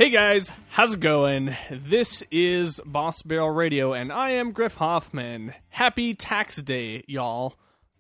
Hey guys, how's it going? This is Boss Barrel Radio, and I am Griff Hoffman. Happy Tax Day, y'all.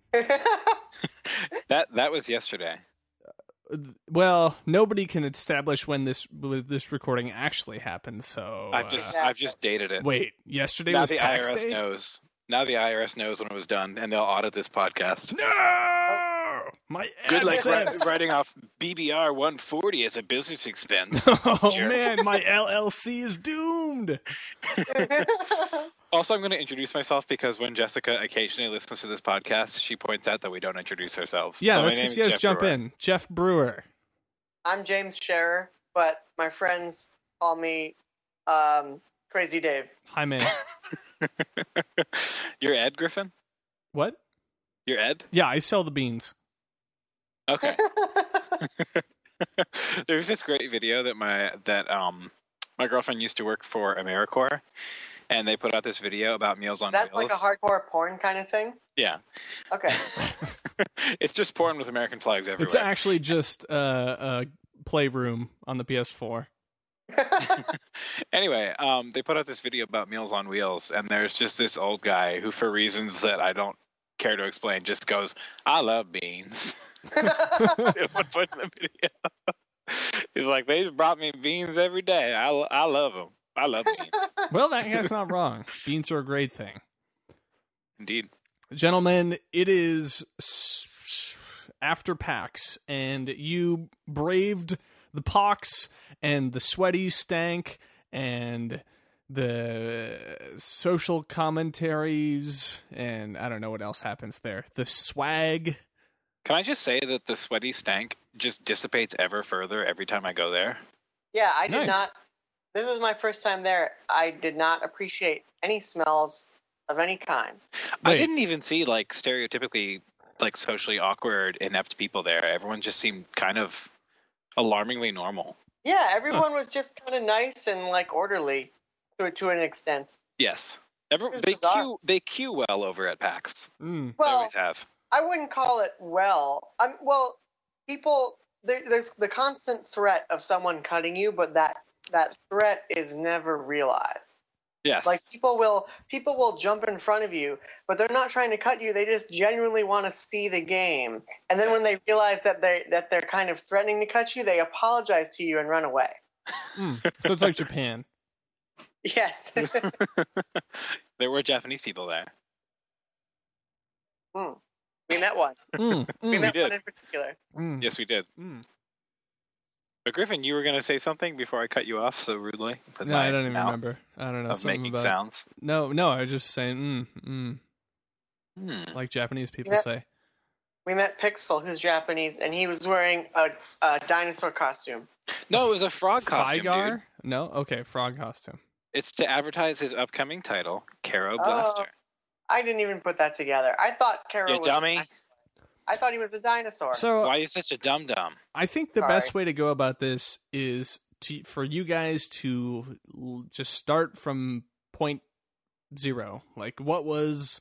That was yesterday. Well, nobody can establish when this recording actually happened, so I've just dated it. Wait, yesterday Now was the tax IRS day? knows. Now the IRS knows when it was done, and they'll audit this podcast. No! My Good luck AdSense! writing off BBR 140 as a business expense. Oh Jerk. man, my LLC is doomed! Also, I'm going to introduce myself because when Jessica occasionally listens to this podcast, she points out that we don't introduce ourselves. Yeah, so let's my name just is guys Jeff jump Brewer. in. Jeff Brewer. I'm James Scherer, but my friends call me Crazy Dave. Hi, man. You're Ed Griffin? What? You're Ed? Yeah, I sell the beans. Okay. There's this great video that my girlfriend used to work for AmeriCorps, and they put out this video about Meals on Is that Wheels. like a hardcore porn kind of thing? Yeah. Okay. It's just porn with American flags everywhere. It's actually just a playroom on the PS4. Anyway, they put out this video about Meals on Wheels, and there's just this old guy who, for reasons that I don't care to explain, just goes, "I love beans." At one point in the video, he's like, "They just brought me beans every day. I love them. I love beans." Well, that guy's not wrong. Beans are a great thing. Indeed. Gentlemen, it is after PAX, and you braved the pox and the sweaty stank and the social commentaries, and I don't know what else happens there. The swag. Can I just say that the sweaty stank just dissipates ever further every time I go there? Yeah, I did Nice. not. This was my first time there. I did not appreciate any smells of any kind. I Wait. didn't even see like stereotypically like socially awkward, inept people there. Everyone just seemed kind of alarmingly normal. Yeah, everyone was just kind of nice and like orderly to an extent. Yes. was bizarre. They queue well over at PAX. Mm. They Well, always have. I wouldn't call it people. There's the constant threat of someone cutting you, but that threat is never realized. Yes. Like people will jump in front of you, but they're not trying to cut you. They just genuinely want to see the game. And then when they realize that they're kind of threatening to cut you, they apologize to you and run away. Mm. So it's like Japan. Yes. There were Japanese people there. We met one. Mm. We Mm. met did. one in particular. Mm. Yes, we did. Mm. But Griffin, you were going to say something before I cut you off so rudely? With No, my I don't even mouth remember. I don't know. Of Something making about... sounds. No, I was just saying, like Japanese people Yeah. say. We met Pixel, who's Japanese, and he was wearing a dinosaur costume. No, it was a frog costume, Fygar? dude. No? Okay, frog costume. It's to advertise his upcoming title, Caro Blaster. I didn't even put that together. I thought Karo You was dummy. a dinosaur. I thought he was a dinosaur. So Why are you such a dum-dum? I think the Sorry. best way to go about this is for you guys to just start from point zero. Like, what was...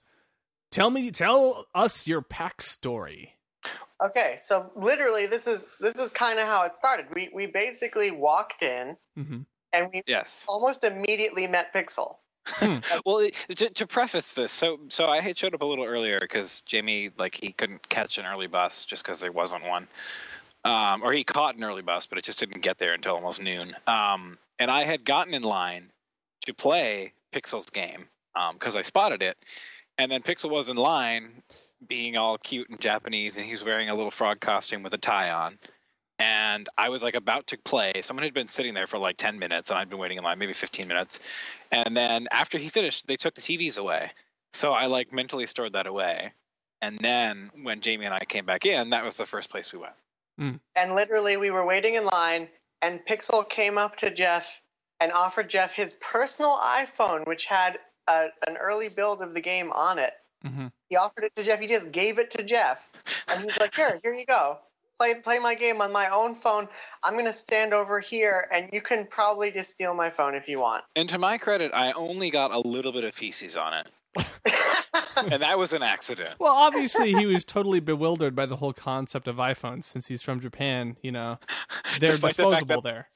Tell us your pack story. Okay, so literally, this is kind of how it started. We basically walked in, Mm-hmm. and we Yes. almost immediately met Pixel. Well, to preface this, so I had showed up a little earlier because Jamie, like, he couldn't catch an early bus just because there wasn't one. Or he caught an early bus, but it just didn't get there until almost noon. And I had gotten in line to play Pixel's game because I spotted it. And then Pixel was in line being all cute and Japanese, and he was wearing a little frog costume with a tie on. And I was like about to play. Someone had been sitting there for like 10 minutes, and I'd been waiting in line maybe 15 minutes. And then after he finished, they took the TVs away. So I like mentally stored that away. And then when Jamie and I came back in, that was the first place we went. And literally, we were waiting in line, and Pixel came up to Jeff and offered Jeff his personal iPhone, which had an early build of the game on it. Mm-hmm. He offered it to Jeff. He just gave it to Jeff, and he's like, "Here you go. Play my game on my own phone. I'm gonna stand over here, and you can probably just steal my phone if you want." And to my credit, I only got a little bit of feces on it. And that was an accident. Well, obviously, he was totally bewildered by the whole concept of iPhones since he's from Japan. You know, they're Despite the fact disposable that- there.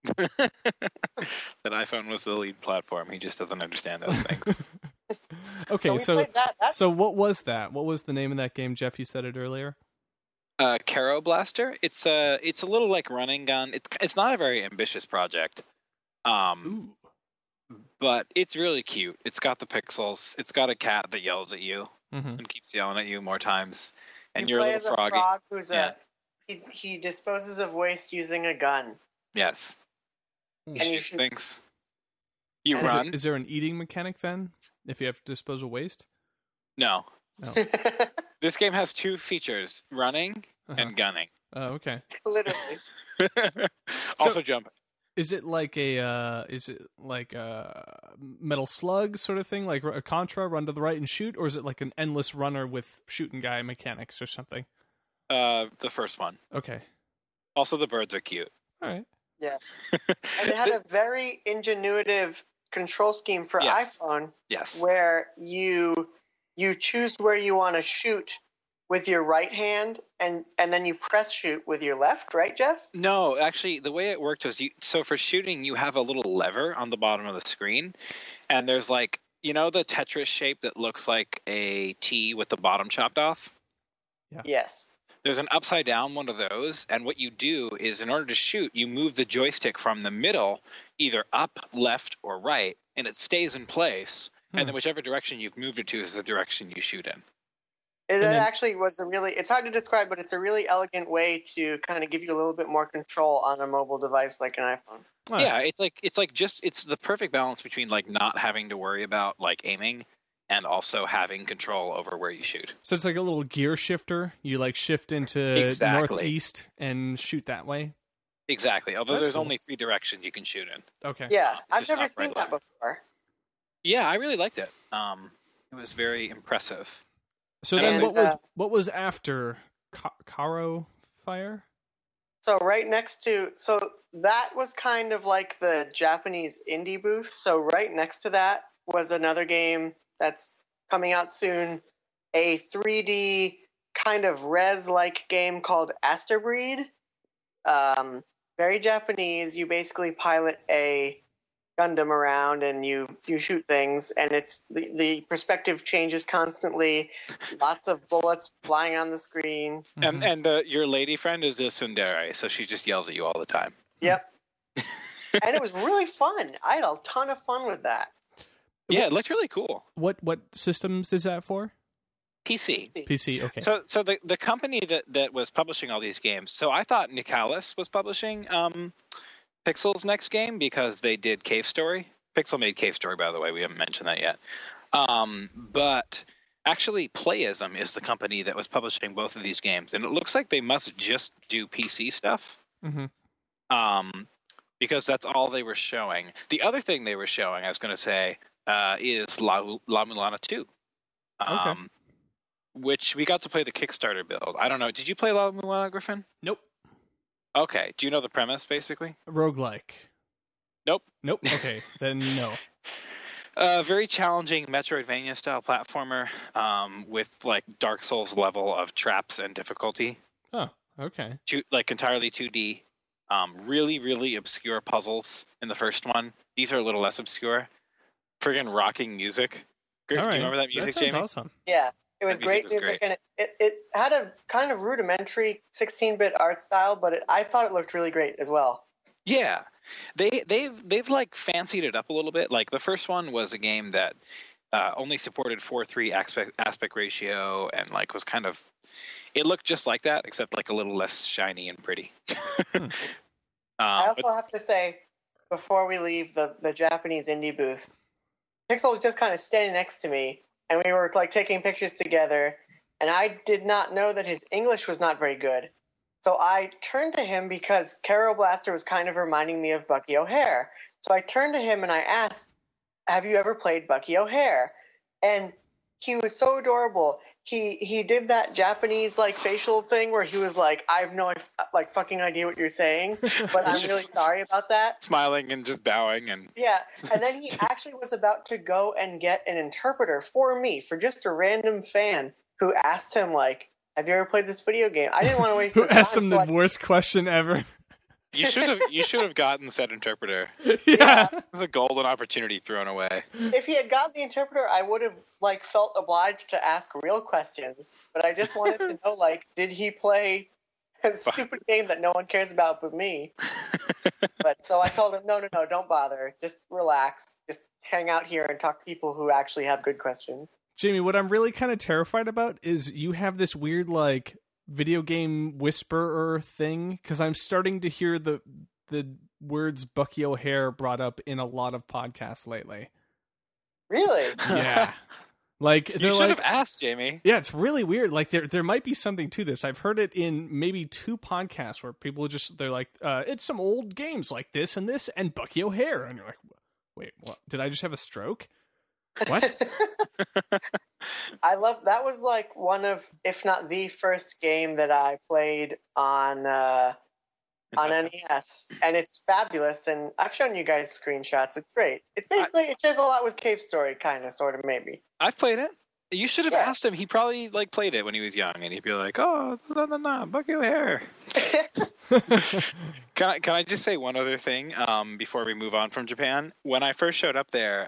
That iPhone was the lead platform. He just doesn't understand those things. Okay, we so played that. so what was that? What was the name of that game, Jeff? You said it earlier. Caro Blaster. It's a little like running gun. It's not a very ambitious project. Ooh. But it's really cute. It's got the pixels. It's got a cat that yells at you Mm-hmm. and keeps yelling at you more times. And you you're a play little as froggy. a frog who's Yeah. he disposes of waste using a gun. Yes. Hmm. He And you shoots shoot- things. You And- run. Is there an eating mechanic then? If you have to dispose of waste? No. Oh. This game has two features: running Uh-huh. and gunning. Oh, okay. Literally. Also jumping. Is it like a Metal Slug sort of thing, like a Contra, run to the right and shoot, or is it like an endless runner with shooting guy mechanics or something? The first one. Okay. Also, the birds are cute. All right. Yes. And it had a very ingenuitive control scheme for Yes. iPhone Yes. where you choose where you want to shoot with your right hand and then you press shoot with your left, right, Jeff? No, actually, the way it worked was so for shooting, you have a little lever on the bottom of the screen, and there's like, you know, the Tetris shape that looks like a T with the bottom chopped off? Yes. There's an upside down one of those, and what you do is in order to shoot, you move the joystick from the middle, either up, left, or right, and it stays in place, and then whichever direction you've moved it to is the direction you shoot in. It And then- actually was it's hard to describe, but it's a really elegant way to kind of give you a little bit more control on a mobile device like an iPhone. All right. Yeah, it's the perfect balance between like not having to worry about like aiming and also having control over where you shoot. So it's like a little gear shifter. You like shift into Exactly. northeast and shoot that way. Exactly. Although That's there's cool. only 3 directions you can shoot in. Okay. Yeah, It's I've just never not seen regular. that before. Yeah, I really liked it. It was very impressive. So then, And, what was after Caro Fire? So right next to that was kind of like the Japanese indie booth. So right next to that was another game that's coming out soon, a 3D kind of res-like game called Asterbreed. Very Japanese. You basically pilot a Gundam around and you shoot things, and it's the perspective changes constantly. Lots of bullets flying on the screen. Mhm. And your lady friend is a tsundere, so she just yells at you all the time. Yep. And it was really fun. I had a ton of fun with that. Yeah, it looked really cool. What systems is that for? PC. PC. Okay. So the company that was publishing all these games. So I thought Nicalis was publishing Pixel's next game because they did Cave Story. Pixel made Cave Story, by the way. We haven't mentioned that yet. But actually, Playism is the company that was publishing both of these games, and it looks like they must just do PC stuff. Mm-hmm. Because that's all they were showing. The other thing they were showing, I was going to say, is La Mulana 2. Okay. Which we got to play the Kickstarter build. I don't know. Did you play La Mulana, Griffin? Nope. Okay. Do you know the premise, basically? Roguelike. Nope. Nope. Okay. Then no. Very challenging Metroidvania-style platformer with, like, Dark Souls level of traps and difficulty. Oh. Okay. Like, entirely 2D. Really, really obscure puzzles in the first one. These are a little less obscure. Friggin' rocking music. All right. Do you remember that music, that sounds Jamie? awesome. Yeah, it was That great music was music, and it had a kind of rudimentary 16-bit art style, but I thought it looked really great as well. Yeah, they've like fancied it up a little bit. Like the first one was a game that only supported 4:3 aspect ratio and like was kind of, it looked just like that except like a little less shiny and pretty. I also have to say, before we leave the Japanese indie booth, Pixel was just kind of standing next to me, and we were like taking pictures together, and I did not know that his English was not very good. So I turned to him because Caro Blaster was kind of reminding me of Bucky O'Hare. So I turned to him and I asked, "Have you ever played Bucky O'Hare?" And he was so adorable. He did that Japanese like facial thing where he was like, "I have no like fucking idea what you're saying, but I'm really sorry about that." Smiling and just bowing and Yeah, and then he actually was about to go and get an interpreter for me, for just a random fan who asked him like, "Have you ever played this video game?" I didn't want to waste Who his time. asked him so the worst question ever? You should have gotten said interpreter. Yeah. It was a golden opportunity thrown away. If he had gotten the interpreter, I would have felt obliged to ask real questions. But I just wanted to know, did he play a stupid game that no one cares about but me? But so I told him, no, don't bother. Just relax. Just hang out here and talk to people who actually have good questions. Jamie, what I'm really kind of terrified about is you have this weird video game whisperer thing, because I'm starting to hear the words Bucky O'Hare brought up in a lot of podcasts lately. Really? Yeah. You should have asked, Jamie. Yeah, it's really weird. There might be something to this. I've heard it in maybe 2 podcasts where people they're like, it's some old games like this and Bucky O'Hare. And you're like, wait, what? Did I just have a stroke? What? I love that. Was one of, if not the first game that I played on NES, and it's fabulous. And I've shown you guys screenshots. It's great. It basically it shares a lot with Cave Story, kind of, sort of, maybe. I've played it. You should have asked him. He probably played it when he was young, and he'd be like, "Oh, no, Bucky O'Hare." Can I just say one other thing before we move on from Japan? When I first showed up there,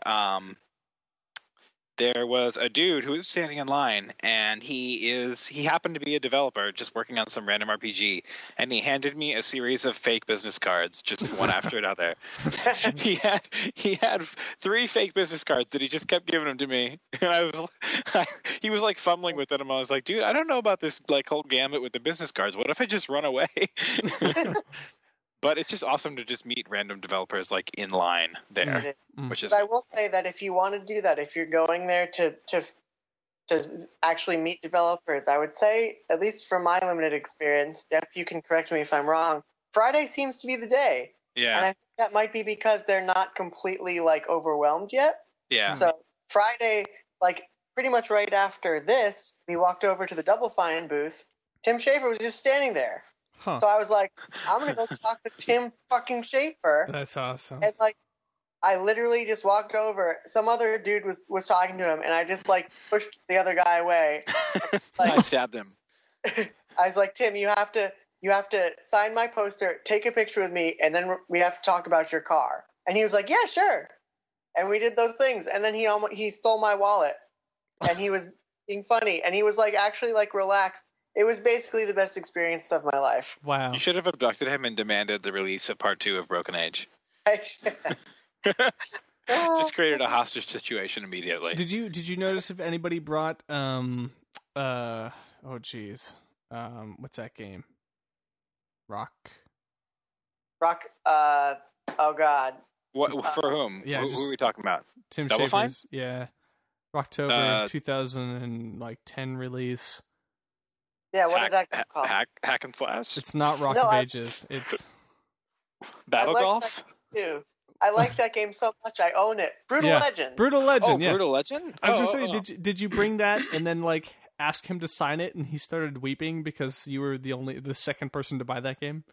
there was a dude who was standing in line, and he happened to be a developer just working on some random RPG, and he handed me a series of fake business cards, just one after another. He had 3 fake business cards that he just kept giving them to me, and he was fumbling with them. I was like, dude, I don't know about this whole gamut with the business cards. What if I just run away? But it's just awesome to just meet random developers in line there, which is. But I will say that if you want to do that, if you're going there to actually meet developers, I would say, at least from my limited experience, Jeff, you can correct me if I'm wrong, Friday seems to be the day. Yeah. And I think that might be because they're not completely overwhelmed yet. Yeah. So Friday, pretty much right after this, we walked over to the Double Fine booth. Tim Schafer was just standing there. Huh. So I was like, I'm going to go talk to Tim fucking Schafer. That's awesome. And I literally just walked over. Some other dude was talking to him, and I just pushed the other guy away. I stabbed him. I was like, Tim, you have to sign my poster, take a picture with me, and then we have to talk about your car. And he was like, yeah, sure. And we did those things. And then he stole my wallet, and he was being funny, and he was actually relaxed. It was basically the best experience of my life. Wow. You should have abducted him and demanded the release of Part 2 of Broken Age. Just created a hostage situation immediately. Did you notice if anybody brought what's that game? Rock. Oh God. What for whom? Yeah, who are we talking about? Tim Double Fine? Schafer's. Yeah. Rocktober 2010 release. Yeah, what is that game called? Hack and Slash? It's not Rock of Ages. It's Battle Golf? Too. I like that game so much. I own it. Brutal Legend. Brutal Legend. Oh, yeah. Brutal Legend. I was just saying, did you bring that and then ask him to sign it, and he started weeping because you were the second person to buy that game?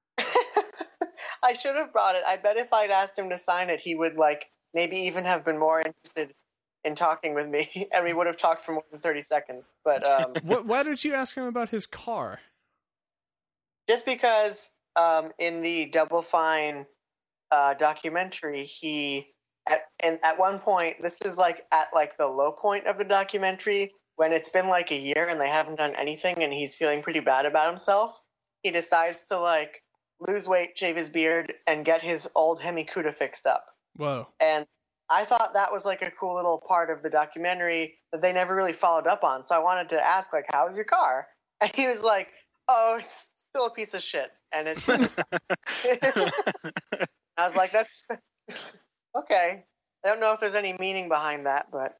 I should have brought it. I bet if I'd asked him to sign it, he would maybe even have been more interested in talking with me, and we would have talked for more than 30 seconds. But why did you ask him about his car? Just because in the Double Fine documentary, he at one point, this is at the low point of the documentary, when it's been a year and they haven't done anything, and he's feeling pretty bad about himself. He decides to lose weight, shave his beard, and get his old Hemi-Cuda fixed up. Whoa! And I thought that was a cool little part of the documentary that they never really followed up on. So I wanted to ask, how was your car? And he was like, oh, it's still a piece of shit. And it's I was like, that's okay. I don't know if there's any meaning behind that, but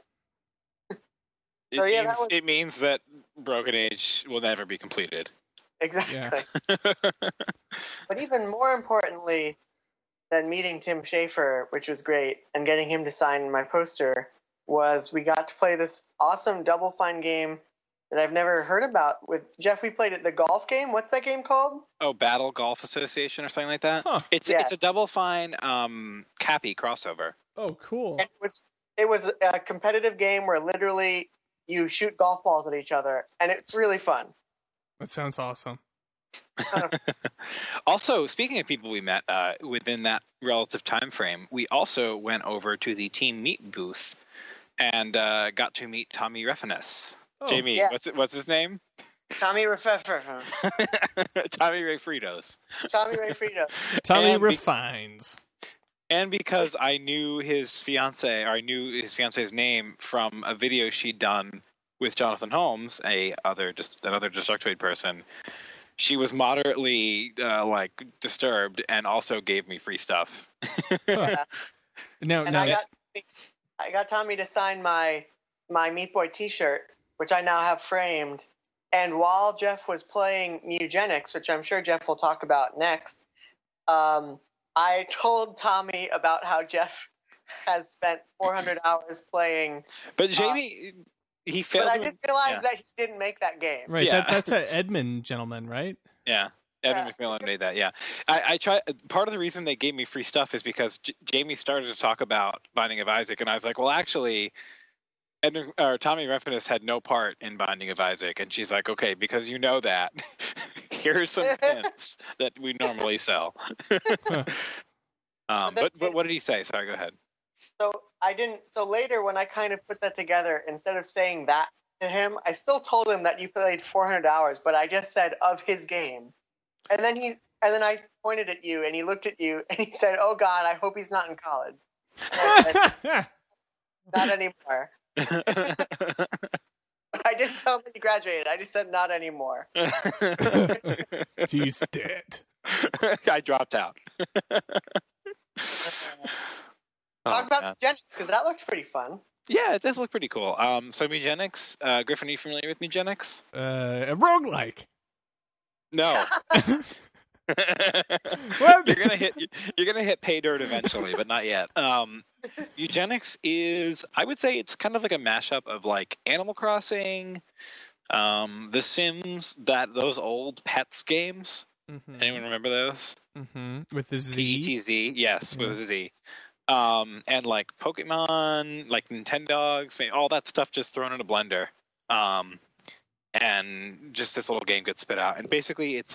it means that Broken Age will never be completed. Exactly. Yeah. But even more importantly than meeting Tim Schafer, which was great, and getting him to sign my poster, was we got to play this awesome Double Fine game that I've never heard about. With Jeff, we played it, the golf game. What's that game called? Oh, Battle Golf Association or something like that? Huh. It's a Double Fine Cappy crossover. Oh, cool. And it was a competitive game where literally you shoot golf balls at each other, and it's really fun. That sounds awesome. Also, speaking of people we met within that relative time frame, we also went over to the Team Meat booth and got to meet Tommy Reffinus. Oh, Jamie, yeah. what's his name? Tommy Refeffer. Tommy Ray Fritos. Tommy Ray Frito. Tommy And refines. And because I knew his fiance, or I knew his fiance's name from a video she'd done with Jonathan Holmes, another Destructoid person, she was moderately disturbed and also gave me free stuff. Yeah. No, And no. I got Tommy to sign my Meat Boy T-shirt, which I now have framed. And while Jeff was playing Mugenics, which I'm sure Jeff will talk about next, I told Tommy about how Jeff has spent 400 hours playing. But Jamie, he failed. But I didn't realize yeah. that he didn't make that game. Right, Yeah. that's an Edmund gentleman, right? Yeah. Evan McMillan made that, yeah. I try. Part of the reason they gave me free stuff is because Jamie started to talk about Binding of Isaac, and I was like, well, actually, Tommy Reffinus had no part in Binding of Isaac, and she's like, okay, because you know that, here's some pins that we normally sell. But what did he say? Sorry, go ahead. So I didn't. So later, when I kind of put that together, instead of saying that to him, I still told him that you played 400 hours, but I just said of his game, and then I pointed at you, and he looked at you, and he said, "Oh God, I hope he's not in college." And I said, not anymore. I didn't tell him that he graduated. I just said not anymore. He's dead. I dropped out. Talk about Mugenics, because that looked pretty fun. Yeah, it does look pretty cool. So Mugenics, Griffin, are you familiar with Mugenics? A roguelike. No. What? You're gonna hit pay dirt eventually, but not yet. Eugenics is, I would say, it's kind of like a mashup of like Animal Crossing, The Sims, those old Pets games. Mm-hmm. Anyone remember those? Mm-hmm. With the Z. PETZ, yes, with a Z. And like Pokemon, like Nintendogs, all that stuff just thrown in a blender. And just this little game gets spit out. And basically it's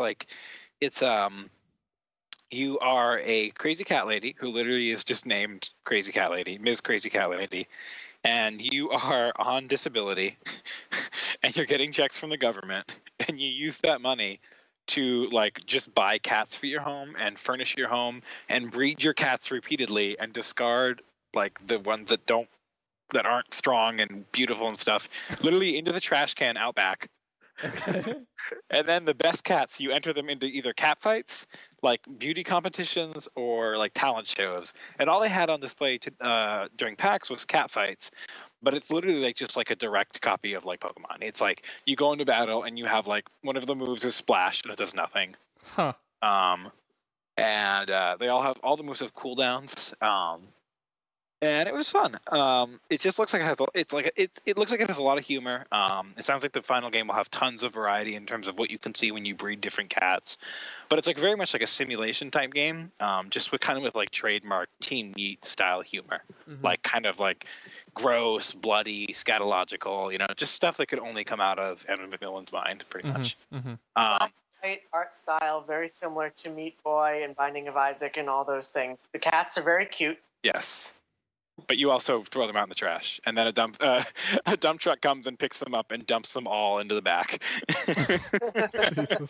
you are a crazy cat lady who literally is just named Crazy Cat Lady, Ms. Crazy Cat Lady, and you are on disability and you're getting checks from the government, and you use that money to like just buy cats for your home and furnish your home and breed your cats repeatedly and discard like the ones that aren't strong and beautiful and stuff literally into the trash can out back. And then the best cats, you enter them into either cat fights, like beauty competitions, or like talent shows. And all they had on display during PAX was cat fights. But it's literally like just like a direct copy of like Pokemon. It's like you go into battle and you have like one of the moves is Splash and it does nothing. Huh. And they all the moves have cooldowns. And it was fun. It just looks like it looks like it has a lot of humor. It sounds like the final game will have tons of variety in terms of what you can see when you breed different cats. But it's like very much like a simulation type game, just with like trademark Team Meat style humor, like kind of like gross, bloody, scatological, just stuff that could only come out of Edmund McMillan's mind, pretty much. Great art style, very similar to Meat Boy and Binding of Isaac and all those things. The cats are very cute. Yes. But you also throw them out in the trash, and then a dump truck comes and picks them up and dumps them all into the back. Jesus.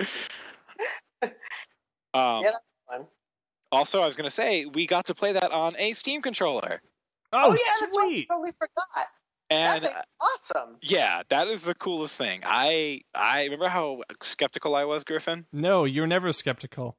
Yeah, that's fun. Also, I was going to say, we got to play that on a Steam controller. Oh, yeah, that's right. sweet. I totally forgot. And That thing's awesome. yeah, that is the coolest thing. I remember how skeptical I was, Griffin. No, you're never skeptical.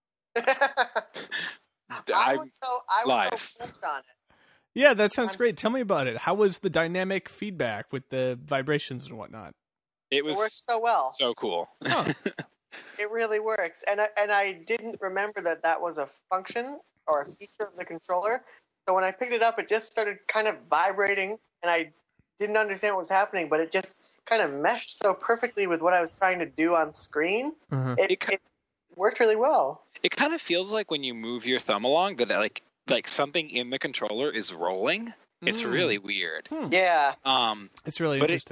I was so pumped on it. Yeah, that sounds great. Tell me about it. How was the dynamic feedback with the vibrations and whatnot? It It was works so well. so cool. Huh. It really works. And I didn't remember that was a function or a feature of the controller. So when I picked it up, it just started kind of vibrating, and I didn't understand what was happening, but it just kind of meshed so perfectly with what I was trying to do on screen. Uh-huh. It worked really well. It kind of feels like when you move your thumb along that like something in the controller is rolling. It's really weird. Yeah. It's really But interesting.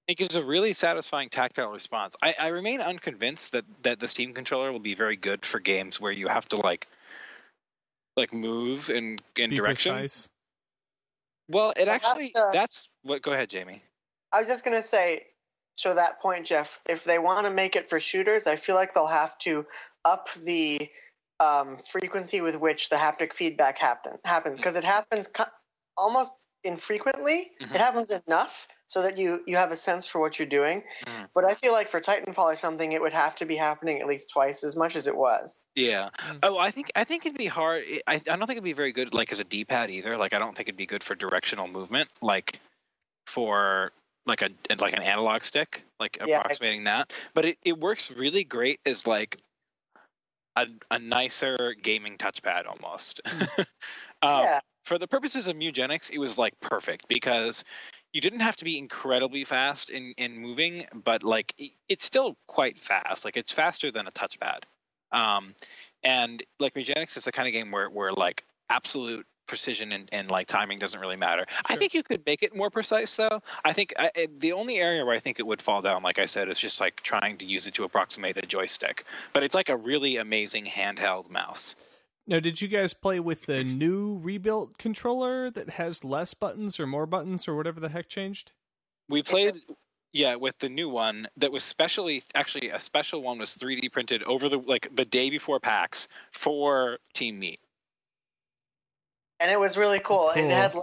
It gives a really satisfying tactile response. I remain unconvinced that the Steam controller will be very good for games where you have to like move in Be directions. precise. Well, it Well, actually that's what. Go ahead, Jamie. I was just going to say, to that point, Jeff, if they want to make it for shooters, I feel like they'll have to up the frequency with which the haptic feedback happens, because it happens almost infrequently. Mhm. It happens enough so that you have a sense for what you're doing. Mhm. But I feel like for Titanfall or something, it would have to be happening at least twice as much as it was. Yeah. Oh, I think it'd be hard. I don't think it'd be very good like as a D-pad either. Like I don't think it'd be good for directional movement. Like for like an analog stick, like Yeah. approximating that. But it works really great as like a nicer gaming touchpad almost. Yeah. For the purposes of Mugenics, it was like perfect because you didn't have to be incredibly fast in moving, but like it's still quite fast. Like it's faster than a touchpad. And like Mugenics is the kind of game where like absolute precision and like timing doesn't really matter. Sure. I think you could make it more precise though. I think the only area where I think it would fall down, like I said, is just like trying to use it to approximate a joystick. But it's like a really amazing handheld mouse. Now, did you guys play with the new rebuilt controller that has less buttons or more buttons or whatever the heck changed? We played, with the new one that was actually a special one was 3D printed over the day before PAX for Team Meat. And it was really cool. Cool. It had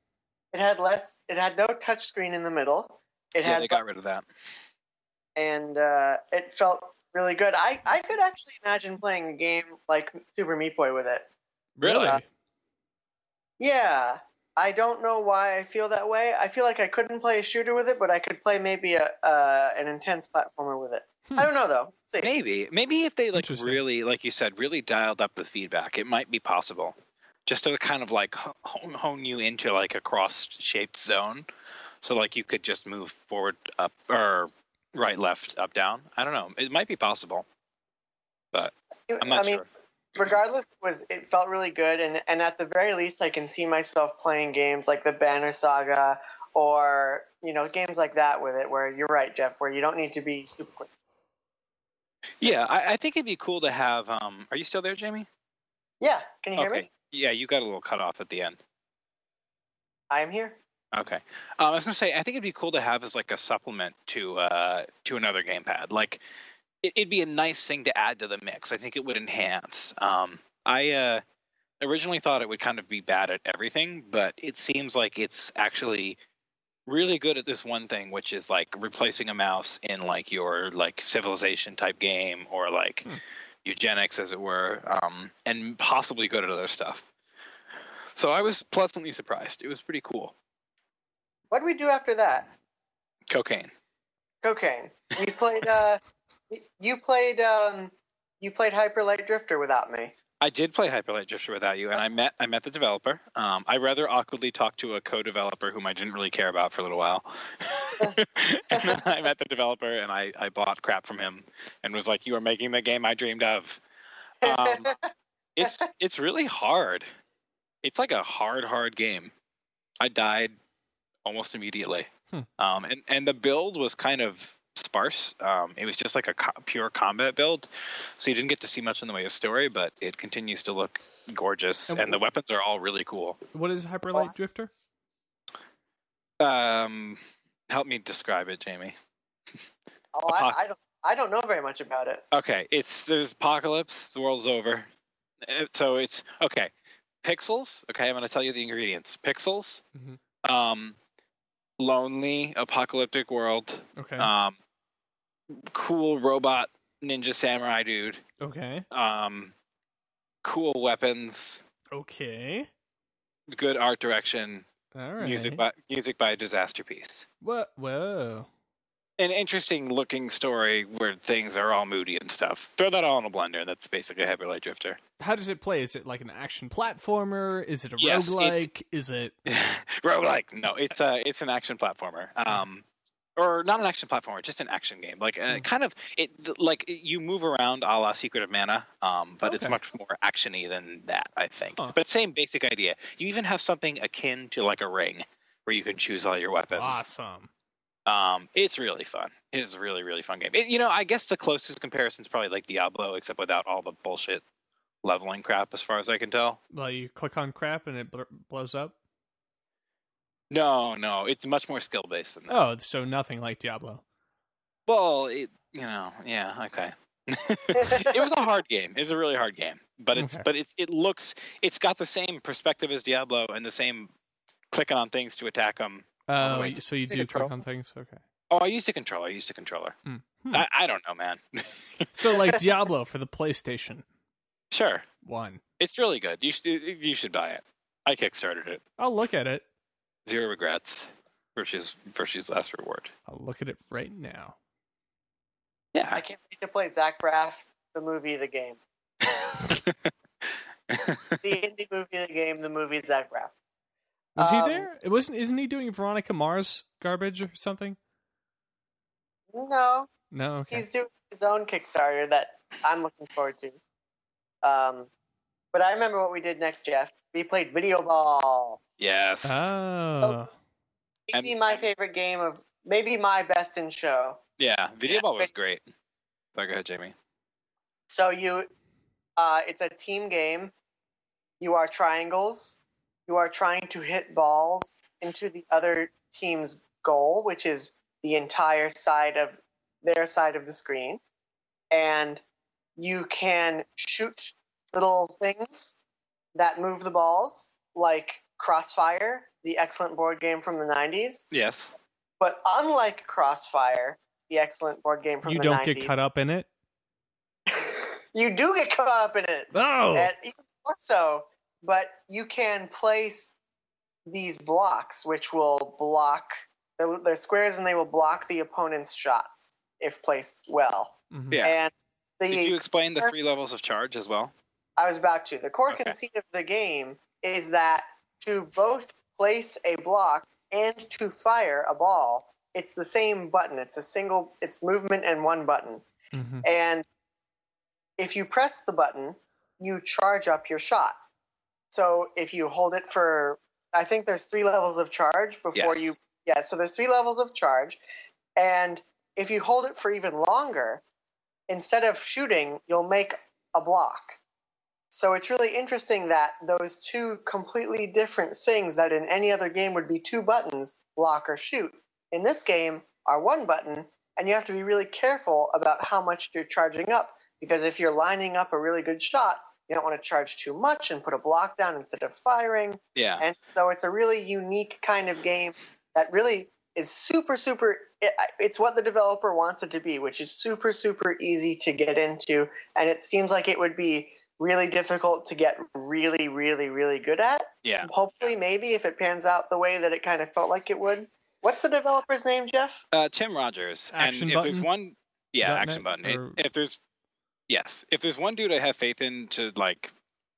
no touchscreen in the middle. They got rid of that. And it felt really good. I could actually imagine playing a game like Super Meat Boy with it. Really? Yeah. I don't know why I feel that way. I feel like I couldn't play a shooter with it, but I could play maybe an intense platformer with it. I don't know though. See. Maybe if they like really, like you said, really dialed up the feedback, it might be possible. Just to kind of like hone you into like a cross-shaped zone, so like you could just move forward, up, or right, left, up, down. I don't know. It might be possible, but I'm not sure. Regardless, it felt really good, and at the very least, I can see myself playing games like the Banner Saga or games like that with it. Where you're right, Jeff, where you don't need to be super quick. Yeah, I think it'd be cool to have. Are you still there, Jamie? Yeah, can you hear me? Yeah, you got a little cut off at the end. I am here. Okay. I was going to say, I think it'd be cool to have as like a supplement to another gamepad. Like, it'd be a nice thing to add to the mix. I think it would enhance. I originally thought it would kind of be bad at everything, but it seems like it's actually really good at this one thing, which is like replacing a mouse in like your like Civilization type game or like Eugenics, as it were, and possibly good at other stuff. So I was pleasantly surprised. It was pretty cool. What did we do after that? Cocaine. We played. You played Hyper Light Drifter without me. I did play Hyper Light Drifter without you, and I met the developer. I rather awkwardly talked to a co-developer whom I didn't really care about for a little while. And then I met the developer, and I bought crap from him, and was like, "You are making the game I dreamed of." It's really hard. It's like a hard game. I died almost immediately. And the build was kind of sparse. It was just like a pure combat build, so you didn't get to see much in the way of story, but it continues to look gorgeous, and the weapons are all really cool. What is Hyper Light Drifter? Help me describe it, Jamie. I don't know very much about it. Okay, there's apocalypse, the world's over. So it's okay. Pixels. Okay, I'm going to tell you the ingredients. Pixels. Mm-hmm. Lonely apocalyptic world. Okay. Cool robot ninja samurai dude. Okay. Cool weapons. Okay. Good art direction. All right. Music by Disaster Piece. What? Whoa. An interesting looking story where things are all moody and stuff. Throw that all in a blender, and that's basically Hyper Light Drifter. How does it play? Is it like an action platformer? Is it a roguelike? Is it roguelike? No, it's an action platformer. Or not an action platformer, just an action game. Like kind of you move around a la Secret of Mana, but it's much more actiony than that, I think. But same basic idea. You even have something akin to like a ring where you can choose all your weapons. Awesome. It's really fun. It is a really, really fun game. I guess the closest comparison is probably like Diablo, except without all the bullshit leveling crap, as far as I can tell. Well, you click on crap and it blows up? No, it's much more skill based than that. Oh, so nothing like Diablo. Well, yeah, okay. It was a hard game. It was a really hard game, but it's got the same perspective as Diablo and the same clicking on things to attack them. Oh, so you do click on things? Okay. Oh, I used a controller. I don't know, man. So like Diablo for the PlayStation. Sure. 1. It's really good. You should buy it. I kickstarted it. I'll look at it. 0 regrets. Virtue's last reward. I'll look at it right now. Yeah. I can't wait to play Zach Braff, the movie, the game. The indie movie, the game, the movie, Zach Braff. Was he there? Isn't he doing Veronica Mars garbage or something? No. No, okay. He's doing his own Kickstarter that I'm looking forward to. But I remember what we did next, Jeff. We played Video Ball. Yes. Oh. So, maybe my favorite game maybe my best in show. Yeah, Video Ball was great. Sorry, go ahead, Jamie. So it's a team game. You are triangles. You are trying to hit balls into the other team's goal, which is the entire side of their side of the screen. And you can shoot little things that move the balls, like Crossfire, the excellent board game from the 90s. Yes. But unlike Crossfire, the excellent board game from the 90s... You don't get caught up in it? You do get caught up in it. Oh! And even more so, but you can place these blocks, which will block... They're squares, and they will block the opponent's shots, if placed well. Mm-hmm. Yeah. And did you explain the 3 levels of charge as well? I was about to. The core conceit of the game is that to both place a block and to fire a ball, it's the same button. It's movement and one button. Mm-hmm. And if you press the button, you charge up your shot. So if you hold it for, I think there's 3 levels of charge before so there's 3 levels of charge. And if you hold it for even longer, instead of shooting, you'll make a block. So it's really interesting that those 2 completely different things that in any other game would be 2 buttons, block or shoot, in this game are 1 button, and you have to be really careful about how much you're charging up, because if you're lining up a really good shot, you don't want to charge too much and put a block down instead of firing. Yeah. And so it's a really unique kind of game that really is super, super – it's what the developer wants it to be, which is super, super easy to get into, and it seems like it would be – really difficult to get really, really, really good at. Yeah. Hopefully, maybe if it pans out the way that it kind of felt like it would. What's the developer's name, Jeff? Tim Rogers. Action and if Button? there's one, yeah, .net, Action Button. or- If there's one dude I have faith in to like,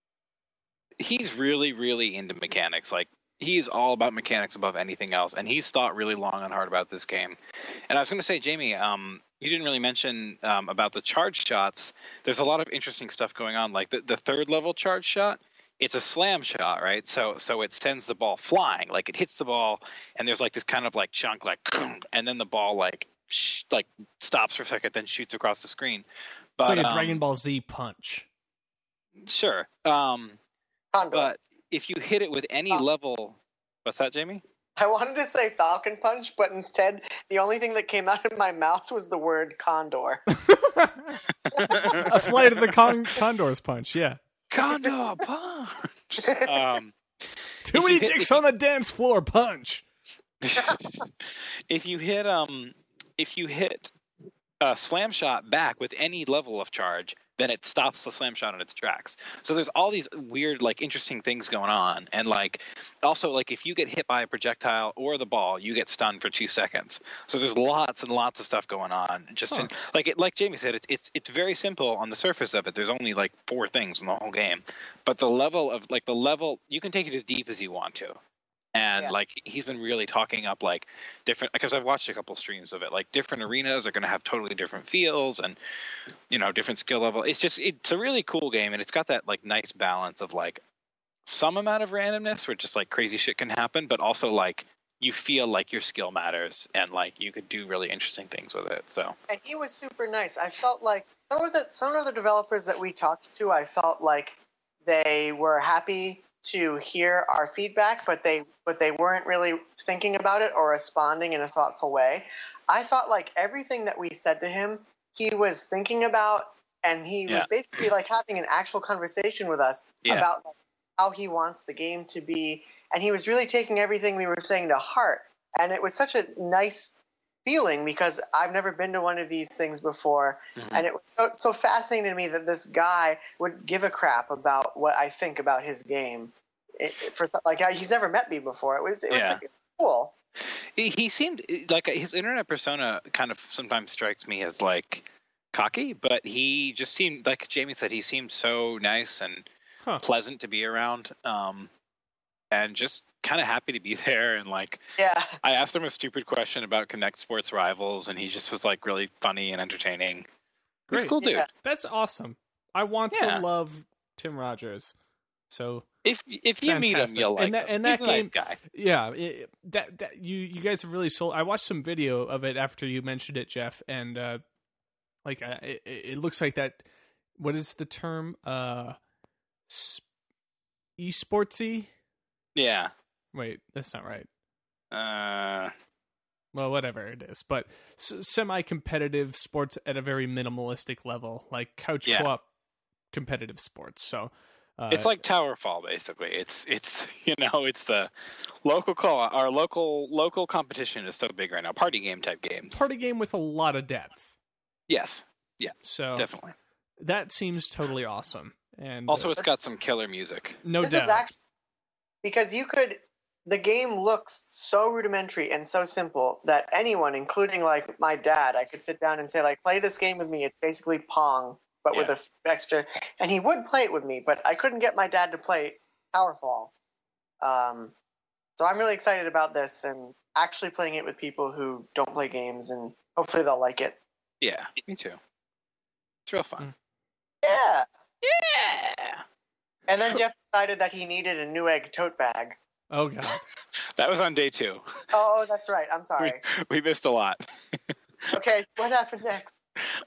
he's really, really into mechanics. Like, he's all about mechanics above anything else, and he's thought really long and hard about this game. And I was going to say, Jamie, you didn't really mention about the charge shots. There's a lot of interesting stuff going on. Like the 3rd level charge shot, it's a slam shot, right? So it sends the ball flying. Like, it hits the ball, and there's like this kind of like chunk, like, and then the ball like stops for a second, then shoots across the screen. But, it's like a Dragon Ball Z punch. Sure. Condor. But if you hit it with any level, what's that, Jamie? I wanted to say Falcon Punch, but instead, the only thing that came out of my mouth was the word Condor. A Flight of the Condor's punch, yeah. Condor punch. Too many dicks on the dance floor punch. If you hit a slam shot back with any level of charge, then it stops the slam shot in its tracks. So there's all these weird, like, interesting things going on. And, like, also, like, if you get hit by a projectile or the ball, you get stunned for 2 seconds. So there's lots and lots of stuff going on. Like Jamie said, it's very simple on the surface of it. There's only, like, 4 things in the whole game. But the level, you can take it as deep as you want to. And, like, he's been really talking up, like, different – because I've watched a couple streams of it. Like, different arenas are going to have totally different feels and, you know, different skill level. It's a really cool game, and it's got that, like, nice balance of, like, some amount of randomness where just, like, crazy shit can happen, but also, like, you feel like your skill matters and like you could do really interesting things with it. So And he was super nice. I felt like some of the developers that we talked to, I felt like they were happy to hear our feedback, but they weren't really thinking about it or responding in a thoughtful way. I felt like everything that we said to him, he was thinking about, and he was basically like having an actual conversation with us about like, how he wants the game to be, and he was really taking everything we were saying to heart. And it was such a nice feeling because I've never been to one of these things before, and it was so fascinating to me that this guy would give a crap about what I think about his game. He's never met me before. It was cool. He seemed like his internet persona kind of sometimes strikes me as like cocky, but he just seemed, like Jamie said, he seemed so nice and pleasant to be around, and just kind of happy to be there. And like, I asked him a stupid question about Connect Sports Rivals, and he just was like really funny and entertaining. Great. He's a cool dude. That's awesome. I want to love Tim Rogers. So if you meet him, you'll like him. He's a nice guy. Yeah, you guys have really sold. I watched some video of it after you mentioned it, Jeff, and it looks like that. What is the term? Esportsy. Yeah. Wait, that's not right. Well, whatever it is, but semi-competitive sports at a very minimalistic level, like couch co-op competitive sports. So. It's like Towerfall, basically. It's it's the local our local competition is so big right now. Party game type games. Party game with a lot of depth. Yes. Yeah. So definitely. That seems totally awesome. And also, it's got some killer music. No doubt. This is actually because the game looks so rudimentary and so simple that anyone, including like my dad, I could sit down and say like, play this game with me. It's basically Pong. But with a extra, and he would play it with me, but I couldn't get my dad to play Towerfall. So I'm really excited about this and actually playing it with people who don't play games, and hopefully they'll like it. Yeah, me too. It's real fun. Yeah. Yeah. And then Jeff decided that he needed a Newegg tote bag. Oh, God. That was on day 2. Oh, that's right. I'm sorry. We missed a lot. Okay, what happened next?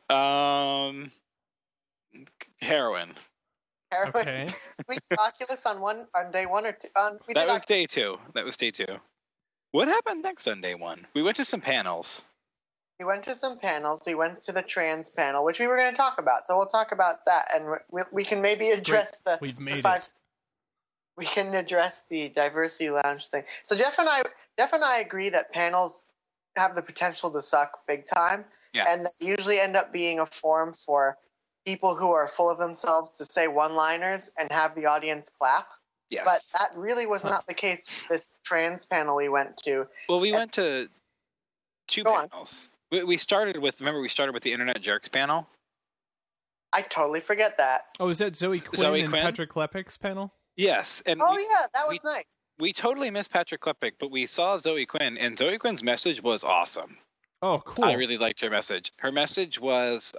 Heroin. Okay. We Oculus on day 1 or 2. That was day 2. What happened next on day 1? We went to some panels. We went to some panels. We went to the trans panel, which we were going to talk about. So we'll talk about that, and we can maybe address We've made it. We can address the diversity lounge thing. So Jeff and I agree that panels have the potential to suck big time, and they usually end up being a forum for people who are full of themselves to say one-liners and have the audience clap. Yes. But that really was not the case with this trans panel we went to. Well, we went to 2 panels. We started with the Internet Jerks panel. I totally forget that. Oh, is that Zoe Quinn and Patrick Klepek's panel? Yes. And that was nice. We totally missed Patrick Klepek, but we saw Zoe Quinn, and Zoe Quinn's message was awesome. Oh, cool. I really liked her message. Her message was,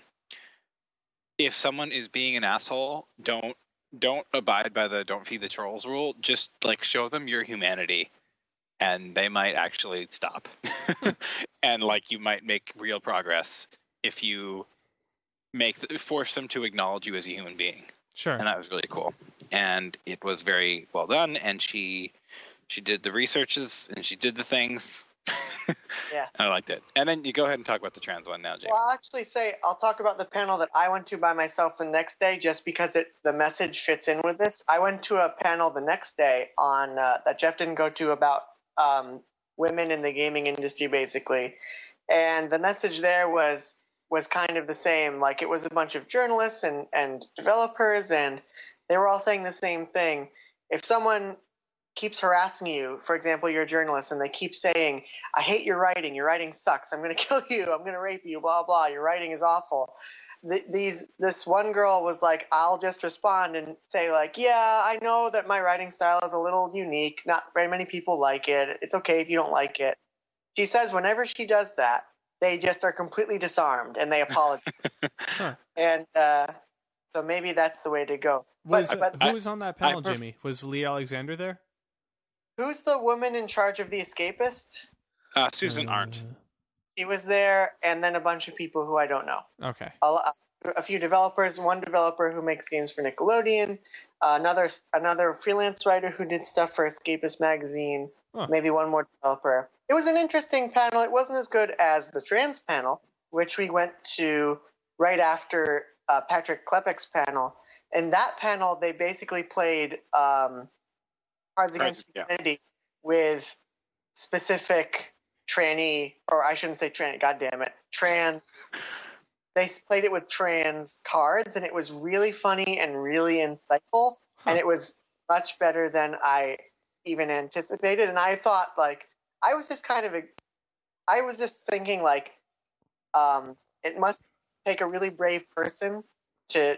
if someone is being an asshole, don't abide by the don't feed the trolls rule. Just like show them your humanity, and they might actually stop. And like you might make real progress if you force them to acknowledge you as a human being. Sure. And that was really cool. And it was very well done. And she did the researches and she did the things. Yeah. I liked it. And then you go ahead and talk about the trans one now, Jake. Well, I'll talk about the panel that I went to by myself the next day, just because the message fits in with this. I went to a panel the next day on that Jeff didn't go to about women in the gaming industry, basically. And the message there was kind of the same. Like, it was a bunch of journalists and developers, and they were all saying the same thing. If someone keeps harassing you, for example, you're a journalist, and they keep saying, I hate your writing sucks, I'm going to kill you, I'm going to rape you, blah, blah, your writing is awful. This one girl was like, I'll just respond and say like, yeah, I know that my writing style is a little unique, not very many people like it, it's okay if you don't like it. She says whenever she does that, they just are completely disarmed and they apologize. Huh. And so maybe that's the way to go. Who was on that panel, Jimmy? Was Lee Alexander there? Who's the woman in charge of The Escapist? Susan Arndt. She was there, and then a bunch of people who I don't know. Okay. A few developers, one developer who makes games for Nickelodeon, another freelance writer who did stuff for Escapist magazine, maybe one more developer. It was an interesting panel. It wasn't as good as the trans panel, which we went to right after Patrick Klepek's panel. In that panel, they basically played Cards Against Humanity with specific tranny, or I shouldn't say tranny, goddammit, trans. They played it with trans cards, and it was really funny and really insightful, and it was much better than I even anticipated. And I thought, like, I was just thinking, like, it must take a really brave person to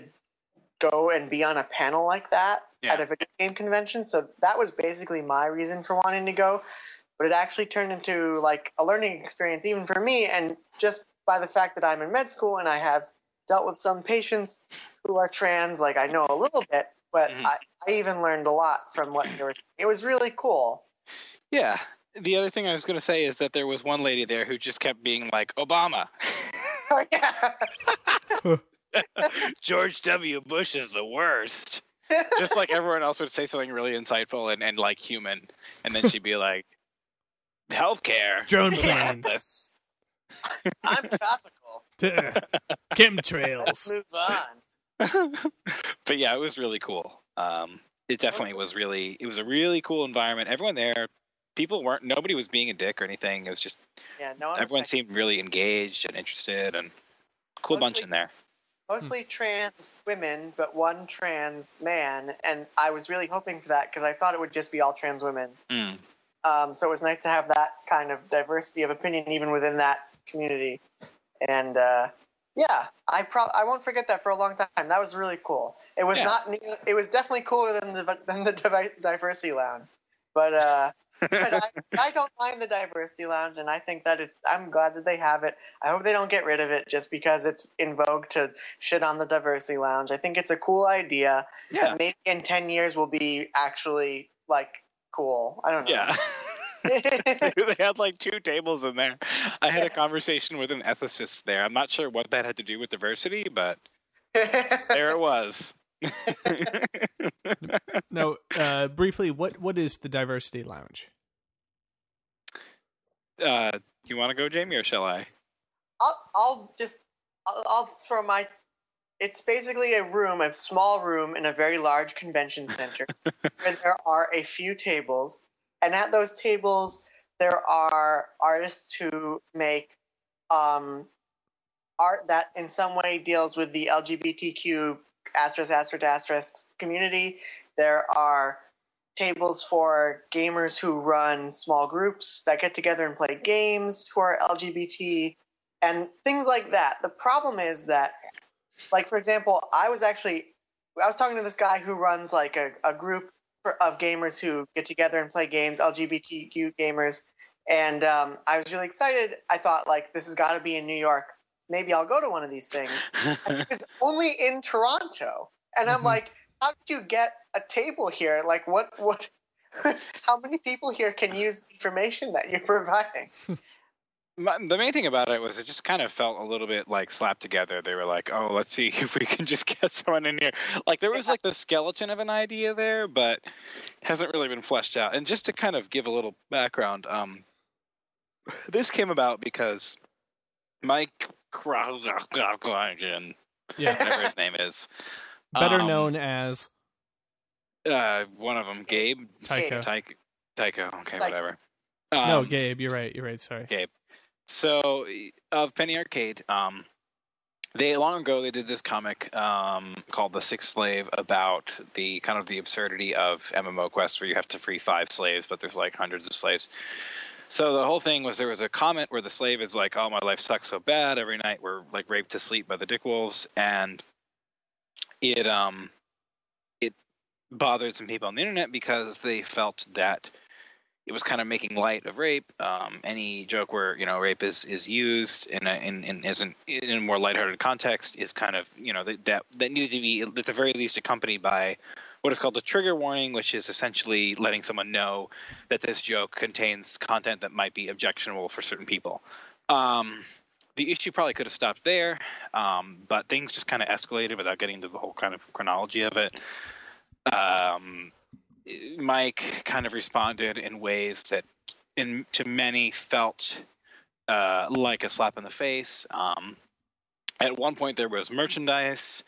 go and be on a panel like that at a video game convention. So that was basically my reason for wanting to go. But it actually turned into, like, a learning experience even for me, and just by the fact that I'm in med school and I have dealt with some patients who are trans, like, I know a little bit, but I even learned a lot from what they were saying. It was really cool. Yeah. The other thing I was going to say is that there was one lady there who just kept being like, Obama. Oh, yeah. George W. Bush is the worst. Just like everyone else would say something really insightful and like human. And then she'd be like, healthcare. Drone planes. I'm topical. Chemtrails. Let's move on. But yeah, it was really cool. It definitely was it was a really cool environment. Everyone there, nobody was being a dick or anything. It was just, everyone seemed really engaged and interested, and cool bunch in there. Mostly trans women, but one trans man, and I was really hoping for that because I thought it would just be all trans women. So it was nice to have that kind of diversity of opinion even within that community. And I won't forget that for a long time. That was really cool. It was it was definitely cooler than the diversity lounge, but I don't mind the diversity lounge, and I think that I'm glad that they have it. I hope they don't get rid of it just because it's in vogue to shit on the diversity lounge. I think it's a cool idea that maybe in 10 years will be actually, like, cool. I don't know. Yeah. They had like 2 tables in there. I had a conversation with an ethicist there. I'm not sure what that had to do with diversity, but there it was. No, briefly, what is the diversity lounge? You want to go, Jamie, or shall I? I'll throw my. It's basically a small room in a very large convention center where there are a few tables, and at those tables there are artists who make art that in some way deals with the LGBTQ *** community. There are tables for gamers who run small groups that get together and play games who are LGBT and things like that. The problem is that, like, for example, I was talking to this guy who runs like a group of gamers who get together and play games, LGBTQ gamers, and I was really excited. I thought, like, this has got to be in New York. Maybe I'll go to one of these things. And it was only in Toronto. And I'm like, how did you get a table here? Like, what, how many people here can use the information that you're providing? The main thing about it was it just kind of felt a little bit like slapped together. They were like, oh, let's see if we can just get someone in here. Like, there was like the skeleton of an idea there, but it hasn't really been fleshed out. And just to kind of give a little background, this came about because Mike Krausen, whatever his name is. Better known as... one of them, Gabe. Tycho. Okay, whatever. No, Gabe, you're right, sorry. Gabe. So, of Penny Arcade, they long ago they did this comic called The Sixth Slave about the kind of the absurdity of MMO quests where you have to free 5 slaves, but there's like hundreds of slaves. So the whole thing was there was a comment where the slave is like, oh, my life sucks so bad. Every night we're like raped to sleep by the dick wolves. And it bothered some people on the internet because they felt that it was kind of making light of rape. Any joke where, you know, rape is used in a more lighthearted context is kind of, you know, that needed to be at the very least accompanied by what is called a trigger warning, which is essentially letting someone know that this joke contains content that might be objectionable for certain people. The issue probably could have stopped there, but things just kind of escalated without getting into the whole kind of chronology of it. Mike kind of responded in ways that to many felt like a slap in the face. At one point there was merchandise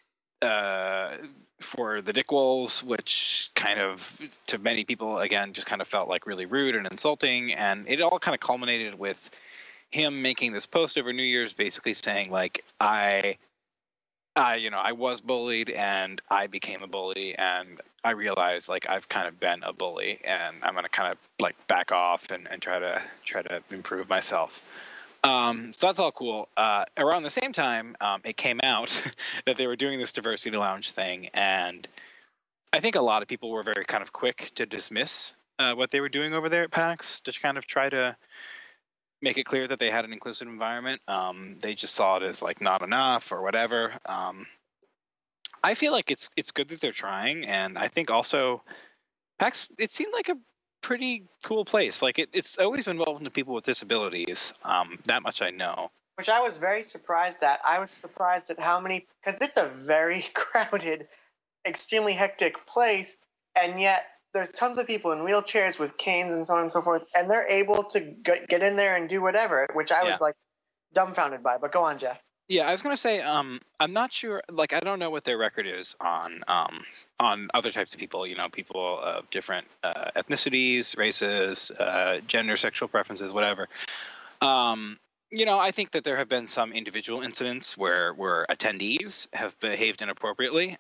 for the Dick Wolves, which kind of, to many people, again, just kind of felt like really rude and insulting. And it all kind of culminated with him making this post over New Year's basically saying, like, I was bullied and I became a bully, and I realized, like, I've kind of been a bully, and I'm going to kind of, like, back off and try to improve myself. So that's all cool. Around the same time, it came out that they were doing this Diversity Lounge thing, and I think a lot of people were very kind of quick to dismiss what they were doing over there at PAX, to kind of try to make it clear that they had an inclusive environment. They just saw it as, like, not enough or whatever. I feel like it's good that they're trying, and I think also PAX, it seemed like a pretty cool place. Like, it's always been welcome to people with disabilities. That much I know. Which I was very surprised at. I was surprised at how many, because it's a very crowded, extremely hectic place, and yet there's tons of people in wheelchairs with canes and so on and so forth, and they're able to get in there and do whatever, which I was, like, dumbfounded by. But go on, Jeff. Yeah, I was going to say, I'm not sure, like, I don't know what their record is on other types of people, people of different ethnicities, races, gender, sexual preferences, whatever. I think that there have been some individual incidents where attendees have behaved inappropriately.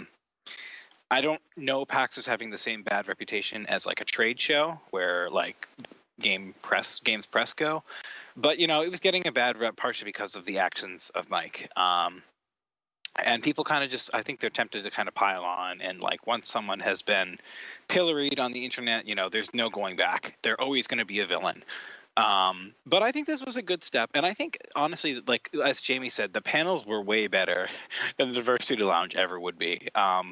I don't know PAX is having the same bad reputation as, like, a trade show where, like, games press go, but it was getting a bad rep partially because of the actions of Mike. And people kind of just, I think they're tempted to kind of pile on, and, like, once someone has been pilloried on the internet, there's no going back. They're always going to be a villain. But I think this was a good step, and I think, honestly, like, as Jamie said, the panels were way better than the Diversity Lounge ever would be.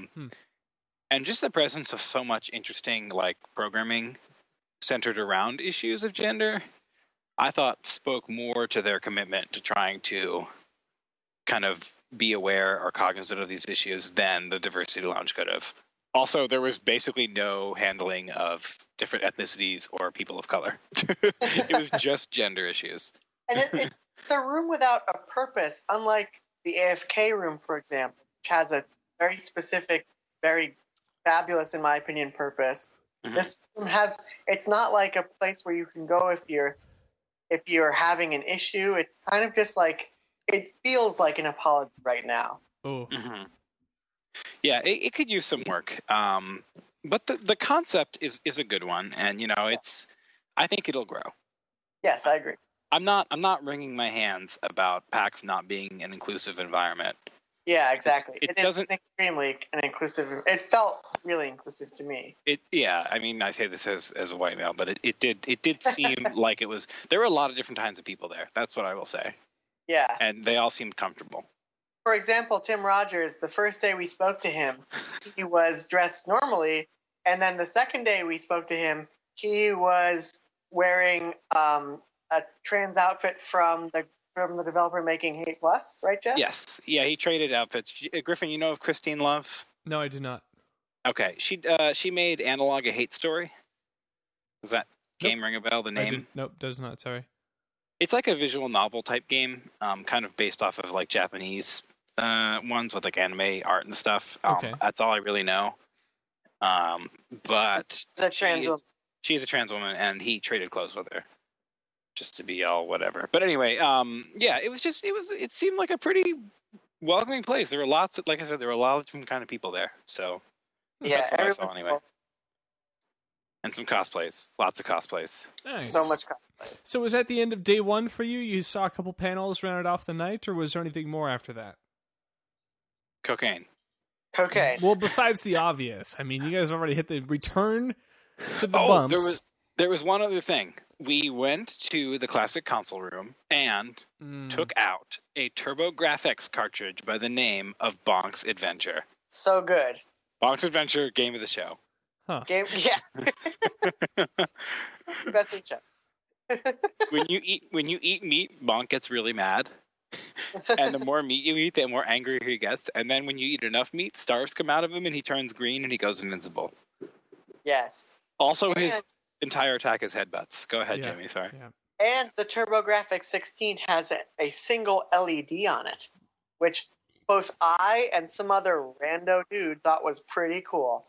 And just the presence of so much interesting, like, programming centered around issues of gender, I thought spoke more to their commitment to trying to kind of be aware or cognizant of these issues than the Diversity Lounge could have. Also, there was basically no handling of different ethnicities or people of color. It was just gender issues. And it's a room without a purpose, unlike the AFK room, for example, which has a very specific, very fabulous, in my opinion, purpose. Mm-hmm. This room it's not like a place where you can go if you're having an issue. It's kind of just like, it feels like an apology right now. Oh. Mm-hmm. Yeah, it could use some work. But the concept is a good one, and I think it'll grow. Yes, I agree. I'm not wringing my hands about PAX not being an inclusive environment. Yeah, exactly. It doesn't extremely an inclusive. It felt really inclusive to me. I mean, I say this as a white male, but it did seem like it was. There were a lot of different kinds of people there. That's what I will say. Yeah. And they all seemed comfortable. For example, Tim Rogers, the first day we spoke to him, he was dressed normally, and then the second day we spoke to him, he was wearing a trans outfit from the developer making Hate Plus, right, Jeff? Yes. Yeah, he traded outfits. Griffin, you know of Christine Love? No, I do not. Okay. She made Analog a Hate Story. Does that game ring a bell, the name? Nope, does not, sorry. It's like a visual novel type game, kind of based off of, like, Japanese ones with, like, anime art and stuff. Okay. That's all I really know. But she's a trans woman. She's a trans woman, and he traded clothes with her. Just to be all whatever. But anyway, it seemed like a pretty welcoming place. There were lots of, like I said, there were a lot of different kind of people there. So yeah, that's what I saw anyway. Cool. And some cosplays. Lots of cosplays. Nice. So much cosplay. So was that the end of day one for you? You saw a couple panels, rounded off the night, or was there anything more after that? Cocaine. Well, besides the obvious. I mean, you guys already hit the return to the bumps. There was one other thing. We went to the classic console room and took out a TurboGrafx cartridge by the name of Bonk's Adventure. So good. Bonk's Adventure, game of the show. Huh. Game, yeah. Best in show. When you eat meat, Bonk gets really mad. And the more meat you eat, the more angry he gets. And then when you eat enough meat, stars come out of him and he turns green and he goes invincible. Yes. Also, And- his entire attack is headbutts. Go ahead, Yeah. Jamie. Sorry. Yeah. And the TurboGrafx 16 has a single LED on it, which both I and some other rando dude thought was pretty cool.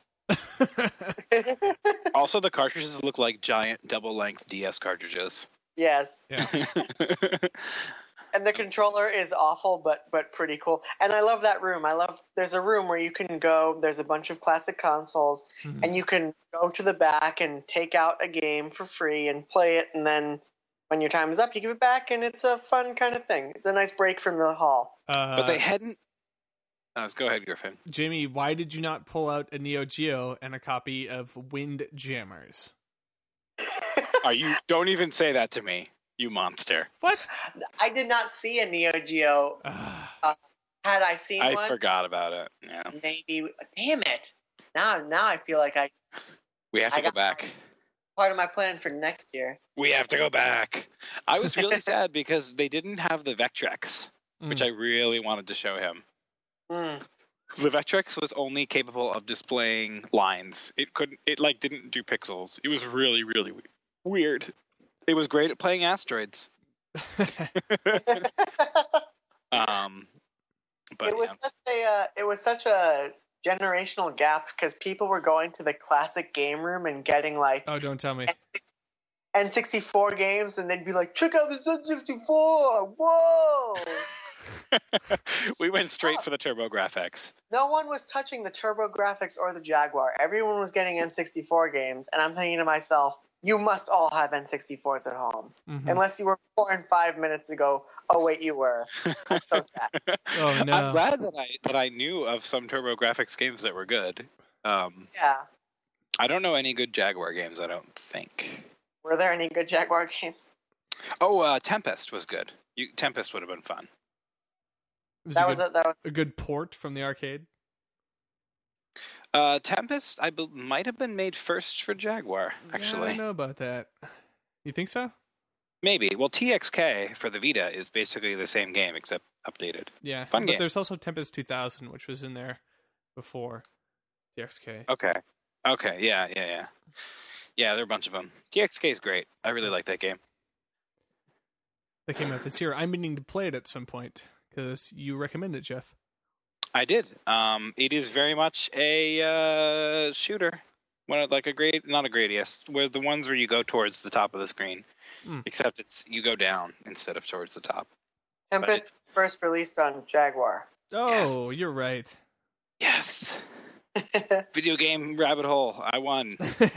Also, the cartridges look like giant double-length DS cartridges. Yes. Yeah. And the controller is awful, but pretty cool. And I love that room. There's a room where you can go, there's a bunch of classic consoles, Mhm. and you can go to the back and take out a game for free and play it, and then when your time is up, you give it back, and it's a fun kind of thing. It's a nice break from the hall. But they hadn't... go ahead, Griffin. Jamie, why did you not pull out a Neo Geo and a copy of Windjammers? Don't even say that to me, you monster. What? I did not see a Neo Geo. Had I seen I one, forgot about it. Yeah. maybe. Damn it! Now I feel like We have to I go got back. part of my plan for next year. We have to go back. I was really sad because they didn't have the Vectrex, which I really wanted to show him. Mm. The Vectrex was only capable of displaying lines. It didn't do pixels. It was really, really weird. It was great at playing asteroids. But it was such a generational gap because people were going to the classic game room and getting like Oh, don't tell me. N64 games, and they'd be like, "Check out this N64! Whoa!" we went straight for the TurboGrafx. No one was touching the TurboGrafx or the Jaguar. Everyone was getting N64 games, and I'm thinking to myself, you must all have N64s at home. Mhm. Unless you were 4 and 5 minutes ago. Oh, wait, you were. That's so sad. Oh, no. I'm glad that I knew of some TurboGrafx games that were good. Yeah. I don't know any good Jaguar games, I don't think. Were there any good Jaguar games? Oh, Tempest was good. Tempest would have been fun. That was a good port from the arcade. Tempest, might have been made first for Jaguar, actually. Yeah, I don't know about that. You think so? Maybe. Well, TXK for the Vita is basically the same game, except updated. Yeah. Fun but game. There's also Tempest 2000, which was in there before TXK. Okay, yeah. Yeah, there are a bunch of them. TXK is great. I really like that game. That came out this year. I'm meaning to play it at some point because you recommend it, Jeff. I did. It is very much a shooter. Not a gradius. Where the ones where you go towards the top of the screen, except you go down instead of towards the top. Tempest first released on Jaguar. Oh, Yes. you're right. Yes. Video game rabbit hole. I won.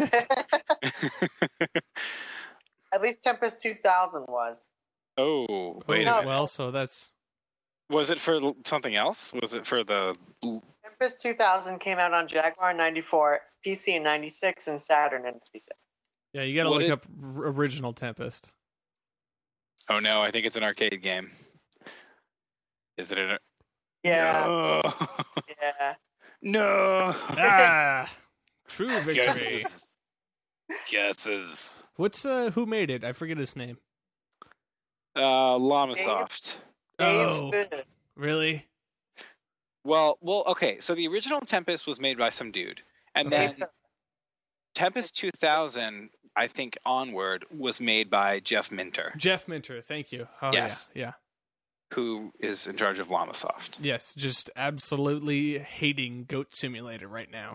At least Tempest 2000 was. Oh, wait No. a minute. Well, so that's... Was it for something else? Was it for the... Tempest 2000 came out on Jaguar in 94, PC in 96, and Saturn in 96. Yeah, you got to What look it- up original Tempest. Oh no, I think it's an arcade game. Is it an... Yeah, No. yeah. No. Ah! True victory. Guesses. What's who made it? I forget his name. Llamasoft. Dave Oh. Smith. Really? Well, okay. So the original Tempest was made by some dude, and Okay. then Tempest 2000, I think onward, was made by Jeff Minter, Jeff Minter, thank you. Oh, Yes. Yeah. who is in charge of Llamasoft. Yes, just absolutely hating Goat Simulator right now.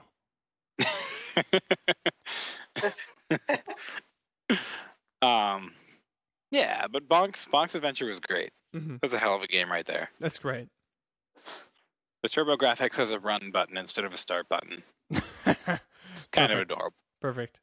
Yeah, but Bonk's Adventure was great. Mhm. That's a hell of a game right there. That's great. The TurboGrafx has a run button instead of a start button. It's kind of Perfect. adorable. Perfect.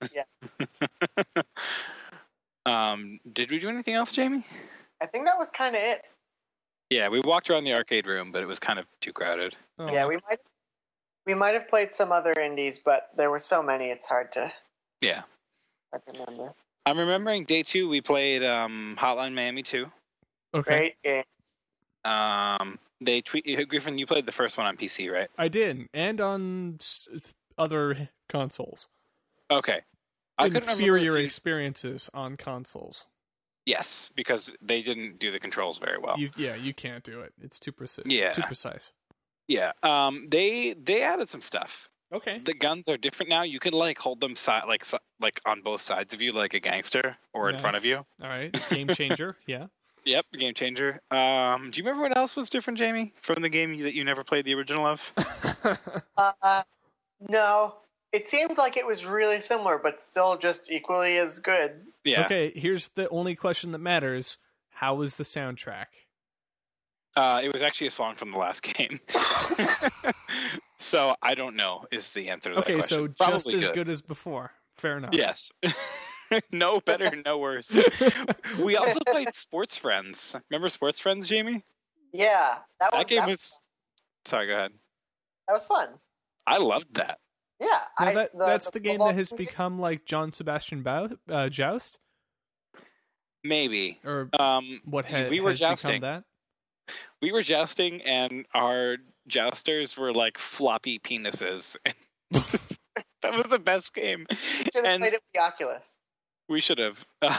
Did we do anything else, Jamie? I think that was kind of it. Yeah, we walked around the arcade room, but it was kind of too crowded. Oh, Yeah, we might have played some other indies, but there were so many it's hard to Yeah. remember. I'm remembering day 2 we played Hotline Miami 2. okay. Great game. They tweet Griffin. You played the first one on PC, right? I did, and on other consoles. Okay. I couldn't remember Inferior if you- experiences on consoles. Yes, because they didn't do the controls very well. You can't do it. It's too precise. Yeah. Too precise. Yeah. They added some stuff. Okay. The guns are different now. You can like hold them like on both sides of you, like a gangster, or in Nice. front of you. All right. Game changer. Yeah. Yep, game changer. Do you remember what else was different, Jamie, from the game that you never played the original of? No, it seemed like it was really similar, but still just equally as good. Yeah. Okay. Here's the only question that matters. How was the soundtrack? It was actually a song from the last game. So I don't know is the answer to that Okay, question. so Probably just as good as before. Fair enough. Yes. No better, no worse. We also played Sports Friends. Remember Sports Friends, Jamie? Yeah, That game was... Sorry, go ahead. that was fun. I loved that. Yeah, Now that's the game that has football- become like John Sebastian Joust, Maybe. or what we were has jousting. become that? We were jousting, and our jousters were like floppy penises. That was the best game. Should have and- played it with the Oculus. We should have.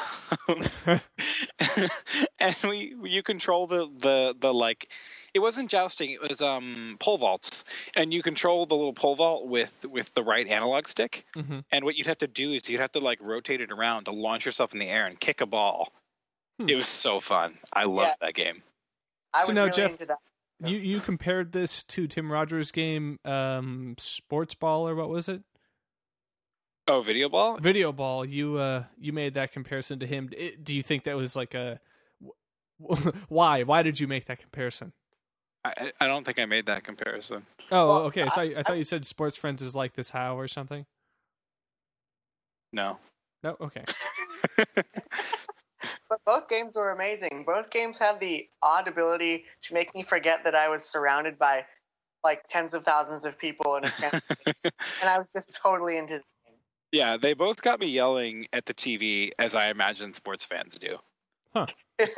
And you control the like, it wasn't jousting, it was pole vaults, and you control the little pole vault with the right analog stick. Mm-hmm. And what you'd have to do is you'd have to like rotate it around to launch yourself in the air and kick a ball. It was so fun. I loved that game. I So was now, really Jeff, into that. You compared this to Tim Rogers' game, Sports Ball, or what was it? Oh, Video Ball? Video Ball. You made that comparison to him. Do you think that was like a why? Why did you make that comparison? I don't think I made that comparison. Oh, Well, okay. So I thought you said Sports Friends is like this how or something. No. No, okay. But both games were amazing. Both games had the odd ability to make me forget that I was surrounded by like tens of thousands of people in a tent, and I was just totally into the game. Yeah, they both got me yelling at the TV as I imagine sports fans do. Huh.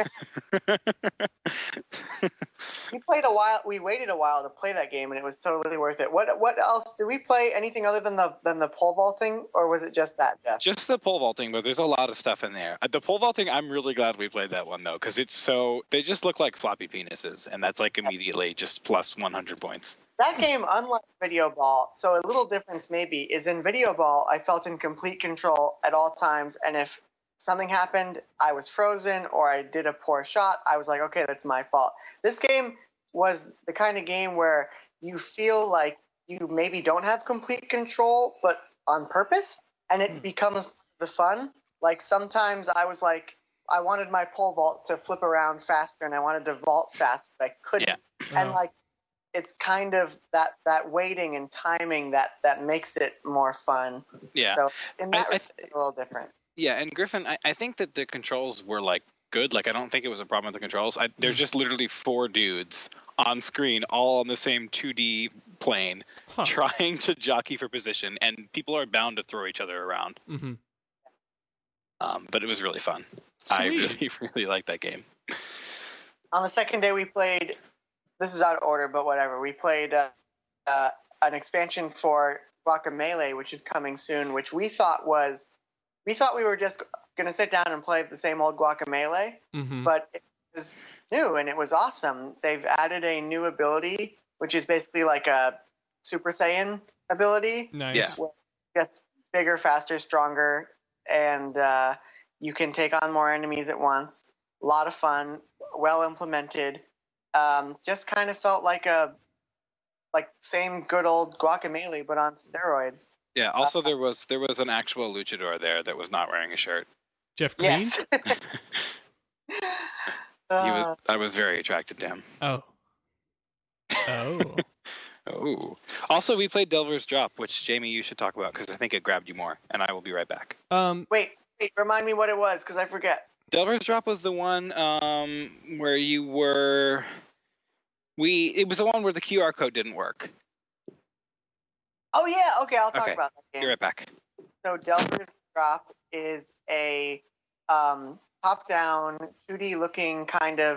We waited a while to play that game, and it was totally worth it. What else did we play? Anything other than the pole vaulting, or was it just that, Jeff? Just the pole vaulting, but there's a lot of stuff in there. The pole vaulting, I'm really glad we played that one, though, because they just look like floppy penises, and that's like immediately just plus 100 points. That game, unlike Video Ball, so a little difference maybe, is in Video Ball, I felt in complete control at all times, and if something happened, I was frozen, or I did a poor shot, I was like, okay, that's my fault. This game was the kind of game where you feel like you maybe don't have complete control, but on purpose, and it becomes the fun. Like sometimes I was like, I wanted my pole vault to flip around faster, and I wanted to vault faster, but I couldn't. Yeah. And like, it's kind of that waiting and timing that makes it more fun. Yeah. So in that respect, it's a little different. Yeah, and Griffin, I think that the controls were like good. Like I don't think it was a problem with the controls. There's just literally 4 dudes on screen, all on the same 2D plane, trying to jockey for position, and people are bound to throw each other around. Mm-hmm. But it was really fun. Sweet. I really, really liked that game. On the second day, we played. This is out of order, but whatever. We played an expansion for Guacamelee, which is coming soon. Which we thought we were just going to sit down and play the same old Guacamelee, Mm-hmm. but it was new and it was awesome. They've added a new ability, which is basically like a Super Saiyan ability. Nice. Yeah. Just bigger, faster, stronger, and you can take on more enemies at once. A lot of fun, well implemented. Just kind of felt like same good old Guacamelee, but on steroids. Yeah. Also, there was an actual luchador there that was not wearing a shirt. Jeff Green? Yes. I was very attracted to him. Oh. Oh. Also, we played Delver's Drop, which Jamie, you should talk about because I think it grabbed you more, and I will be right back. Wait, remind me what it was because I forget. Delver's Drop was the one where you were. It was the one where the QR code didn't work. Oh yeah, okay, I'll talk Okay. about that game. Be right back. So Delver's Drop is a top-down, 2D-looking kind of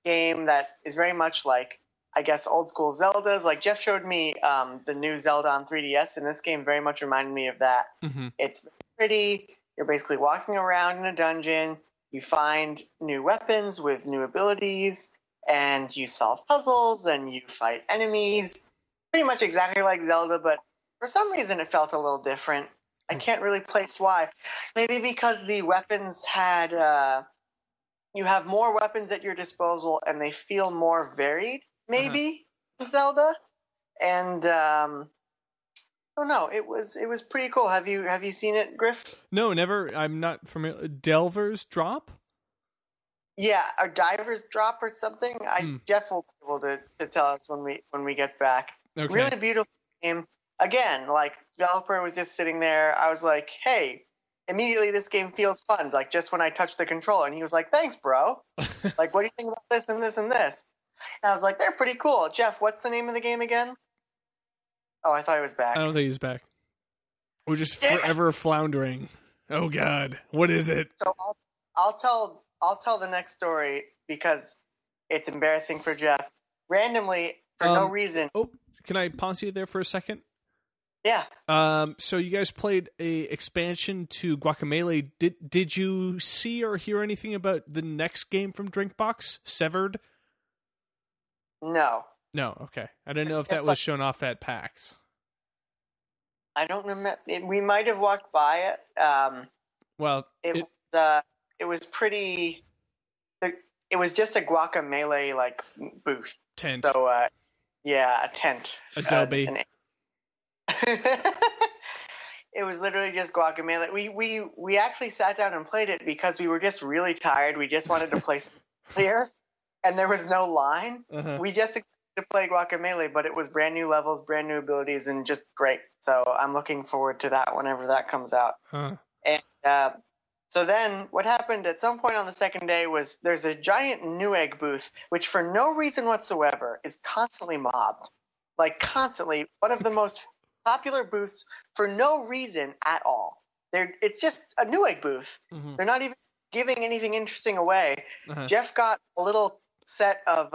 game that is very much like, I guess, old school Zeldas. Like Jeff showed me the new Zelda on 3DS, and this game very much reminded me of that. Mm-hmm. It's pretty. You're basically walking around in a dungeon. You find new weapons with new abilities, and you solve puzzles, and you fight enemies. Pretty much exactly like Zelda, but for some reason it felt a little different. I can't really place why. Maybe because the weapons had... you have more weapons at your disposal, and they feel more varied, maybe, in Zelda. And, I don't know. It was pretty cool. Have you seen it, Griff? No, never. I'm not familiar. Delver's Drop? Yeah, or Diver's Drop or something. Jeff will be able to tell us when we get back. Okay. Really beautiful game. Again, like, developer was just sitting there. I was like, hey, immediately this game feels fun. Like, just when I touched the controller. And he was like, thanks, bro. Like, what do you think about this and this and this? And I was like, they're pretty cool. Jeff, what's the name of the game again? Oh, I thought he was back. I don't think he's back. We're just forever floundering. Oh, God. What is it? So I'll tell the next story because it's embarrassing for Jeff. Randomly, for no reason. Oh, can I pause you there for a second? Yeah. So you guys played a expansion to Guacamelee. Did you see or hear anything about the next game from Drinkbox, Severed? No. No, okay. I didn't know if that was shown off at PAX. I don't remember. We might have walked by it. It was pretty. It was just a Guacamelee like booth. Tent. So yeah, a tent. Adobe. It was literally just Guacamelee. We actually sat down and played it because we were just really tired. We just wanted to play clear, and there was no line. We just expected to play Guacamelee, but it was brand new levels, brand new abilities, and just great. So I'm looking forward to that whenever that comes out. And so then what happened at some point on the second day was there's a giant Newegg booth, which for no reason whatsoever is constantly mobbed. Like constantly, one of the most popular booths for no reason at all. It's just a Newegg booth. Mm-hmm. They're not even giving anything interesting away. Jeff got a little set of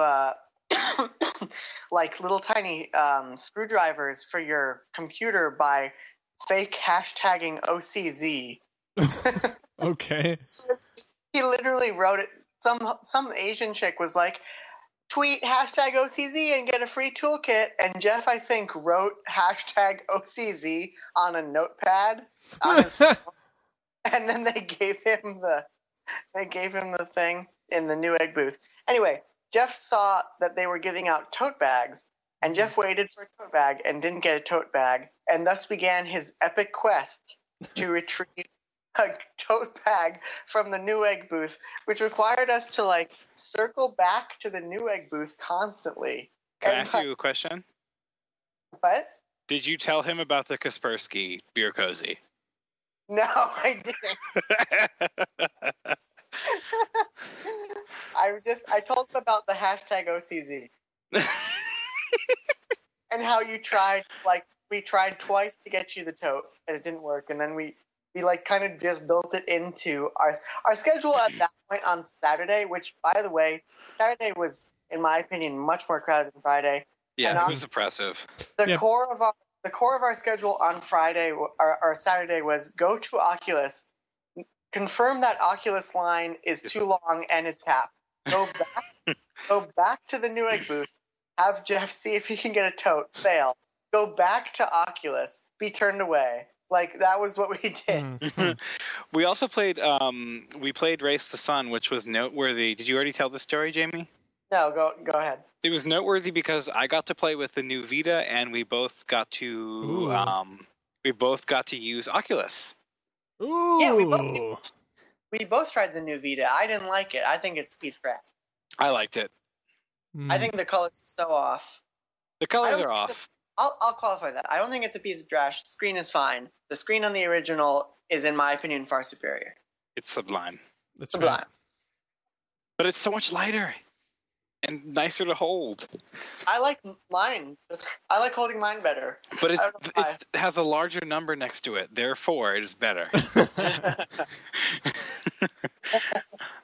like little tiny screwdrivers for your computer by fake hashtagging OCZ. Okay. He literally wrote it. Some Asian chick was like, tweet hashtag OCZ and get a free toolkit. And Jeff, I think, wrote hashtag OCZ on a notepad on his phone. And then they gave him the thing in the Newegg booth. Anyway, Jeff saw that they were giving out tote bags, and Jeff waited for a tote bag and didn't get a tote bag, and thus began his epic quest to retrieve a tote bag from the Newegg booth, which required us to like circle back to the Newegg booth constantly. Can I ask you a question? What? Did you tell him about the Kaspersky beer cozy? No, I didn't. I told him about the hashtag OCZ. And how you tried, like, we tried twice to get you the tote, and it didn't work, and then we like kind of just built it into our schedule at that point on Saturday, which, by the way, Saturday was, in my opinion, much more crowded than Friday. Yeah, it was impressive. The core of our schedule on Friday or Saturday was go to Oculus, confirm that Oculus line is too long and is capped. Go back to the Newegg booth, have Jeff see if he can get a tote, fail. Go back to Oculus, be turned away. Like, that was what we did. We also played Race the Sun, which was noteworthy. Did you already tell the story, Jamie? No, go ahead. It was noteworthy because I got to play with the new Vita, and we both got to use Oculus. Ooh. Yeah, we both tried the new Vita. I didn't like it. I think it's a piece of crap. I liked it. I think the colors are so off. The colors are off. I'll qualify that. I don't think it's a piece of trash. The screen is fine. The screen on the original is, in my opinion, far superior. It's sublime. That's sublime. Right. But it's so much lighter and nicer to hold. I like mine. I like holding mine better. But it has a larger number next to it. Therefore, it is better.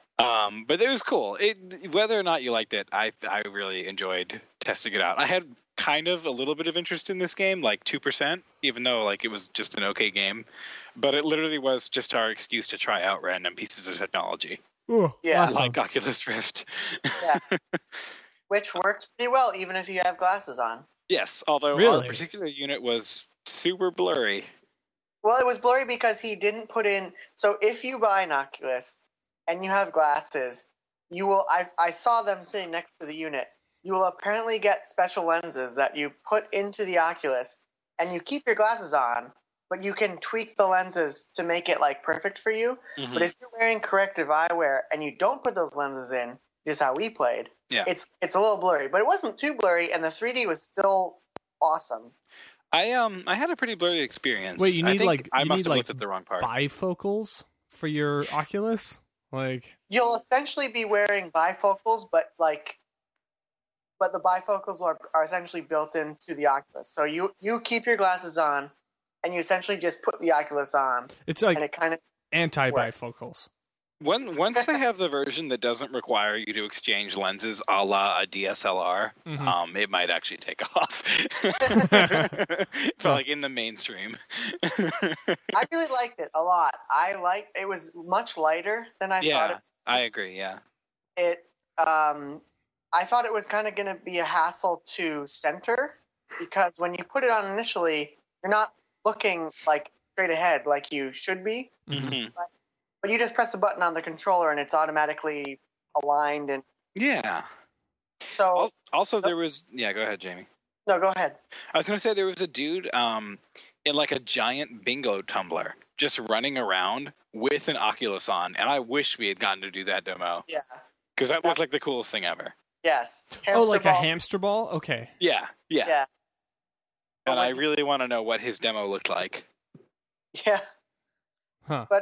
But it was cool. Whether or not you liked it, I really enjoyed testing it out. I had kind of a little bit of interest in this game, like 2%, even though like it was just an okay game. But it literally was just our excuse to try out random pieces of technology. Ooh, Yeah. awesome. Like Oculus Rift. Yeah. Which works pretty well, even if you have glasses on. Yes, although our Really? particular unit was super blurry. Well, it was blurry because he didn't put in. So if you buy an Oculus and you have glasses, you will. I saw them sitting next to the unit. You will apparently get special lenses that you put into the Oculus, and you keep your glasses on, but you can tweak the lenses to make it like perfect for you. Mhm. But if you're wearing corrective eyewear and you don't put those lenses in, just how we played, Yeah. it's a little blurry. But it wasn't too blurry, and the 3D was still awesome. I had a pretty blurry experience. Wait, you I need, think like- I you must need, have like, looked at the wrong part. Bifocals for your Oculus? Like, You'll essentially be wearing bifocals, but the bifocals are essentially built into the Oculus. So you keep your glasses on, and you essentially just put the Oculus on, it's and like it kind of anti-bifocals. Once they have the version that doesn't require you to exchange lenses a la a DSLR, Mhm. it might actually take off. But like in the mainstream. I really liked it a lot. It was much lighter than I thought Yeah, I agree, yeah. it. I thought it was kind of going to be a hassle to center, because when you put it on initially, you're not looking like straight ahead like you should be. Mhm. But you just press a button on the controller and it's automatically aligned. And Yeah. so, Also, there was... Yeah, go ahead, Jamie. no, go ahead. I was going to say there was a dude in like a giant bingo tumbler just running around with an Oculus on, and I wish we had gotten to do that demo. Yeah. Because that looked like the coolest thing ever. Yes. Oh, like Hamster a ball. hamster ball? Okay. Yeah. Yeah. And I But really want to know what his demo looked like. Yeah. Huh. But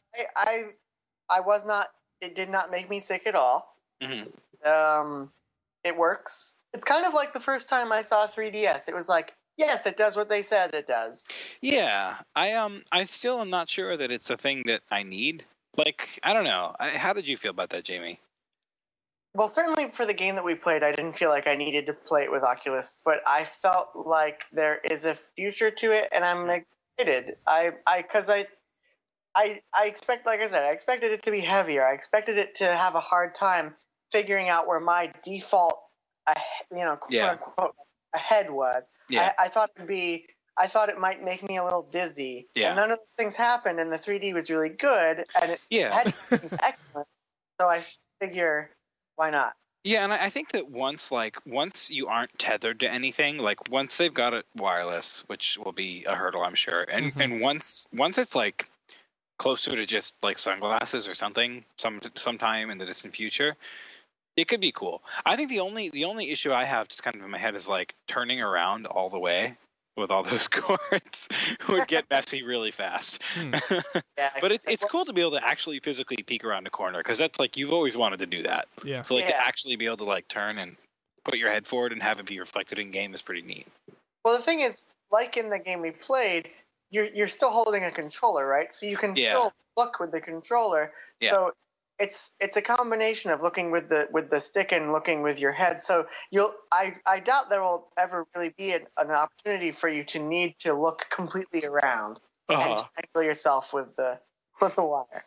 I was not. It did not make me sick at all. Mhm. It works. It's kind of like the first time I saw 3DS. It was like, yes, it does what they said it does. Yeah, I still am not sure that it's a thing that I need. Like, I don't know. How did you feel about that, Jamie? Well, certainly for the game that we played, I didn't feel like I needed to play it with Oculus, but I felt like there is a future to it, and I'm excited. Because I expect, like I said, I expected it to be heavier. I expected it to have a hard time figuring out where my default, quote unquote, ahead was. Yeah. I thought it might make me a little dizzy. Yeah. And none of those things happened, and the 3D was really good, and it Yeah. was excellent. So I figure, why not? Yeah, and I think that once you aren't tethered to anything, like once they've got it wireless, which will be a hurdle, I'm sure, and once it's like closer to just like sunglasses or something, sometime in the distant future, it could be cool. I think the only issue I have just kind of in my head is like turning around all the way with all those cords would get messy really fast. Yeah, But it's cool to be able to actually physically peek around a corner, because that's like you've always wanted to do that. Yeah. So like to Yeah. actually be able to like turn and put your head forward and have it be reflected in game is pretty neat. Well, the thing is, like in the game we played, you're still holding a controller, right? So you can Yeah. still look with the controller. Yeah. So it's a combination of looking with the stick and looking with your head. So I doubt there will ever really be an opportunity for you to need to look completely around and strangle yourself with the wire.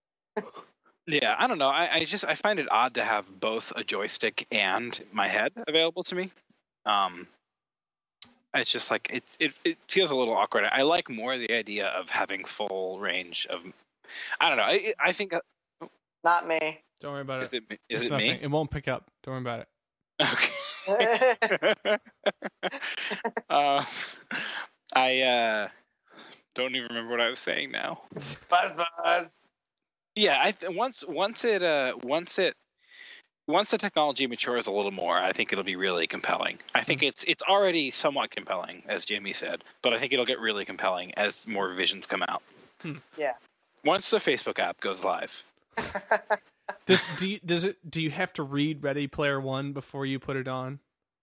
Yeah, I don't know. I find it odd to have both a joystick and my head available to me. It's just like it feels a little awkward. I like more the idea of having full range of. I don't know. I think. Not me. Don't worry about it. Is It's it nothing. me? It won't pick up. Don't worry about it. Okay. I don't even remember what I was saying now. Buzz. Yeah, once the technology matures a little more, I think it'll be really compelling. I think it's already somewhat compelling, as Jamie said, but I think it'll get really compelling as more visions come out. Yeah. Once the Facebook app goes live. Do you have to read Ready Player One before you put it on?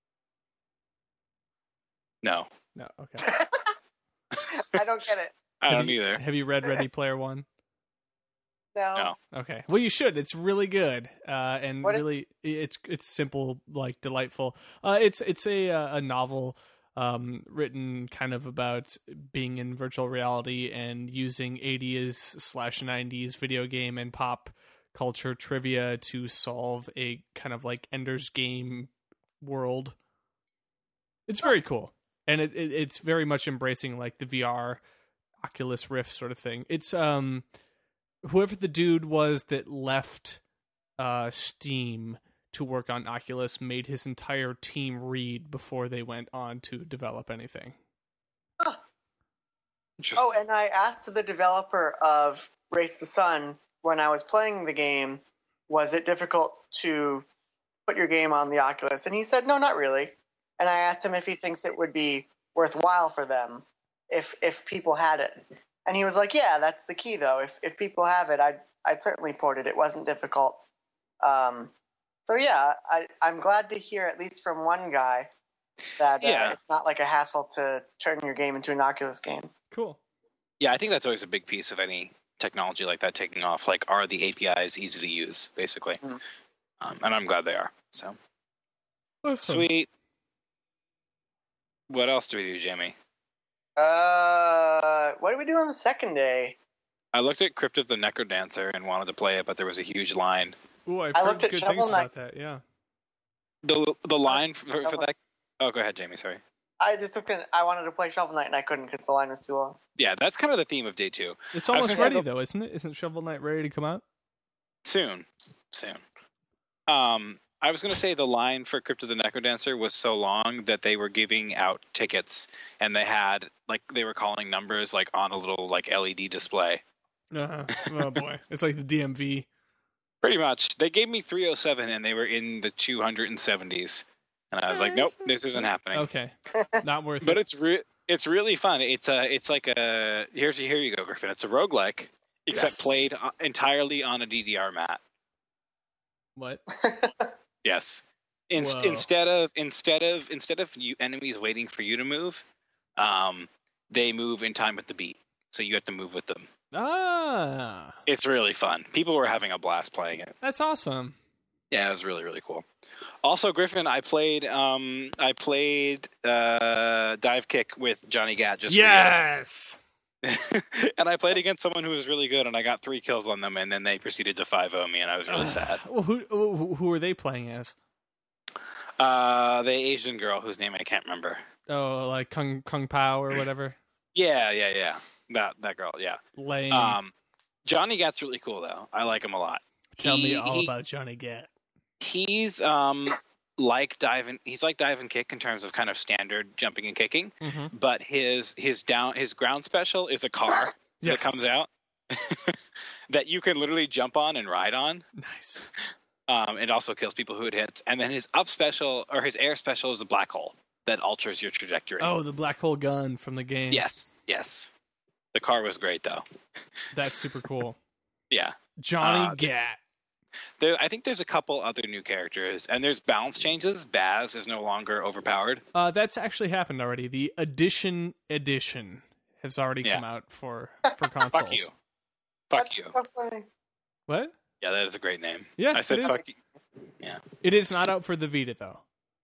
No. No. Okay. I don't get it. I don't either. Have you read Ready Player One? No. No. Okay. Well, you should. It's really good, and What is- really, it's simple, like delightful. It's a novel written kind of about being in virtual reality and using 80s/90s video game and pop culture trivia to solve a kind of like Ender's Game world. It's very cool, and it's very much embracing like the VR Oculus Rift sort of thing. It's whoever the dude was that left Steam to work on Oculus made his entire team read before they went on to develop anything. Interesting. Oh, and I asked the developer of Race the Sun when I was playing the game, was it difficult to put your game on the Oculus? And he said, no, not really. And I asked him if he thinks it would be worthwhile for them if people had it. And he was like, yeah, that's the key, though. If people have it, I'd certainly port it. It wasn't difficult. So, yeah, I'm glad to hear, at least from one guy, that it's not like a hassle to turn your game into an Oculus game. Cool. Yeah, I think that's always a big piece of any technology like that taking off. Like, are the APIs easy to use, basically? Mm-hmm. And I'm glad they are. So Awesome. sweet. What else do we do, Jamie? What did we do on the second day? I looked at Crypt of the Necrodancer and wanted to play it, but there was a huge line. Ooh, I've I heard looked at good Shovel things Knight. about that. Yeah. The line for that. Oh, go ahead, Jamie. Sorry. I just looked at. I wanted to play Shovel Knight and I couldn't because the line was too long. Yeah, that's kind of the theme of day 2. It's I was almost gonna say ready though, isn't it? Isn't Shovel Knight ready to come out? Soon. I was going to say the line for Crypt of the Necrodancer was so long that they were giving out tickets, and they had they were calling numbers on a little LED display. Oh boy, it's like the DMV. Pretty much. They gave me 307, and they were in the 270s, and I was like, nope, this isn't happening. Okay, not worth But it. it's really fun. It's like a here you go, Griffin. It's a roguelike, except Yes. played entirely on a DDR mat. What? Yes. Whoa. Instead of you enemies waiting for you to move, they move in time with the beat. So you have to move with them. Ah, It's really fun. People were having a blast playing it. that's awesome. Yeah, it was really, really cool. Also, Griffin, I played Dive Kick with Johnny Gat just Yes. for you. And I played against someone who was really good, and I got 3 kills on them, and then they proceeded to 5-0 me, and I was really sad. Well, who are they playing as? The Asian girl whose name I can't remember. Oh, like Kung Pao or whatever. Yeah. That girl, yeah. Lame. Johnny Gat's really cool though. I like him a lot. Tell me all about Johnny Gat. He's like dive and kick in terms of kind of standard jumping and kicking, Mm-hmm. but his ground special is a car that comes out that you can literally jump on and ride on. Nice. It also kills people who it hits, and then his up special or his air special is a black hole that alters your trajectory. Oh, the black hole gun from the game. Yes. The car was great though. That's super cool. Yeah. Johnny Gat. I think there's a couple other new characters, and there's balance changes. Baz is no longer overpowered. That's actually happened already. The Edition has already come out for consoles. Fuck you. Fuck That's you. so funny. What? Yeah, that is a great name. Yeah, I said it is. fuck you. Yeah. It is not out for the Vita though.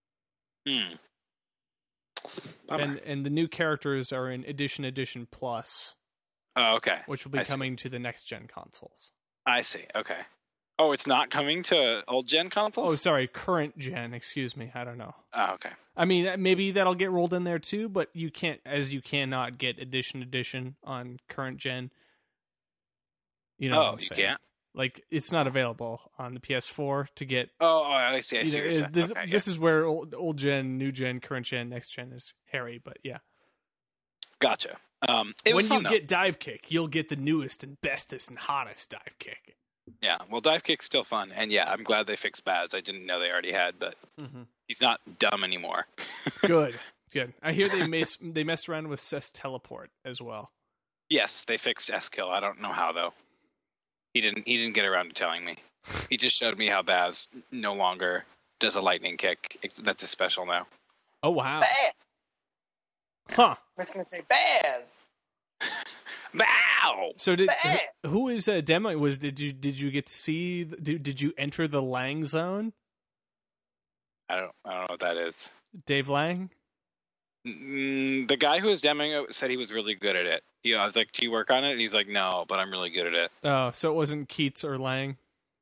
Bummer. And the new characters are in Edition Plus, Oh, okay. which will be I see. coming to the next gen consoles. I see. Okay. Oh, it's not coming to old gen consoles? Oh, sorry, current gen. Excuse me. I don't know. Oh, okay. I mean, maybe that'll get rolled in there too, but you cannot get Edition on current gen. You know? what I'm You saying? can't? Like, it's not available on the PS4 to get. Oh, I see. I see. Either, What you're saying. this Okay, this is where old gen, new gen, current gen, next gen is hairy, but yeah. Gotcha. It was When fun, you though. get Dive Kick, you'll get the newest and bestest and hottest Dive Kick. Yeah, well, Dive Kick's still fun, and yeah, I'm glad they fixed Baz. I didn't know they already had, but he's not dumb anymore. Good. I hear they messed around with Cess Teleport as well. Yes, they fixed S-Kill. I don't know how though. He didn't get around to telling me. He just showed me how Baz no longer does a lightning kick. That's his special now. Oh wow. Baz. Huh. I was going to say Baz. Bow! So Bam! who is demo? Did you get to see? Did you enter the Lang zone? I don't know what that is. Dave Lang. The guy who was demoing it said he was really good at it. I was like, "Do you work on it?" And he's like, "No, but I'm really good at it." Oh, so it wasn't Keats or Lang.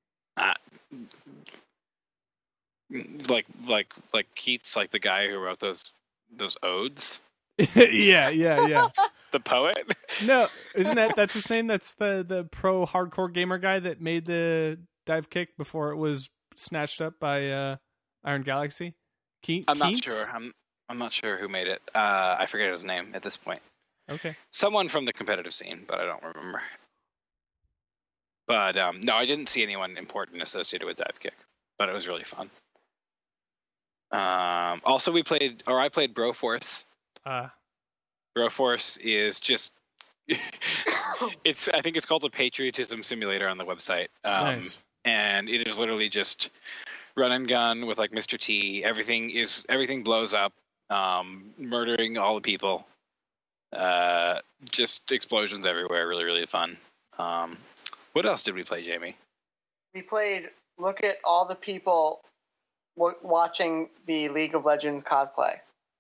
Like Keats, like the guy who wrote those odes. yeah. The poet. No, isn't that's his name? That's the pro hardcore gamer guy that made the dive kick before it was snatched up by Iron Galaxy. I'm not Keats? sure. I'm not sure who made it. I forget his name at this point. Okay. Someone from the competitive scene, but I don't remember. But no, I didn't see anyone important associated with dive kick, but it was really fun. Also, I played Broforce. Broforce is just I think it's called the Patriotism Simulator on the website. Nice. And it is literally just run and gun with like Mr. T. Everything blows up, murdering all the people. Just explosions everywhere. Really, really fun. What else did we play, Jamie? We played. Look at all the people watching the League of Legends cosplay.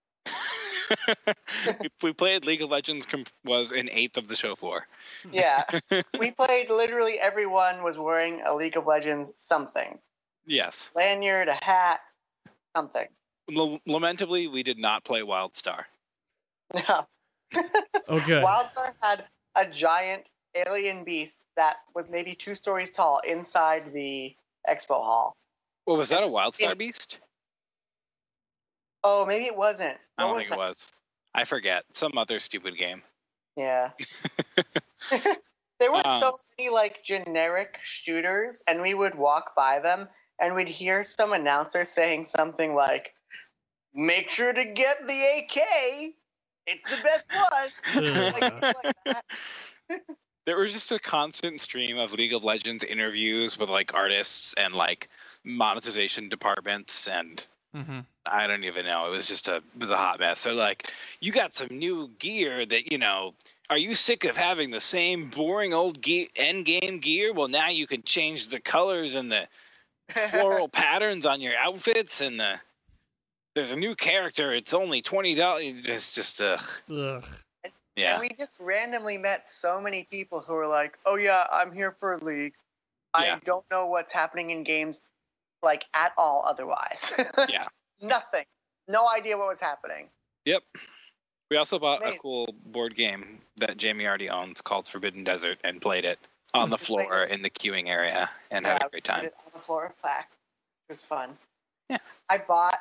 We played League of Legends. Was an eighth of the show floor. Yeah, we played. Literally everyone was wearing a League of Legends something. Yes. Lanyard, a hat, something. Lamentably, we did not play WildStar. No. Oh, good. WildStar had a giant alien beast that was maybe 2 stories tall inside the expo hall. Well, was that a WildStar beast? Oh, maybe it wasn't. I don't think it was. I forget. Some other stupid game. Yeah. There were so many like generic shooters, and we would walk by them, and we'd hear some announcer saying something like, "Make sure to get the AK. It's the best one." like that. There was just a constant stream of League of Legends interviews with like artists and like monetization departments, and I don't even know. It was a hot mess. So like, you got some new gear that, are you sick of having the same boring old end game gear? Well, now you can change the colors and the floral patterns on your outfits, and there's a new character. It's only $20. It's just ugh. Yeah. And we just randomly met so many people who were like, "Oh yeah, I'm here for a League. Yeah. I don't know what's happening in games like at all otherwise." Yeah. Nothing. No idea what was happening. Yep. We also bought Amazing. a cool board game that Jamie already owns called Forbidden Desert and played it on the floor in the queuing area and had a great time. We did it on the floor of PAX. It was fun. Yeah. I bought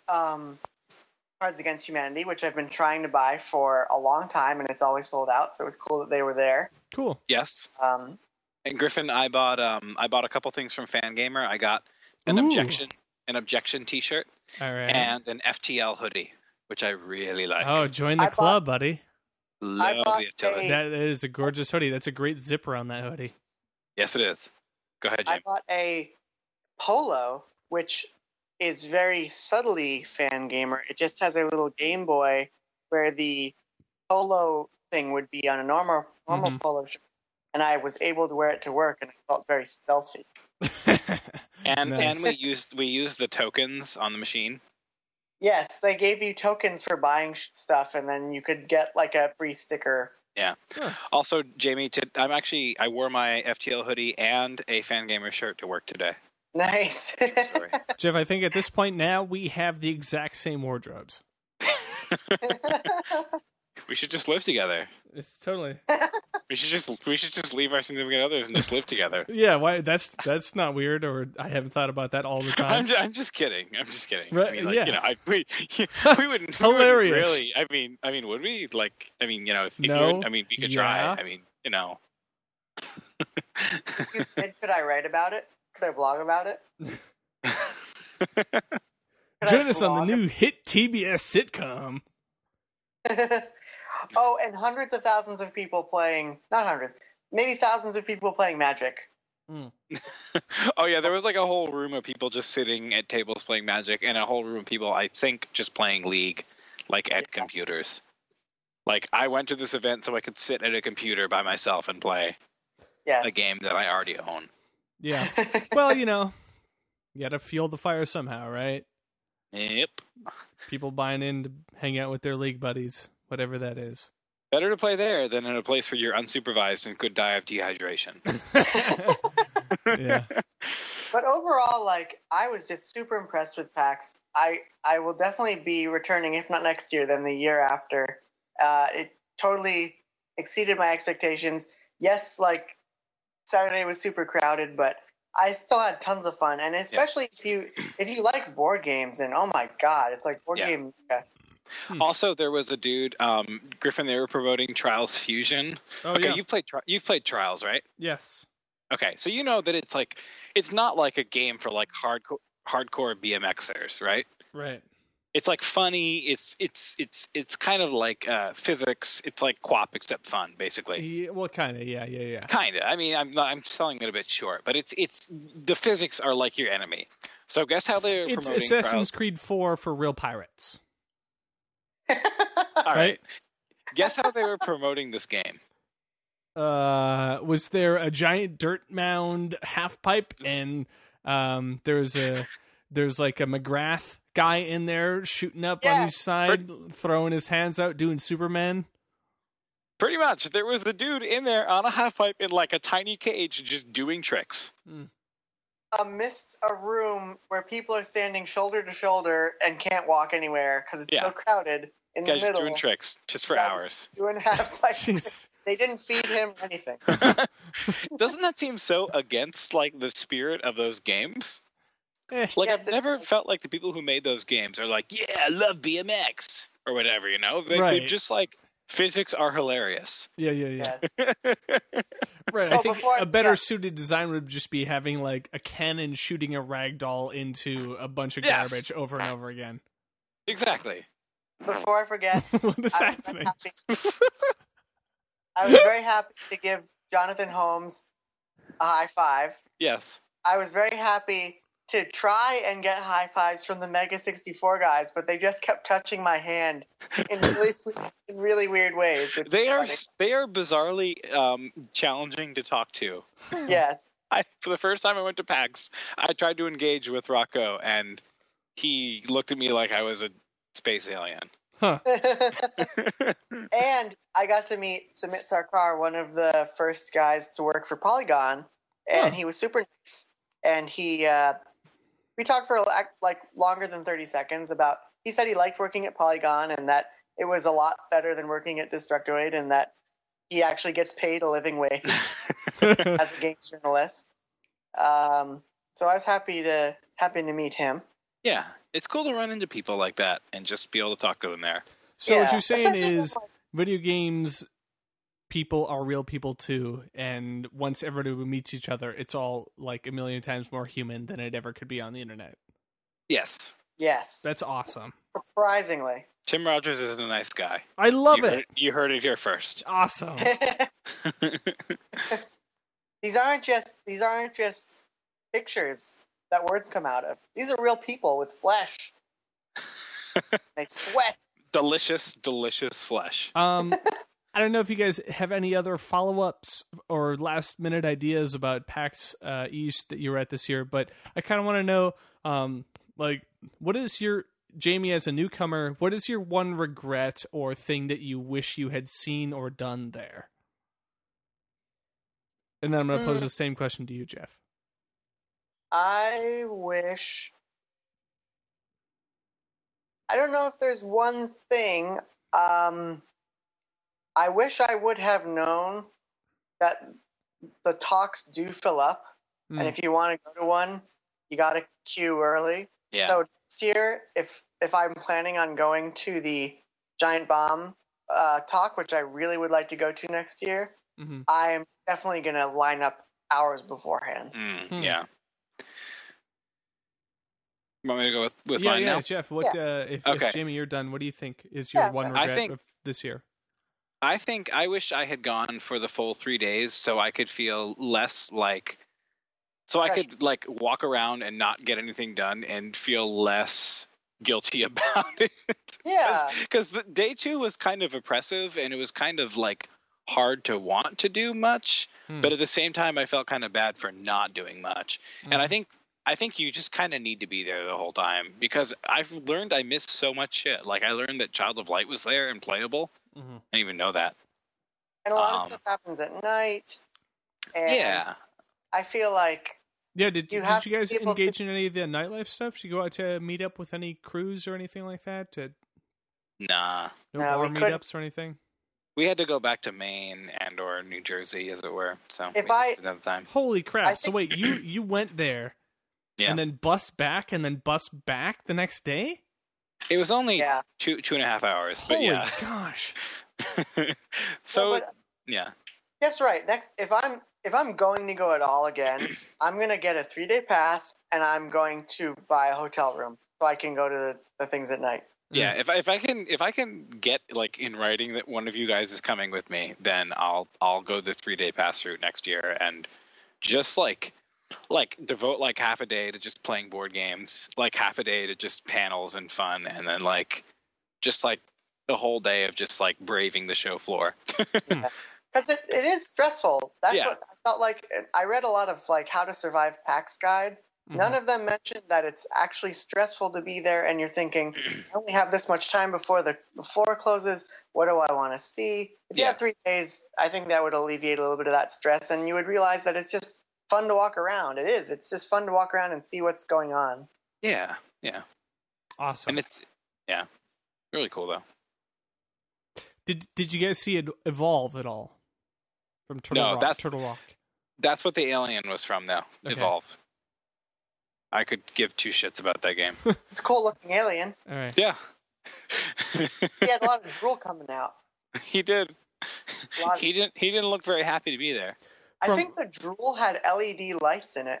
Cards Against Humanity, which I've been trying to buy for a long time, and it's always sold out. So it was cool that they were there. Cool. Yes. Um, And Griffin, I bought a couple things from Fangamer. I got an objection T-shirt All right. and an FTL hoodie, which I really like. Oh, join the club, buddy. Love bought the FTL hoodie. That is a gorgeous hoodie. That's a great zipper on that hoodie. Yes, it is. Go ahead, Jim. I bought a polo, which is very subtly Fangamer. It just has a little Game Boy where the polo thing would be on a normal polo shirt, and I was able to wear it to work, and I felt very stealthy. And Nice. we used the tokens on the machine. Yes, they gave you tokens for buying stuff, and then you could get like a free sticker. Yeah. Huh. Also, Jamie, I wore my FTL hoodie and a Fangamer shirt to work today. Nice. Sorry. Jeff, I think at this point now we have the exact same wardrobes. We should just live together. It's totally. We should just leave our significant others and just live together. Yeah, why? That's not weird, or I haven't thought about that all the time. I'm just kidding. Right, I mean, like, yeah. we wouldn't Hilarious. really. I mean, would we? Like, I mean, if No. you would, I mean, we could try. Yeah. I mean, Could I write about it? Could I blog about it? Could Join I us on the blog new hit TBS sitcom. Oh, and hundreds of thousands of people playing, not hundreds, maybe thousands of people playing Magic. Oh yeah, there was like a whole room of people just sitting at tables playing Magic, and a whole room of people, I think, just playing League, like at computers. Like, I went to this event so I could sit at a computer by myself and play Yes. a game that I already own. Yeah. Well, you got to fuel the fire somehow, right? Yep. People buying in to hang out with their league buddies, whatever that is. Better to play there than in a place where you're unsupervised and could die of dehydration. Yeah. But overall, like, I was just super impressed with PAX. I will definitely be returning, if not next year, then the year after. It totally exceeded my expectations. Yes, like, Saturday was super crowded, but I still had tons of fun. And especially if you like board games, and oh my god, it's like board game. Also, there was a dude, Griffin. They were promoting Trials Fusion. Oh, okay, yeah. you've played Trials, right? Yes. Okay, so you know that it's not like a game for like hardcore BMXers, right? Right. It's like funny. It's kind of like physics. It's like QWOP except fun, basically. Yeah, well, kind of. Yeah. Kind of. I mean, I'm selling it a bit short, but it's the physics are like your enemy. So guess how they're It's promoting Assassin's Trials? Creed 4 for real pirates. All right? Guess how they were promoting this game? Was there a giant dirt mound half pipe, and there's like a McGrath guy in there shooting up on each side, throwing his hands out, doing Superman? Pretty much. There was a dude in there on a half pipe in like a tiny cage just doing tricks. Missed a room where people are standing shoulder to shoulder and can't walk anywhere because it's so crowded in the Guy's middle. just doing tricks just for hours. Doing half pipe. Jeez. They didn't feed him anything. Doesn't that seem so against like the spirit of those games? Like, Yes, I've never felt like the people who made those games are like, yeah, I love BMX or whatever, you know? They're just like, physics are hilarious. Yeah. Yes. Right. Well, I think before I a better forget- suited design would just be having like a cannon shooting a ragdoll into a bunch of garbage over and over again. Exactly. Before I forget, What is I happening? was very happy to give Jonathan Holmes a high five. Yes. I was very happy to try and get high fives from the Mega 64 guys, but they just kept touching my hand in really weird ways. It's They are funny. bizarrely challenging to talk to. Yes. For the first time I went to PAX, I tried to engage with Rocco, and he looked at me like I was a space alien. Huh. And I got to meet Sumit Sarkar, one of the first guys to work for Polygon, and he was super nice. And we talked for like longer than 30 seconds about. He said he liked working at Polygon and that it was a lot better than working at Destructoid, and that he actually gets paid a living wage as a games journalist. So I was happy to meet him. Yeah, it's cool to run into people like that and just be able to talk to them there. So what Yeah, you're saying especially is with, like, video games people are real people too, and once everybody meets each other, it's all like a million times more human than it ever could be on the internet. Yes. Yes. That's awesome. Surprisingly. Tim Rogers is a nice guy. I love it. You heard it here first. Awesome. These aren't just pictures that words come out of. These are real people with flesh. They sweat. Delicious, delicious flesh. I don't know if you guys have any other follow-ups or last-minute ideas about PAX East that you were at this year, but I kind of want to know, what is your, Jamie, as a newcomer, what is your one regret or thing that you wish you had seen or done there? And then I'm going to pose the same question to you, Jeff. I don't know if there's one thing. I wish I would have known that the talks do fill up, and if you want to go to one, you got to queue early. Yeah. So next year, if I'm planning on going to the Giant Bomb talk, which I really would like to go to next year, I'm definitely going to line up hours beforehand. Yeah. You want me to go with mine now? Jeff, if Jamie, you're done, what do you think is your one regret of this year? I wish I had gone for the full 3 days so I could feel less like, I could like walk around and not get anything done and feel less guilty about it. Yeah. Because day 2 was kind of oppressive, and it was kind of like hard to want to do much, but at the same time I felt kind of bad for not doing much. And I think you just kind of need to be there the whole time, because I've learned I missed so much shit. Like I learned that Child of Light was there and playable. I didn't even know that. And a lot of stuff happens at night. And Yeah. I feel like did you guys engage in any of the nightlife stuff? Did you go out to meet up with any crews or anything like that? Nah. No bar meetups or anything? We had to go back to Maine and or New Jersey, as it were. So If we just didn't have time. Holy crap. So wait, you went there and then bus back and then bus back the next day? It was only 2.5 hours, but Holy yeah. gosh. So, yeah. That's right. Next, if I'm going to go at all again, I'm going to get a 3-day pass, and I'm going to buy a hotel room so I can go to the things at night. Yeah, if I can get like in writing that one of you guys is coming with me, then I'll go the 3-day pass route next year and just like devote like half a day to just playing board games, like half a day to just panels and fun, and then like just like the whole day of just like braving the show floor. Because it is stressful. That's what I felt like. I read a lot of like how to survive PAX guides. None of them mentioned that it's actually stressful to be there, and you're thinking, I only have this much time before the floor closes. What do I want to see? If you had 3 days, I think that would alleviate a little bit of that stress, and you would realize that it's just fun to walk around. It is. It's just fun to walk around and see what's going on. Yeah. Awesome. And it's really cool though. Did you guys see it evolve at all from Turtle Rock? That's what the Alien was from, though. Okay. Evolve. I could give 2 shits about that game. It's a cool looking alien. All right. Yeah. He had a lot of drool coming out. He did. He didn't look very happy to be there. I think the drool had LED lights in it.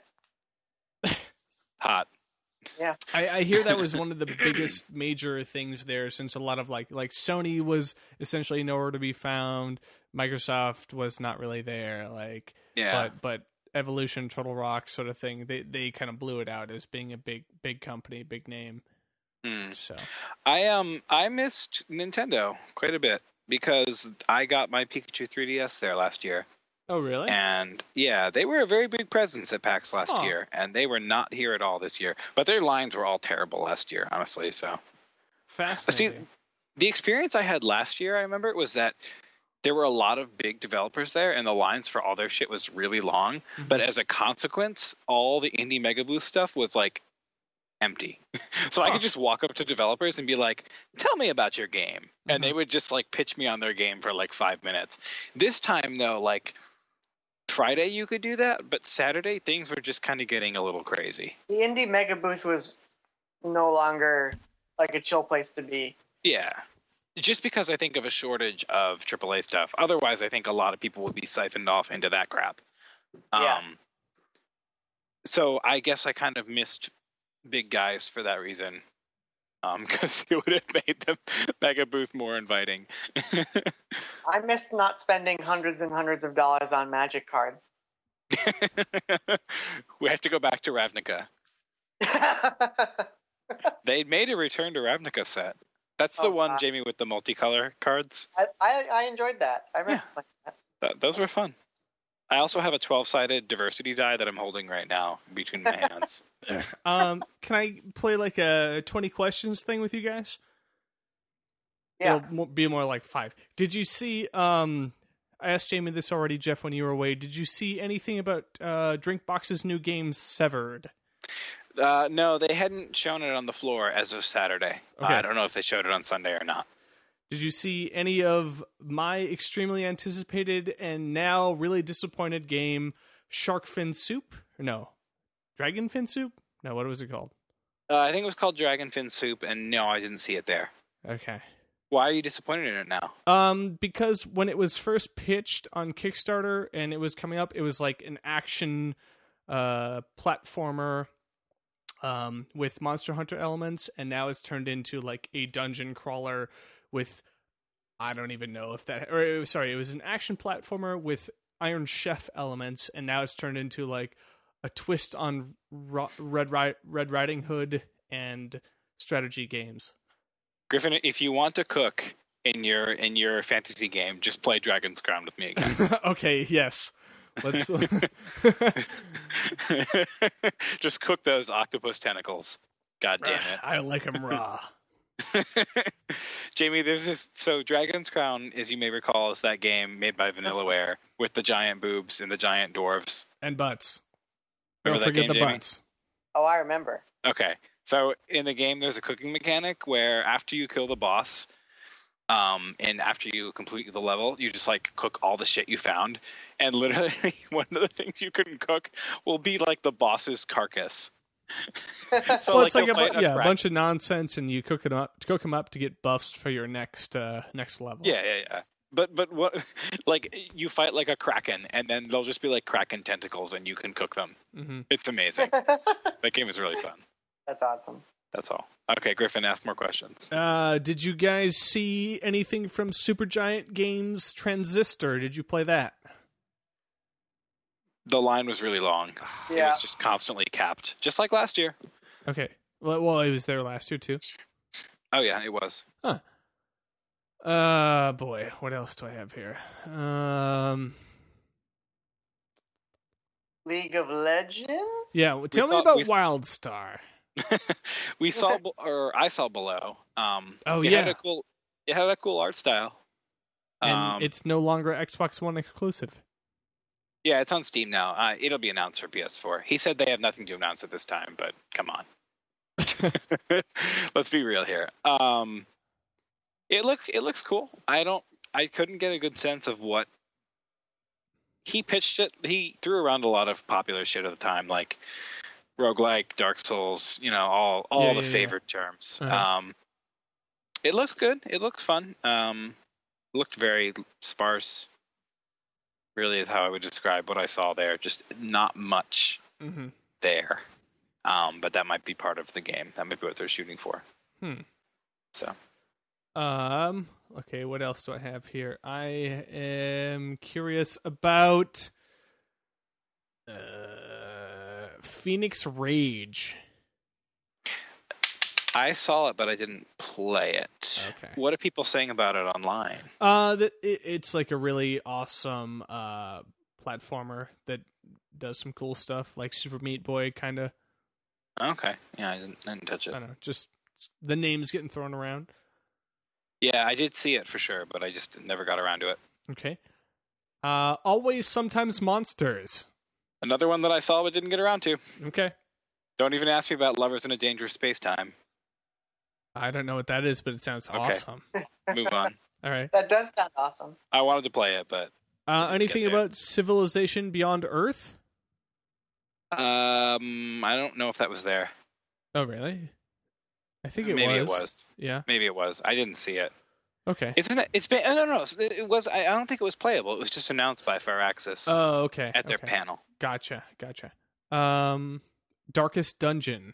Hot. Yeah. I hear that was one of the biggest major things there, since a lot of like Sony was essentially nowhere to be found. Microsoft was not really there. But Evolution, Turtle Rock sort of thing, they kind of blew it out as being a big company, big name. So I missed Nintendo quite a bit because I got my Pikachu 3DS there last year. Oh, really? And yeah, they were a very big presence at PAX last year, and they were not here at all this year. But their lines were all terrible last year, honestly. So fascinating. See, the experience I had last year, I remember, was that there were a lot of big developers there, and the lines for all their shit was really long. But as a consequence, all the indie Mega Booth stuff was like empty. So I could just walk up to developers and be like, tell me about your game. And they would just like pitch me on their game for like 5 minutes. This time though, like Friday you could do that, but Saturday things were just kind of getting a little crazy. The indie Mega Booth was no longer like a chill place to be. Yeah. Just because I think of a shortage of AAA stuff. Otherwise, I think a lot of people would be siphoned off into that crap. So I guess I kind of missed big guys for that reason. Because it would have made the Mega Booth more inviting. I missed not spending hundreds and hundreds of dollars on Magic cards. We have to go back to Ravnica. They made a Return to Ravnica set. That's the one, Jamie, with the multicolor cards. I enjoyed that. I really liked that. Those were fun. I also have a 12-sided diversity die that I'm holding right now between my hands. Can I play like a 20 questions thing with you guys? Yeah. It'll be more like 5. Did you see, I asked Jamie this already, Jeff, when you were away. Did you see anything about Drinkbox's new game, Severed? No, they hadn't shown it on the floor as of Saturday. Okay. I don't know if they showed it on Sunday or not. Did you see any of my extremely anticipated and now really disappointed game, Shark Fin Soup? Or no, Dragon Fin Soup? No, what was it called? I think it was called Dragon Fin Soup, and no, I didn't see it there. Okay. Why are you disappointed in it now? Because when it was first pitched on Kickstarter and it was coming up, it was like an action platformer with Monster Hunter elements, and now it's turned into like a dungeon crawler with, I don't even know if that, or sorry, it was an action platformer with Iron Chef elements, and now it's turned into like a twist on Red Riding Hood and strategy games. Griffin, if you want to cook in your fantasy game, just play Dragon's Crown with me again. Okay, yes. Let's. Just cook those octopus tentacles. God damn it. I like them raw. Jamie, there's this. So, Dragon's Crown, as you may recall, is that game made by Vanillaware with the giant boobs and the giant dwarves. And butts. Remember Don't that forget game, the Jamie? butts. Oh, I remember. Okay. So, in the game, there's a cooking mechanic where after you kill the boss, and after you complete the level, you just like cook all the shit you found. And literally, one of the things you couldn't cook will be like the boss's carcass. So, Well, it's like you'll fight a crack- bunch of nonsense, and you cook them up to get buffs for your next level. Yeah. But what, like, you fight like a kraken, and then they'll just be like kraken tentacles, and you can cook them. Mm-hmm. It's amazing. That game is really fun. That's awesome. That's all. Okay, Griffin, ask more questions. Did you guys see anything from Supergiant Games Transistor? Did you play that? The line was really long. It Yeah. was just constantly capped, just like last year. Okay. Well, it was there last year too. Oh yeah, it was. Boy, what else do I have here? League of Legends? Yeah, tell me about WildStar. We saw, or I saw below. Oh, it yeah. had a cool art style. And it's no longer Xbox One exclusive. Yeah, it's on Steam now. It'll be announced for PS4. He said they have nothing to announce at this time, but come on. Let's be real here. It looks cool. I couldn't get a good sense of what he pitched it. He threw around a lot of popular shit at the time, like roguelike, Dark Souls, all the favorite terms. Uh-huh. It looks good. It looks fun. Looked very sparse. Really is how I would describe what I saw there. Just not much Mm-hmm. there. But that might be part of the game. That might be what they're shooting for. So. Okay, what else do I have here? I am curious about Phoenix Rage. I saw it, but I didn't play it. Okay. What are people saying about it online? It's like a really awesome platformer that does some cool stuff, like Super Meat Boy, kind of. Okay. Yeah, I didn't touch it. I don't know, just the names getting thrown around. Yeah, I did see it for sure, but I just never got around to it. Okay. Always Sometimes Monsters. Another one that I saw but didn't get around to. Okay. Don't even ask me about Lovers in a Dangerous Space-Time. I don't know what that is, but it sounds Okay. awesome. Move on. All right. That does sound awesome. I wanted to play it, but Anything get there. about Civilization Beyond Earth? I don't know if that was there. Oh, really? I think it Maybe was. it was. Yeah. Maybe it was. I didn't see it. Okay. Isn't it? It's been. No. It was. I don't think it was playable. It was just announced by Firaxis Oh, okay. at their okay. panel. Gotcha. Darkest Dungeon.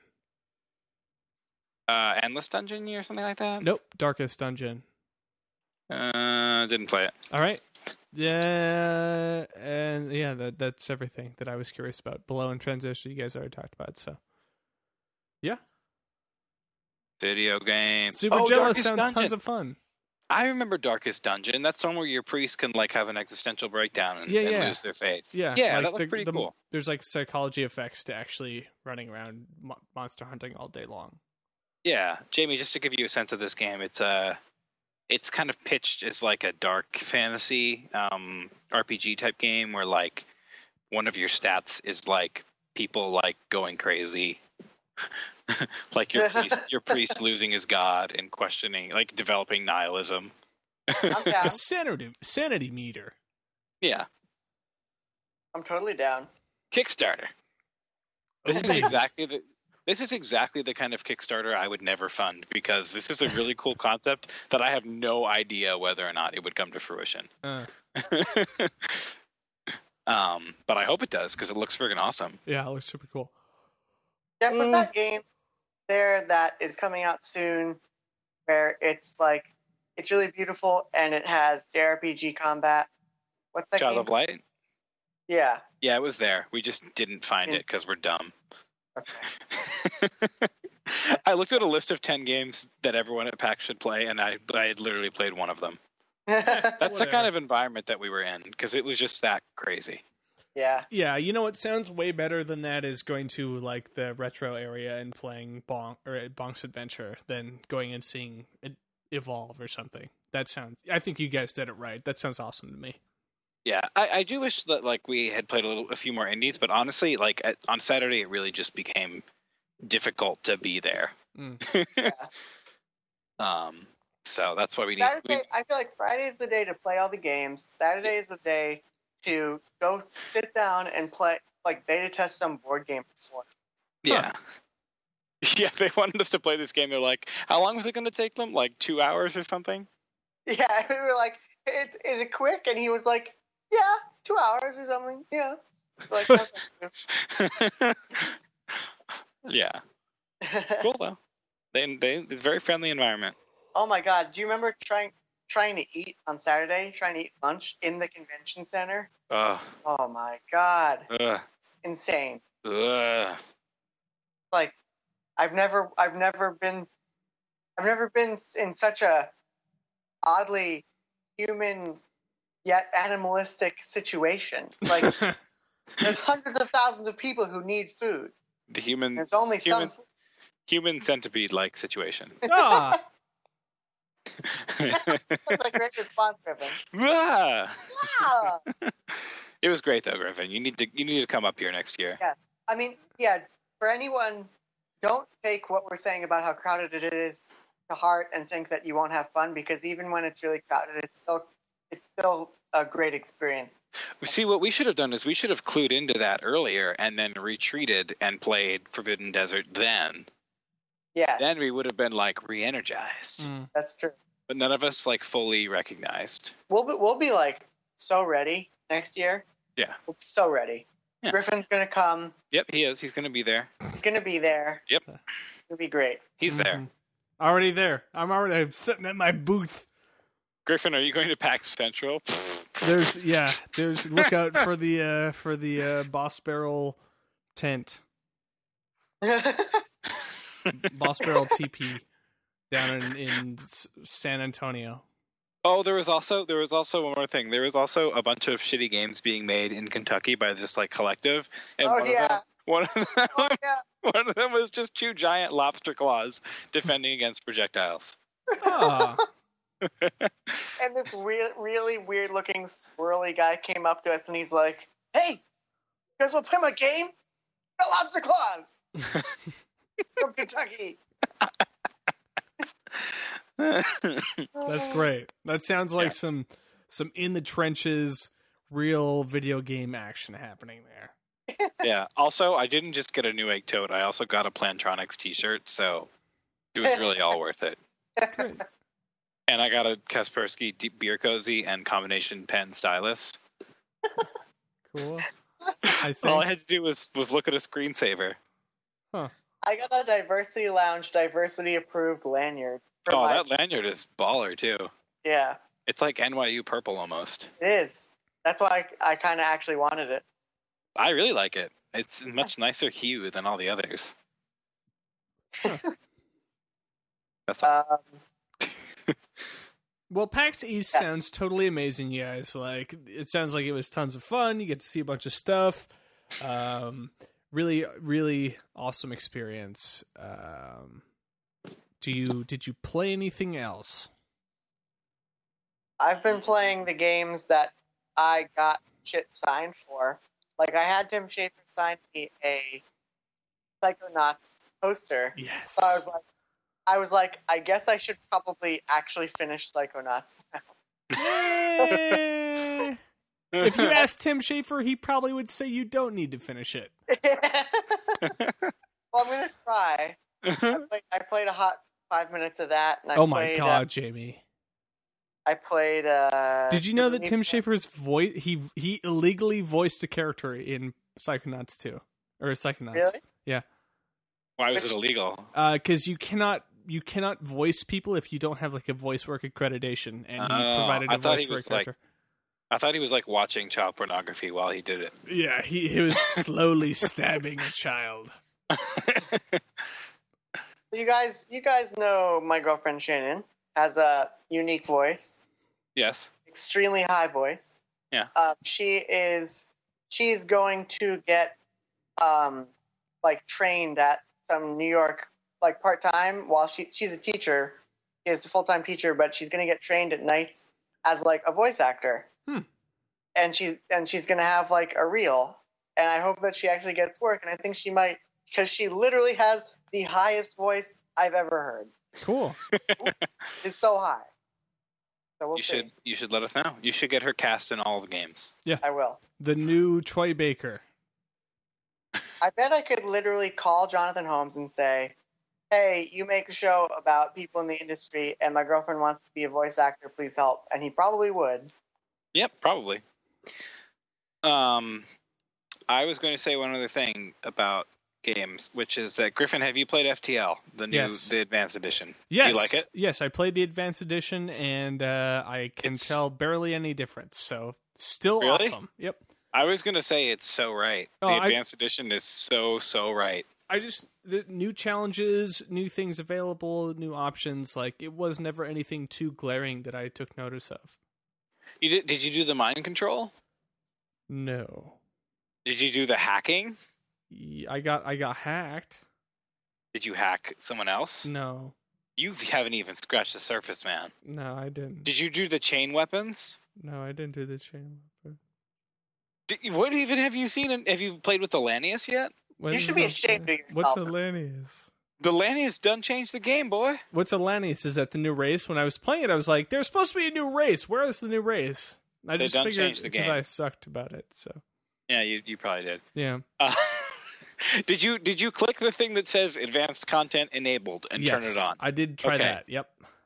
Endless Dungeon or something like that. Nope. Darkest Dungeon. Didn't play it. All right. Yeah, and yeah, that's everything that I was curious about. Below and Transition, you guys already talked about. So, yeah. Video game. Super Jealous Darkest sounds Dungeon. tons of fun. I remember Darkest Dungeon. That's the one where your priest can like have an existential breakdown and lose their faith. Yeah, yeah, like that looked pretty cool. There's like psychology effects to actually running around monster hunting all day long. Yeah, Jamie, just to give you a sense of this game, it's kind of pitched as like a dark fantasy RPG type game where like one of your stats is like people like going crazy. Like your priest losing his god and questioning, like developing nihilism. I'm down. A sanity meter. Yeah, I'm totally down. Kickstarter. This Oh, is exactly the kind of Kickstarter I would never fund because this is a really cool concept that I have no idea whether or not it would come to fruition. But I hope it does because it looks friggin' awesome. Yeah, it looks super cool. Jeff, was that game there that is coming out soon where it's like, it's really beautiful and it has JRPG combat? What's that Child game? of Light? Yeah. Yeah, it was there. We just didn't find it because we're dumb. Okay. I looked at a list of 10 games that everyone at PAX should play, and I had literally played one of them. That's the kind of environment that we were in, because it was just that crazy. Yeah. Yeah, you know what sounds way better than that is going to like the retro area and playing Bonk's Adventure than going and seeing it Evolve or something. I think you guys did it right. That sounds awesome to me. Yeah, I do wish that like we had played a few more indies, but honestly, like on Saturday, it really just became difficult to be there. Yeah. So that's why we need. Saturday, I feel like Friday is the day to play all the games. Saturday is the day to go sit down and play, like beta test some board game before. Yeah. Yeah, they wanted us to play this game. They're like, how long was it going to take them? Like 2 hours or something? Yeah, we were like, is it quick? And he was like, yeah, 2 hours or something. Yeah. Like, yeah. It's cool though. It's a very friendly environment. Oh my God! Do you remember trying to eat on Saturday? Trying to eat lunch in the convention center? Ugh. Oh my God! Ugh. It's insane. Ugh. Like, I've never been in such a oddly human yet animalistic situation. Like, there's hundreds of thousands of people who need food. The human. There's only some. Human centipede-like situation. Ah! That's a great response, Griffin. Ah! Yeah. It was great though, Griffin. You need to come up here next year. Yes. I mean, yeah. For anyone, don't take what we're saying about how crowded it is to heart and think that you won't have fun, because even when it's really crowded, it's still a great experience. See, what we should have done is we should have clued into that earlier and then retreated and played Forbidden Desert then. Yes. Then we would have been like re-energized. That's true. But none of us like fully recognized. We'll be like so ready next year. Yeah. We'll be so ready. Yeah. Griffin's gonna come. Yep, he is. He's going to be there. He's gonna be there. Yep. It'll be great. He's there. Already there. I'm sitting at my booth. Griffin, are you going to PAX Central? There's look out for the Boss Barrel tent. Boss Barrel TP down in San Antonio. Oh, there was also one more thing. There was also a bunch of shitty games being made in Kentucky by this like collective. And one of them was just two giant lobster claws defending against projectiles. Ah. And this really weird looking swirly guy came up to us and he's like, "Hey, you guys want to play my game? Got lobster claws from Kentucky." That's great. That sounds like some in the trenches, real video game action happening there. Yeah. Also, I didn't just get a Newegg tote. I also got a Plantronics t-shirt, so it was really all worth it. Great. And I got a Kaspersky beer cozy and combination pen stylus. Cool. All I had to do was look at a screensaver. Huh. I got a Diversity Lounge, diversity approved lanyard. That lanyard is baller too. Yeah. It's like NYU purple almost. It is. That's why I kind of actually wanted it. I really like it. It's a much nicer hue than all the others. Huh. That's all. Well, PAX East sounds totally amazing, you guys. Like, it sounds like it was tons of fun. You get to see a bunch of stuff. Really, really awesome experience. Did you play anything else? I've been playing the games that I got shit signed for. Like, I had Tim Schafer sign me a Psychonauts poster. Yes. So I was like, I guess I should probably actually finish Psychonauts now. If you asked Tim Schafer, he probably would say you don't need to finish it. Well, I'm going to try. I played a hot 5 minutes of that. And Oh my god, Jamie. I played... Did you know that Tim Schafer's voice... He illegally voiced a character in Psychonauts 2? Or Psychonauts. Really? Yeah. Why was it illegal? Because you cannot voice people if you don't have like a voice work accreditation, and he provided a voice for a character. I thought he was like watching child pornography while he did it. Yeah, he was slowly stabbing a child. You guys know my girlfriend Shannon has a unique voice, Yes. extremely high voice. Yeah. She's going to get like trained at some New York like part-time while she's a teacher. She's a full-time teacher, but she's going to get trained at nights as like a voice actor. And she's going to have like a reel, and I hope that she actually gets work, and I think she might, because she literally has the highest voice I've ever heard. Cool. It's so high. So we'll see. You should let us know. You should get her cast in all the games. Yeah. I will. The new Troy Baker. I bet I could literally call Jonathan Holmes and say, hey, you make a show about people in the industry and my girlfriend wants to be a voice actor, please help. And he probably would. Yep, probably. I was going to say one other thing about games, which is that Griffin, have you played FTL, the Advanced Edition? Yes. Do you like it? Yes, I played the Advanced Edition, and I can tell barely any difference. So still Really? awesome. Yep. I was going to say it's so right. Oh, The Advanced Edition is so right. The new challenges, new things available, new options. Like, it was never anything too glaring that I took notice of. Did you do the mind control? No. Did you do the hacking? I got hacked. Did you hack someone else? No. You haven't even scratched the surface, man. No, I didn't. Did you do the chain weapons? No, I didn't do the chain. What even have you seen? Have you played with the Lanius yet? You should be ashamed of yourself. What's a Lanius? The Lanius done changed the game, boy. What's a Lanius? Is that the new race? When I was playing it, I was like, there's supposed to be a new race. Where is the new race? I They just done figured changed the because game. I sucked about it. So Yeah, you probably did. yeah. Did you click the thing that says advanced content enabled and turn it on? I did try Okay. that. Yep.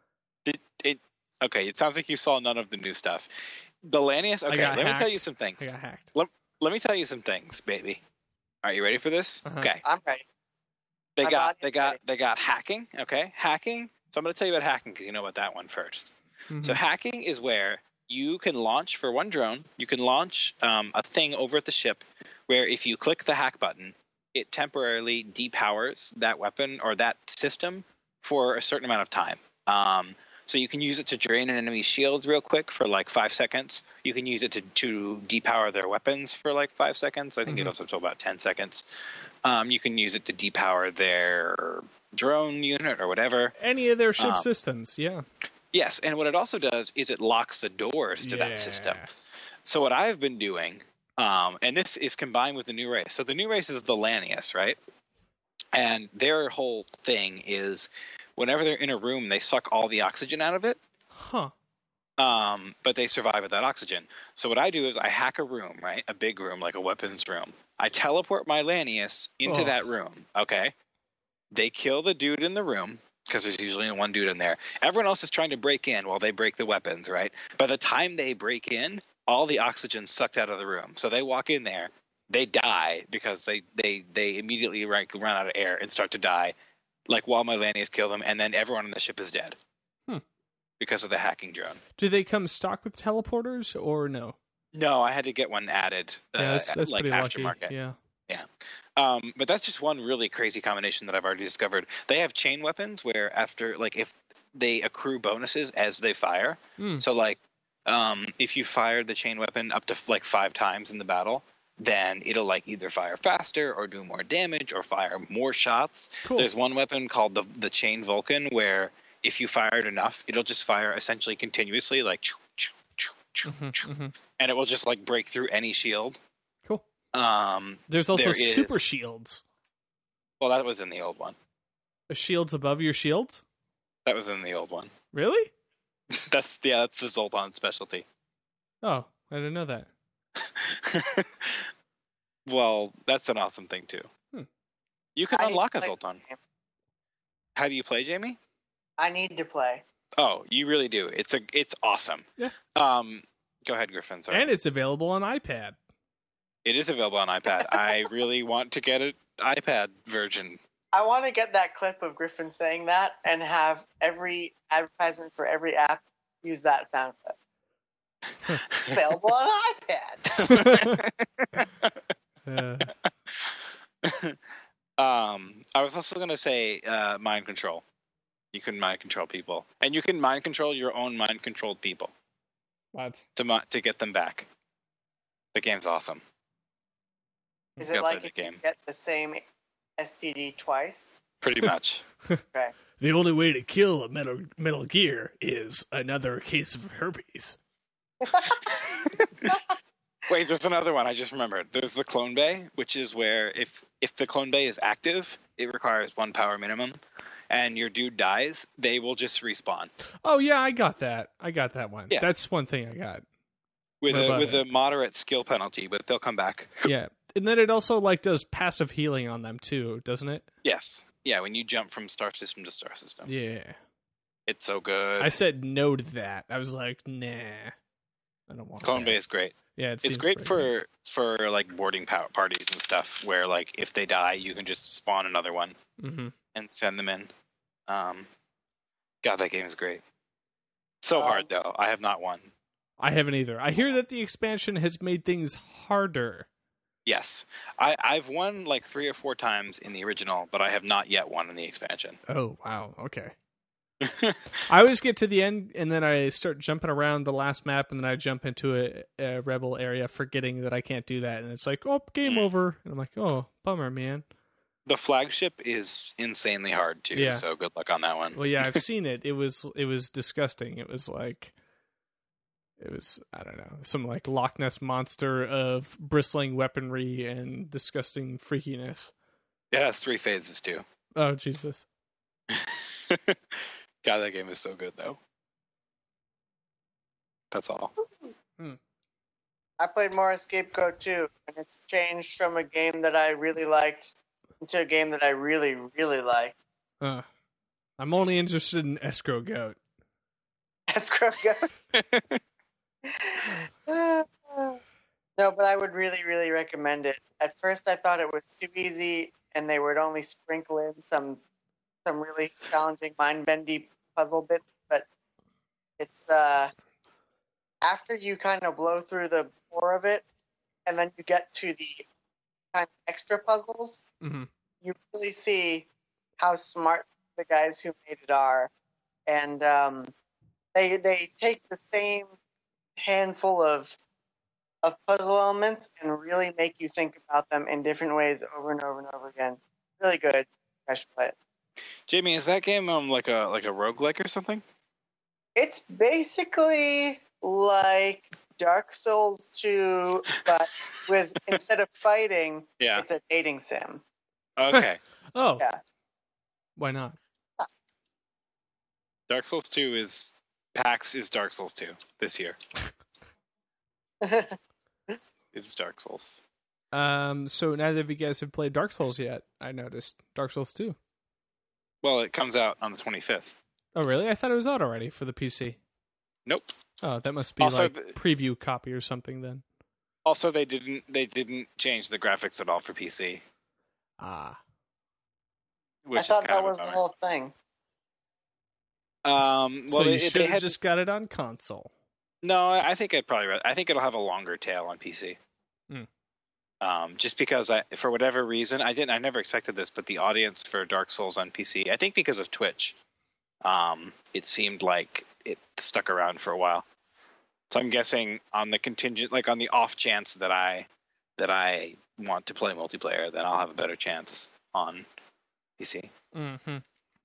Okay, it sounds like you saw none of the new stuff. The Lanius. Okay, got let me tell hacked. you some things. I got hacked. Let me tell you some things, baby. Are you ready for this? Uh-huh. Okay. I'm ready. They My got body is ready. hacking. Okay, hacking. So I'm going to tell you about hacking because you know about that one first. Mhm. So hacking is where you can launch for one drone. You can launch a thing over at the ship, where if you click the hack button, it temporarily depowers that weapon or that system for a certain amount of time. So you can use it to drain an enemy's shields real quick for like 5 seconds. You can use it to depower their weapons for like 5 seconds. I think it goes up to about 10 seconds. You can use it to depower their drone unit or whatever. Any of their ship systems, yeah. Yes, and what it also does is it locks the doors to that system. So what I've been doing, and this is combined with the new race. So the new race is the Lanius, right? And their whole thing is whenever they're in a room, they suck all the oxygen out of it. Huh. But they survive with that oxygen. So what I do is I hack a room, right? A big room, like a weapons room. I teleport my Lanius into that room, okay? They kill the dude in the room, because there's usually one dude in there. Everyone else is trying to break in while they break the weapons, right? By the time they break in, all the oxygen's sucked out of the room. So they walk in there, they die because they immediately run out of air and start to die, like while my Lanius kill them, and then everyone on the ship is dead. Because of the hacking drone. Do they come stock with teleporters or no? No, I had to get one added, Yeah, that's like pretty aftermarket. lucky. Yeah. But that's just one really crazy combination that I've already discovered. They have chain weapons where after, like, if they accrue bonuses as they fire. So, like, if you fired the chain weapon up to like 5 times in the battle, then it'll like either fire faster or do more damage or fire more shots. Cool. There's one weapon called the Chain Vulcan where if you fire it enough, it'll just fire essentially continuously, like, and it will just like break through any shield. Cool. There There's also is- super shields. Well, that was in the old one. Shields above your shields? That was in the old one. Really? That's the Zoltan specialty. Oh, I didn't know that. Well, that's an awesome thing too. You can I need unlock to a play Zoltan. this game. How do you play, Jamie? I need to play. Oh, you really do. It's awesome. Yeah. Go ahead, Griffin. Sorry. And it's available on iPad. It is available on iPad. I really want to get an iPad version. I want to get that clip of Griffin saying that and have every advertisement for every app use that sound clip. Available on iPad. Yeah. I was was also going to say mind control. You can mind control people, and you can mind control your own mind controlled people. What? To get them back. The game's awesome. Is it like if you get the same STD twice? Pretty much. Okay. The only way to kill a Metal Gear is another case of herpes. Wait, there's another one I just remembered. There's the clone bay, which is where if the clone bay is active, it requires 1 power minimum, and your dude dies, they will just respawn. Oh yeah, I got that. I got that one. Yeah. That's one thing I got. With a moderate skill penalty, but they'll come back. Yeah. And then it also like does passive healing on them too, doesn't it? Yes. Yeah, when you jump from star system to star system. Yeah. It's so good. I said no to that. I was like, nah. I don't want Clone that. Bay is great. Yeah, It's great for like boarding parties and stuff where like if they die, you can just spawn another one and send them in. God, that game is great. So hard though. I have not won. I haven't either. I hear that the expansion has made things harder. Yes. I've won like 3 or 4 times in the original, but I have not yet won in the expansion. Oh, wow. Okay. I always get to the end, and then I start jumping around the last map, and then I jump into a rebel area, forgetting that I can't do that. And it's like, oh, game over. And I'm like, oh, bummer, man. The flagship is insanely hard, too, Yeah. so good luck on that one. Well, yeah, I've seen it. It was disgusting. It was, I don't know, some like Loch Ness monster of bristling weaponry and disgusting freakiness. It has 3 phases, too. Oh, Jesus. God, that game is so good, though. That's all. I played more Scapegoat 2, and it's changed from a game that I really liked into a game that I really, really liked. I'm only interested in Escrow Goat. Escrow Goat? No, but I would really, really recommend it. At first I thought it was too easy, and they would only sprinkle in some really challenging mind-bendy puzzle bits, but it's after you kind of blow through the core of it, and then you get to the kind of extra puzzles, you really see how smart the guys who made it are, and they take the same handful of puzzle elements and really make you think about them in different ways over and over and over again. Really good. I should play it. Jamie, is that game like a roguelike or something? It's basically like Dark Souls 2, but with instead of fighting, it's a dating sim. Okay. Oh. Yeah. Why not? Dark Souls 2 is PAX is Dark Souls 2 this year. It's Dark Souls. So neither of you guys have played Dark Souls yet. I noticed Dark Souls 2. Well, it comes out on the 25th. Oh, really? I thought it was out already for the PC. Nope. Oh, that must be Also, like preview copy or something then. Also, they didn't change the graphics at all for PC. Ah. I thought that was the whole thing. Well, so you should have have just got it on console. No, I think it'll have a longer tail on PC. Just because for whatever reason, I never expected this, but the audience for Dark Souls on PC, I think because of Twitch, it seemed like it stuck around for a while. So I'm guessing on the contingent, like on the off chance that I want to play multiplayer, then I'll have a better chance on PC. Mm-hmm.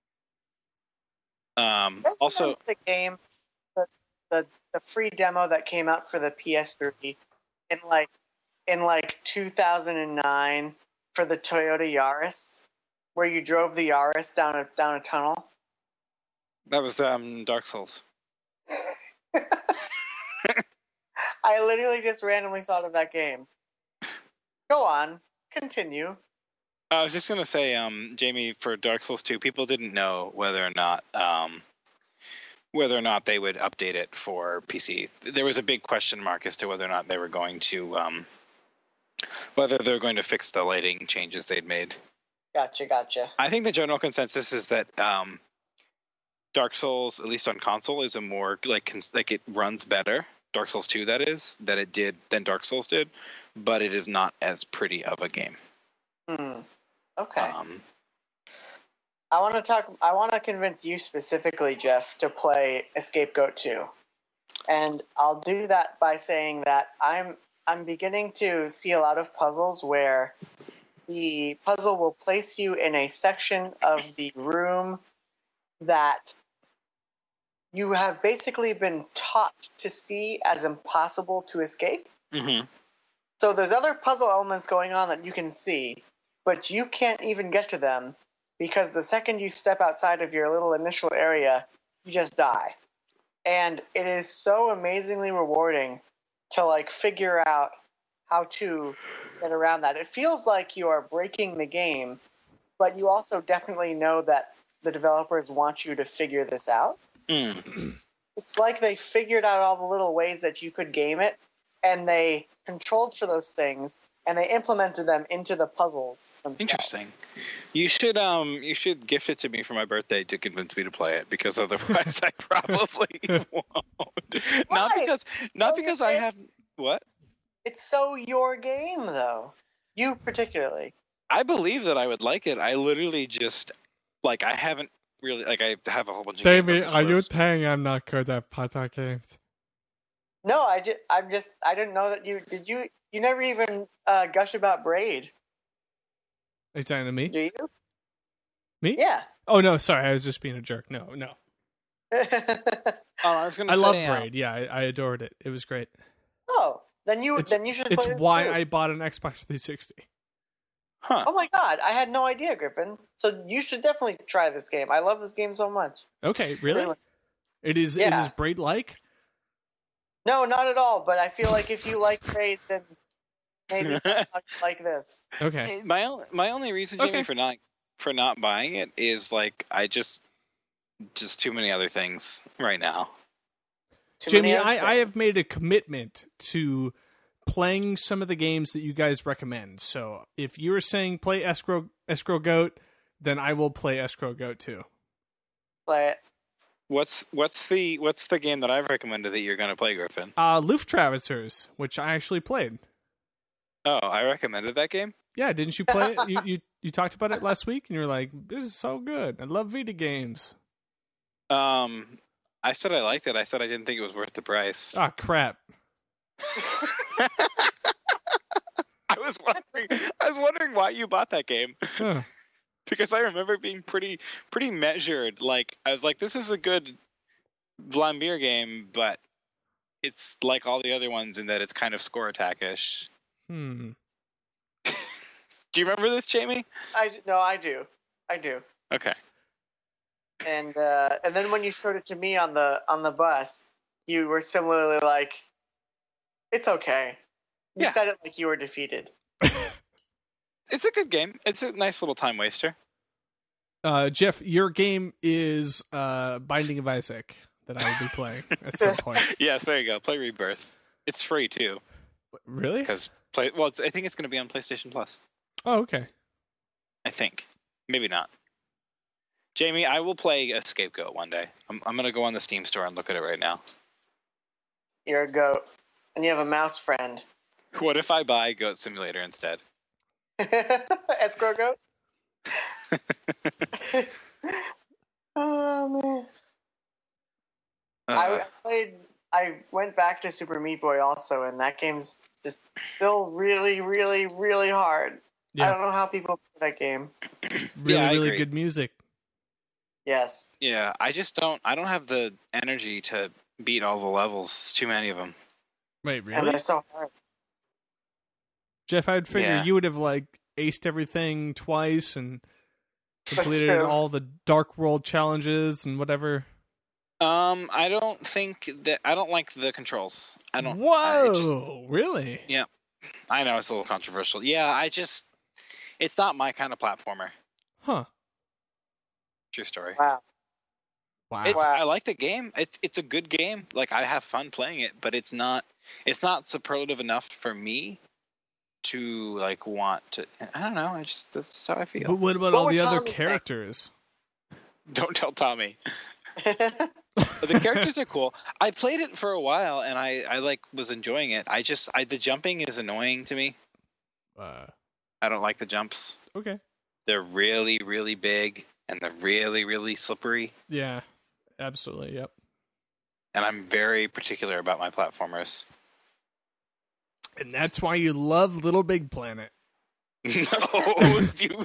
Also, the game, the free demo that came out for the PS3 in like 2009 for the Toyota Yaris, where you drove the Yaris down a tunnel. That was Dark Souls. I literally just randomly thought of that game. Go on, continue. I was just gonna say, Jamie, for Dark Souls 2, people didn't know whether or not they would update it for PC. There was a big question mark as to whether or not they were going to, whether they're going to fix the lighting changes they'd made. Gotcha. I think the general consensus is that Dark Souls, at least on console, is a more like it runs better. Dark Souls 2, that is, than Dark Souls did, but it is not as pretty of a game. Okay. I want to convince you specifically, Jeff, to play Escape Goat 2. And I'll do that by saying that I'm beginning to see a lot of puzzles where the puzzle will place you in a section of the room that you have basically been taught to see as impossible to escape. Mm-hmm. So there's other puzzle elements going on that you can see, but you can't even get to them because the second you step outside of your little initial area, you just die. And it is so amazingly rewarding to like figure out how to get around that. It feels like you are breaking the game, but you also definitely know that the developers want you to figure this out. Mm. It's like they figured out all the little ways that you could game it, and they controlled for those things, and they implemented them into the puzzles themselves. Interesting. You should gift it to me for my birthday to convince me to play it, because otherwise I probably won't. Why? Not because I have what? It's so your game, though. You particularly. I believe that I would like it. I literally just like I haven't really like I have a whole bunch of games Davey, on this are you list. saying I'm not good at puzzle games? No, I didn't know that you did. You never even gush about Braid, Are you talking to me? do you? Me? Yeah. Oh no, sorry, I was just being a jerk. No. Oh, I was gonna I say love Braid. Yeah, I adored it. It was great. Oh, then you should play It's this why too. I bought an Xbox 360. Huh. Oh my god, I had no idea, Griffin. So you should definitely try this game. I love this game so much. Okay, really? Really? It is Yeah. Braid like? No, not at all. But I feel like if you like Braid, then maybe you like this. Okay. My only reason, Jamie, Okay. for not buying it is like I just too many other things right now. Too Jamie, many other I things. have made a commitment to playing some of the games that you guys recommend. So if you were saying play Escrow Goat, then I will play Escrow Goat too. play it. What's the game that I've recommended that you're going to play, Griffin? Lufttraversers, which I actually played. Oh, I recommended that game? Yeah, didn't you play it? You talked about it last week, and you were like, "This is so good. I love Vita games." I said I liked it. I said I didn't think it was worth the price. Ah, crap. I was wondering why you bought that game. Huh. Because I remember it being pretty measured. Like I was like, this is a good Vlambeer game, but it's like all the other ones in that it's kind of score attack-ish. Hmm. Do you remember this, Jamie? I do. Okay. And then when you showed it to me on the bus, you were similarly like, "It's okay." You Yeah. said it like you were defeated. It's a good game. It's a nice little time waster. Jeff, your game is Binding of Isaac that I will be playing at some point. Yes, there you go. Play Rebirth. It's free too. Really? Because I think it's going to be on PlayStation Plus. Oh, okay. I think. Maybe not. Jamie, I will play Escape Goat one day. I'm going to go on the Steam store and look at it right now. You're a goat, and you have a mouse friend. What if I buy Goat Simulator instead? Escrow goat. Oh man. I went back to Super Meat Boy also, and that game's just still really, really, really hard. Yeah. I don't know how people play that game. Really, I really agree. good music. Yes. Yeah, I don't have the energy to beat all the levels. It's too many of them. Wait, And really? they're so hard. Jeff, I'd figure Yeah. you would have like aced everything twice and completed true. all the Dark World challenges and whatever. I don't like the controls. I don't. Whoa! Really? I know it's a little controversial. Yeah, it's not my kind of platformer. Huh. True story. Wow. Wow. I like the game. It's a good game. Like I have fun playing it, but it's not superlative enough for me to like want to. I don't know. That's just how I feel. But what about What all would the other Tommy think? characters? Don't tell Tommy. The characters are cool. I played it for a while and I like was enjoying it. The jumping is annoying to me. I don't like the jumps. Okay. They're really, really big and they're really, really slippery. Yeah, absolutely. Yep. And I'm very particular about my platformers. And that's why you love Little Big Planet. No, you.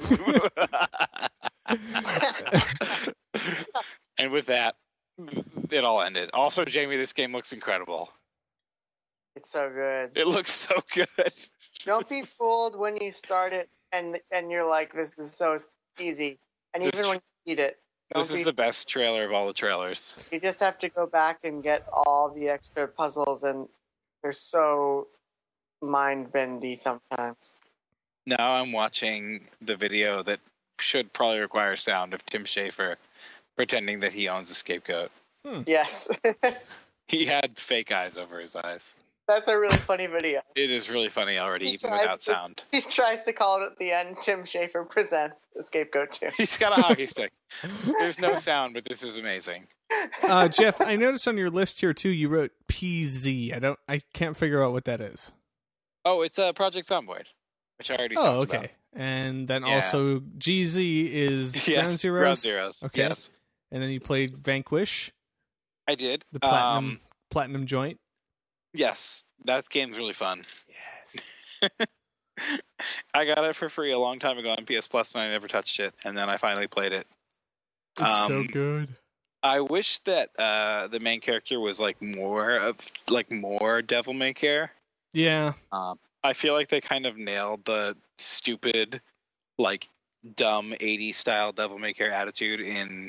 And with that, it all ended. Also, Jamie, this game looks incredible. It's so good. It looks so good. Don't be fooled when you start it and you're like, this is so easy. And This even when you beat it, This is the best trailer of all the trailers. you just have to go back and get all the extra puzzles, and they're so mind-bendy sometimes. Now I'm watching the video that should probably require sound of Tim Schafer pretending that he owns a scapegoat. Yes. He had fake eyes over his eyes. That's a really funny video. It is really funny already, He even tries without to- sound. He tries to call it at the end, Tim Schafer presents the scapegoat too. He's got a hockey stick. There's no sound, but this is amazing. Jeff, I noticed on your list here too, you wrote PZ. I can't figure out what that is. Oh, it's Project Zomboid, which I already Oh, talked okay. about. And then Yeah. also GZ is Ground Yes, Zeroes. Ground Zeroes. Okay. Yes, And then you played Vanquish, I did. the platinum joint. Yes, that game's really fun. Yes. I got it for free a long time ago on PS Plus, and I never touched it. And then I finally played it. It's so good. I wish that the main character was more Devil May Care. Yeah. I feel like they kind of nailed the stupid, dumb 80s style Devil May Care attitude in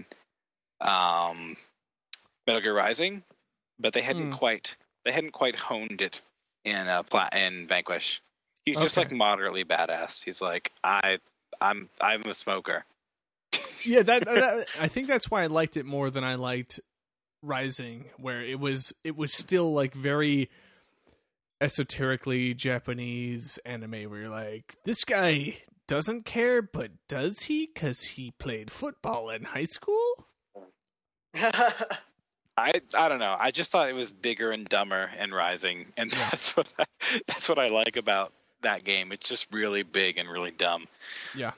Metal Gear Rising, but they hadn't quite honed it in Vanquish. He's just Okay. moderately badass. He's like, I'm a smoker. Yeah, that I think that's why I liked it more than I liked Rising, where it was still very esoterically Japanese anime, where you're like, this guy doesn't care, but does he? Because he played football in high school. I don't know. I just thought it was bigger and dumber in Rising, and that's what I like about that game. It's just really big and really dumb. Yeah.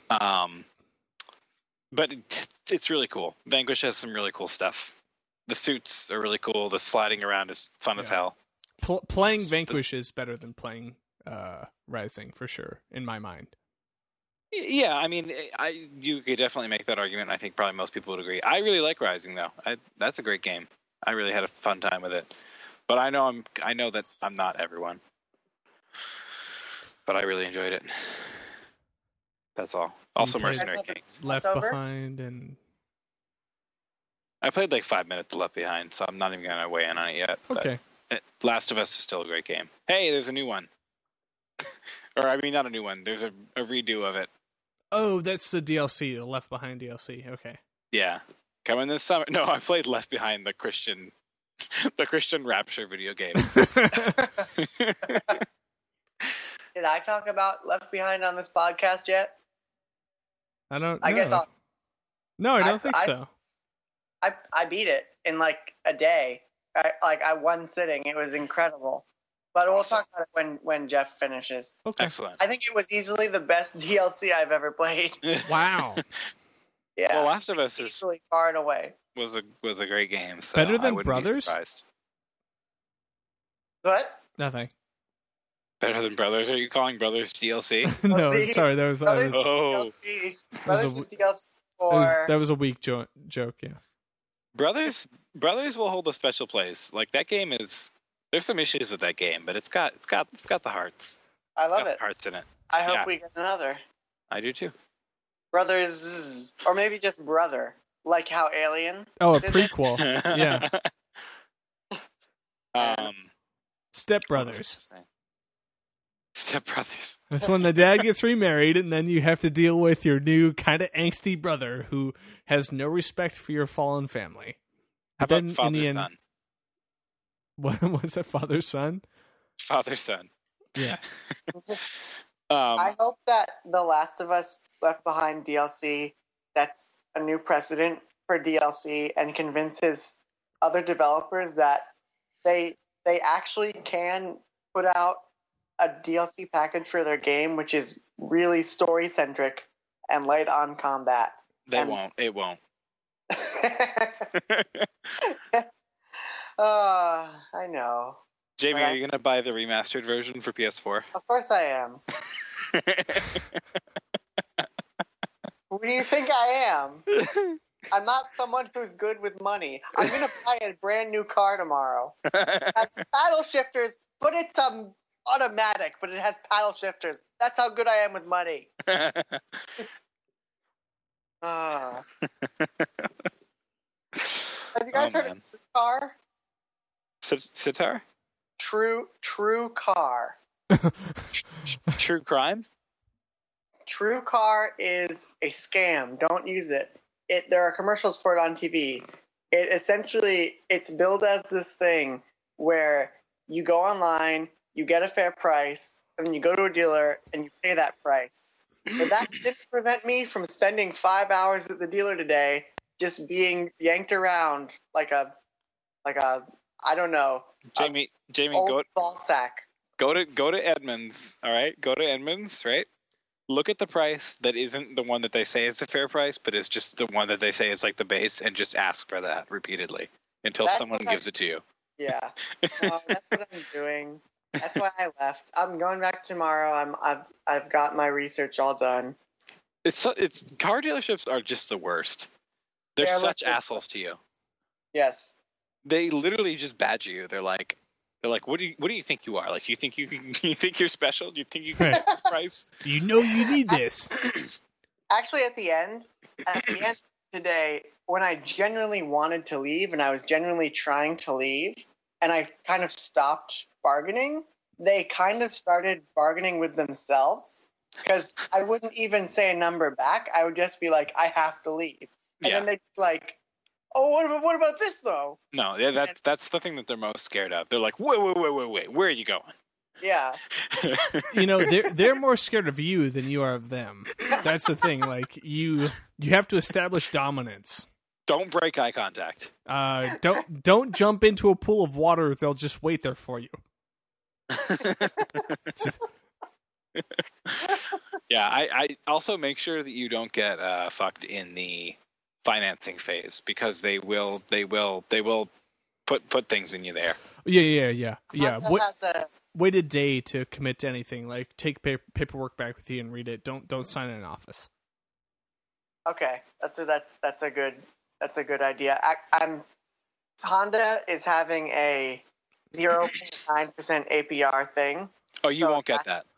But it's really cool. Vanquish has some really cool stuff. The suits are really cool. The sliding around is fun as hell. Playing Vanquish is better than playing Rising, for sure, in my mind. Yeah, I mean, you could definitely make that argument. I think probably most people would agree. I really like Rising, though. That's a great game. I really had a fun time with it. But I know that I'm not everyone. But I really enjoyed it. That's all. Also, played Mercenary Kings. Left Over? Behind and I played 5 minutes of Left Behind, so I'm not even going to weigh in on it yet. okay. But Last of Us is still a great game. Hey, there's a new one. Or, I mean, not a new one. There's a redo of it. Oh, that's the DLC, the Left Behind DLC. Okay. Yeah. Coming this summer. No, I played Left Behind, the Christian Rapture video game. Did I talk about Left Behind on this podcast yet? I don't. I guess know. No, I don't think I- so. I beat it in a day. I one sitting. It was incredible. But we'll Awesome. talk about it when Jeff finishes. Okay. Excellent. I think it was easily the best DLC I've ever played. Wow. Yeah, Well, Last of Us easily far and away. was a great game. So Better I than wouldn't Brothers? Be surprised. But Nothing. Better than Brothers? Are you calling Brothers DLC? No, see, sorry. That was Brothers Oh. DLC. was Brothers a is DLC for that was a weak joke. Yeah. Brothers will hold a special place. That game is. There's some issues with that game, but it's got the hearts. I It's love got the it. hearts in it. I hope Yeah. we get another I do too. Brothers, or maybe just Brother, like how Alien. Oh, a Did they- prequel. Yeah. Step what was I Brothers. saying? Step Brothers. That's when the dad gets remarried, and then you have to deal with your new kind of angsty brother who has no respect for your fallen family. How But about then Father in the end, Son? what was that? Father son? Father Son. Yeah. I hope that The Last of Us Left Behind DLC sets a new precedent for DLC and convinces other developers that they actually can put out a DLC package for their game which is really story centric and light on combat. They won't. It won't. I know. Jamie, are you going to buy the remastered version for PS4? Of course I am. Who do you think I am? I'm not someone who's good with money. I'm going to buy a brand new car tomorrow. It has paddle shifters, but it's automatic, but it has paddle shifters. That's how good I am with money. Have you guys heard of Car? Sitar? True Car. True crime? True Car is a scam. Don't use it. There are commercials for it on TV. It's billed as this thing where you go online, you get a fair price, and then you go to a dealer and you pay that price. But that didn't prevent me from spending 5 hours at the dealer today just being yanked around like a I don't know. Jamie, old ball sack. Go to Edmunds, all right? Go to Edmunds, right? Look at the price that isn't the one that they say is a fair price, but is just the one that they say is like the base, and just ask for that repeatedly until someone gives it to you. Yeah, no, that's what I'm doing. That's why I left. I'm going back tomorrow. I've got my research all done. It's car dealerships are just the worst. They're such assholes to you. Yes. They literally just badge you. They're like, what do you think you are? Like, you think you're special? Do you think you can get this price? You know you need this. Actually, at the end today, when I genuinely wanted to leave and I was genuinely trying to leave, and I kind of stopped bargaining, they kind of started bargaining with themselves, because I wouldn't even say a number back. I would just be like, I have to leave. And then they'd be like, oh, what about this, though? No, yeah, that's the thing that they're most scared of. They're like, wait, where are you going? Yeah. You know, they're more scared of you than you are of them. That's the thing. Like, you have to establish dominance. Don't break eye contact. Don't jump into a pool of water. They'll just wait there for you. Yeah, I also make sure that you don't get fucked in the financing phase, because they will put things in you there. Yeah. Honda Wait a day to commit to anything. Like, take paperwork back with you and read it. Don't sign in an office. Okay, that's a good idea. Honda is having a 0.9% APR thing. Oh, you won't get that.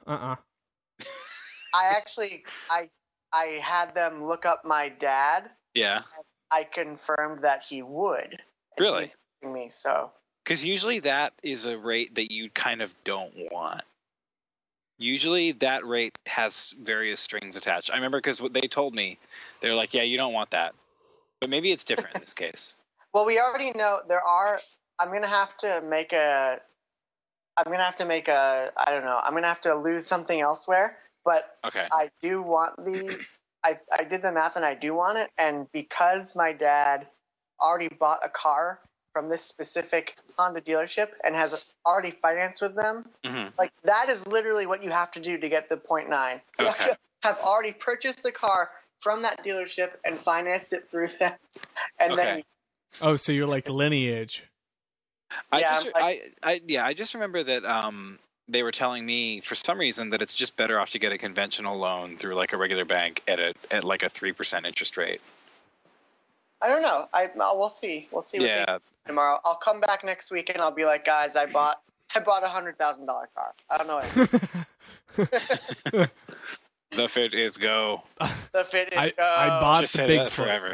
I had them look up my dad. Yeah. I confirmed that he would. Really? He's helping me, so. Because usually that is a rate that you kind of don't want. Usually that rate has various strings attached. I remember because what they told me, they're like, yeah, you don't want that. But maybe it's different in this case. Well, we already know I'm going to have to make a, I don't know, I'm going to have to lose something elsewhere. But okay. I do want I did the math and I do want it. And because my dad already bought a car from this specific Honda dealership and has already financed with them, like, that is literally what you have to do to get the 0.9. You have to have already purchased a car from that dealership and financed it through them. And then. Oh, so you're like lineage. I just remember that they were telling me for some reason that it's just better off to get a conventional loan through like a regular bank at like a 3% interest rate. I don't know. We'll see. We'll see what they do tomorrow. I'll come back next week and I'll be like, guys, I bought a $100,000 car. I don't know. The fit is go. The fit is go. I bought just the say big that forever.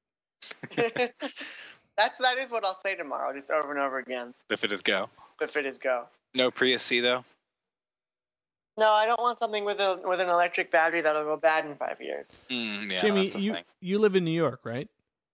That is what I'll say tomorrow, just over and over again. The fit is go. The fit is go. No Prius C though. No, I don't want something with an electric battery that'll go bad in 5 years. Yeah, Jamie, you live in New York, right?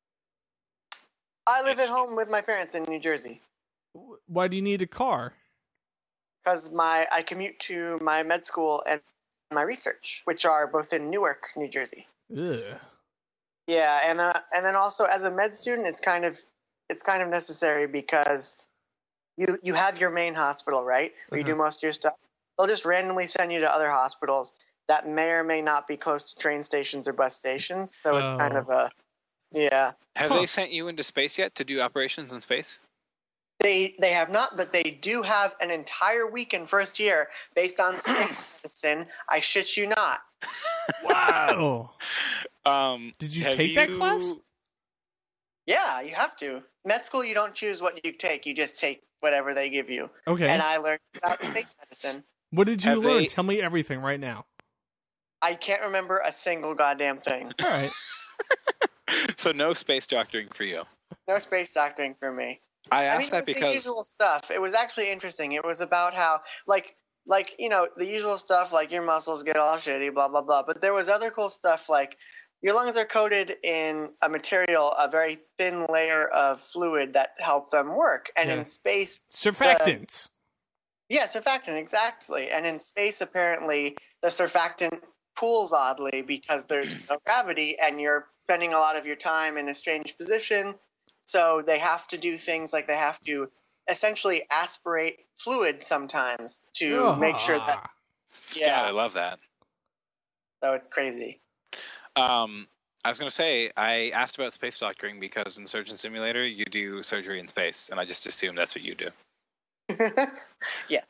I live at home with my parents in New Jersey. Why do you need a car? Because I commute to my med school and my research, which are both in Newark, New Jersey. Ugh. Yeah, and then also as a med student, it's kind of necessary because you have your main hospital, right, where you do most of your stuff. They'll just randomly send you to other hospitals, that may or may not be close to train stations or bus stations. So it's kind of a, yeah. Have they sent you into space yet to do operations in space? They have not, but they do have an entire week in first year based on space medicine. I shit you not. Wow. Did you take that class? Yeah, you have to. Med school, you don't choose what you take. You just take whatever they give you. Okay. And I learned about space medicine. What did you learn? they- Tell me everything right now. I can't remember a single goddamn thing. All right. So no space doctoring for you. No space doctoring for me. I I mean, asked it that was the because usual stuff. It was actually interesting. It was about how, like the usual stuff, like your muscles get all shitty, blah, blah, blah. But there was other cool stuff, like your lungs are coated in a material, a very thin layer of fluid that help them work. And in space... Surfactants. Yeah, surfactant, exactly. And in space, apparently, the surfactant pools oddly because there's no gravity and you're spending a lot of your time in a strange position. So they have to do things like they have to essentially aspirate fluid sometimes to make sure that... Yeah, God, I love that. so it's crazy. I was going to say, I asked about space doctoring because in Surgeon Simulator, you do surgery in space, and I just assumed that's what you do. Yes.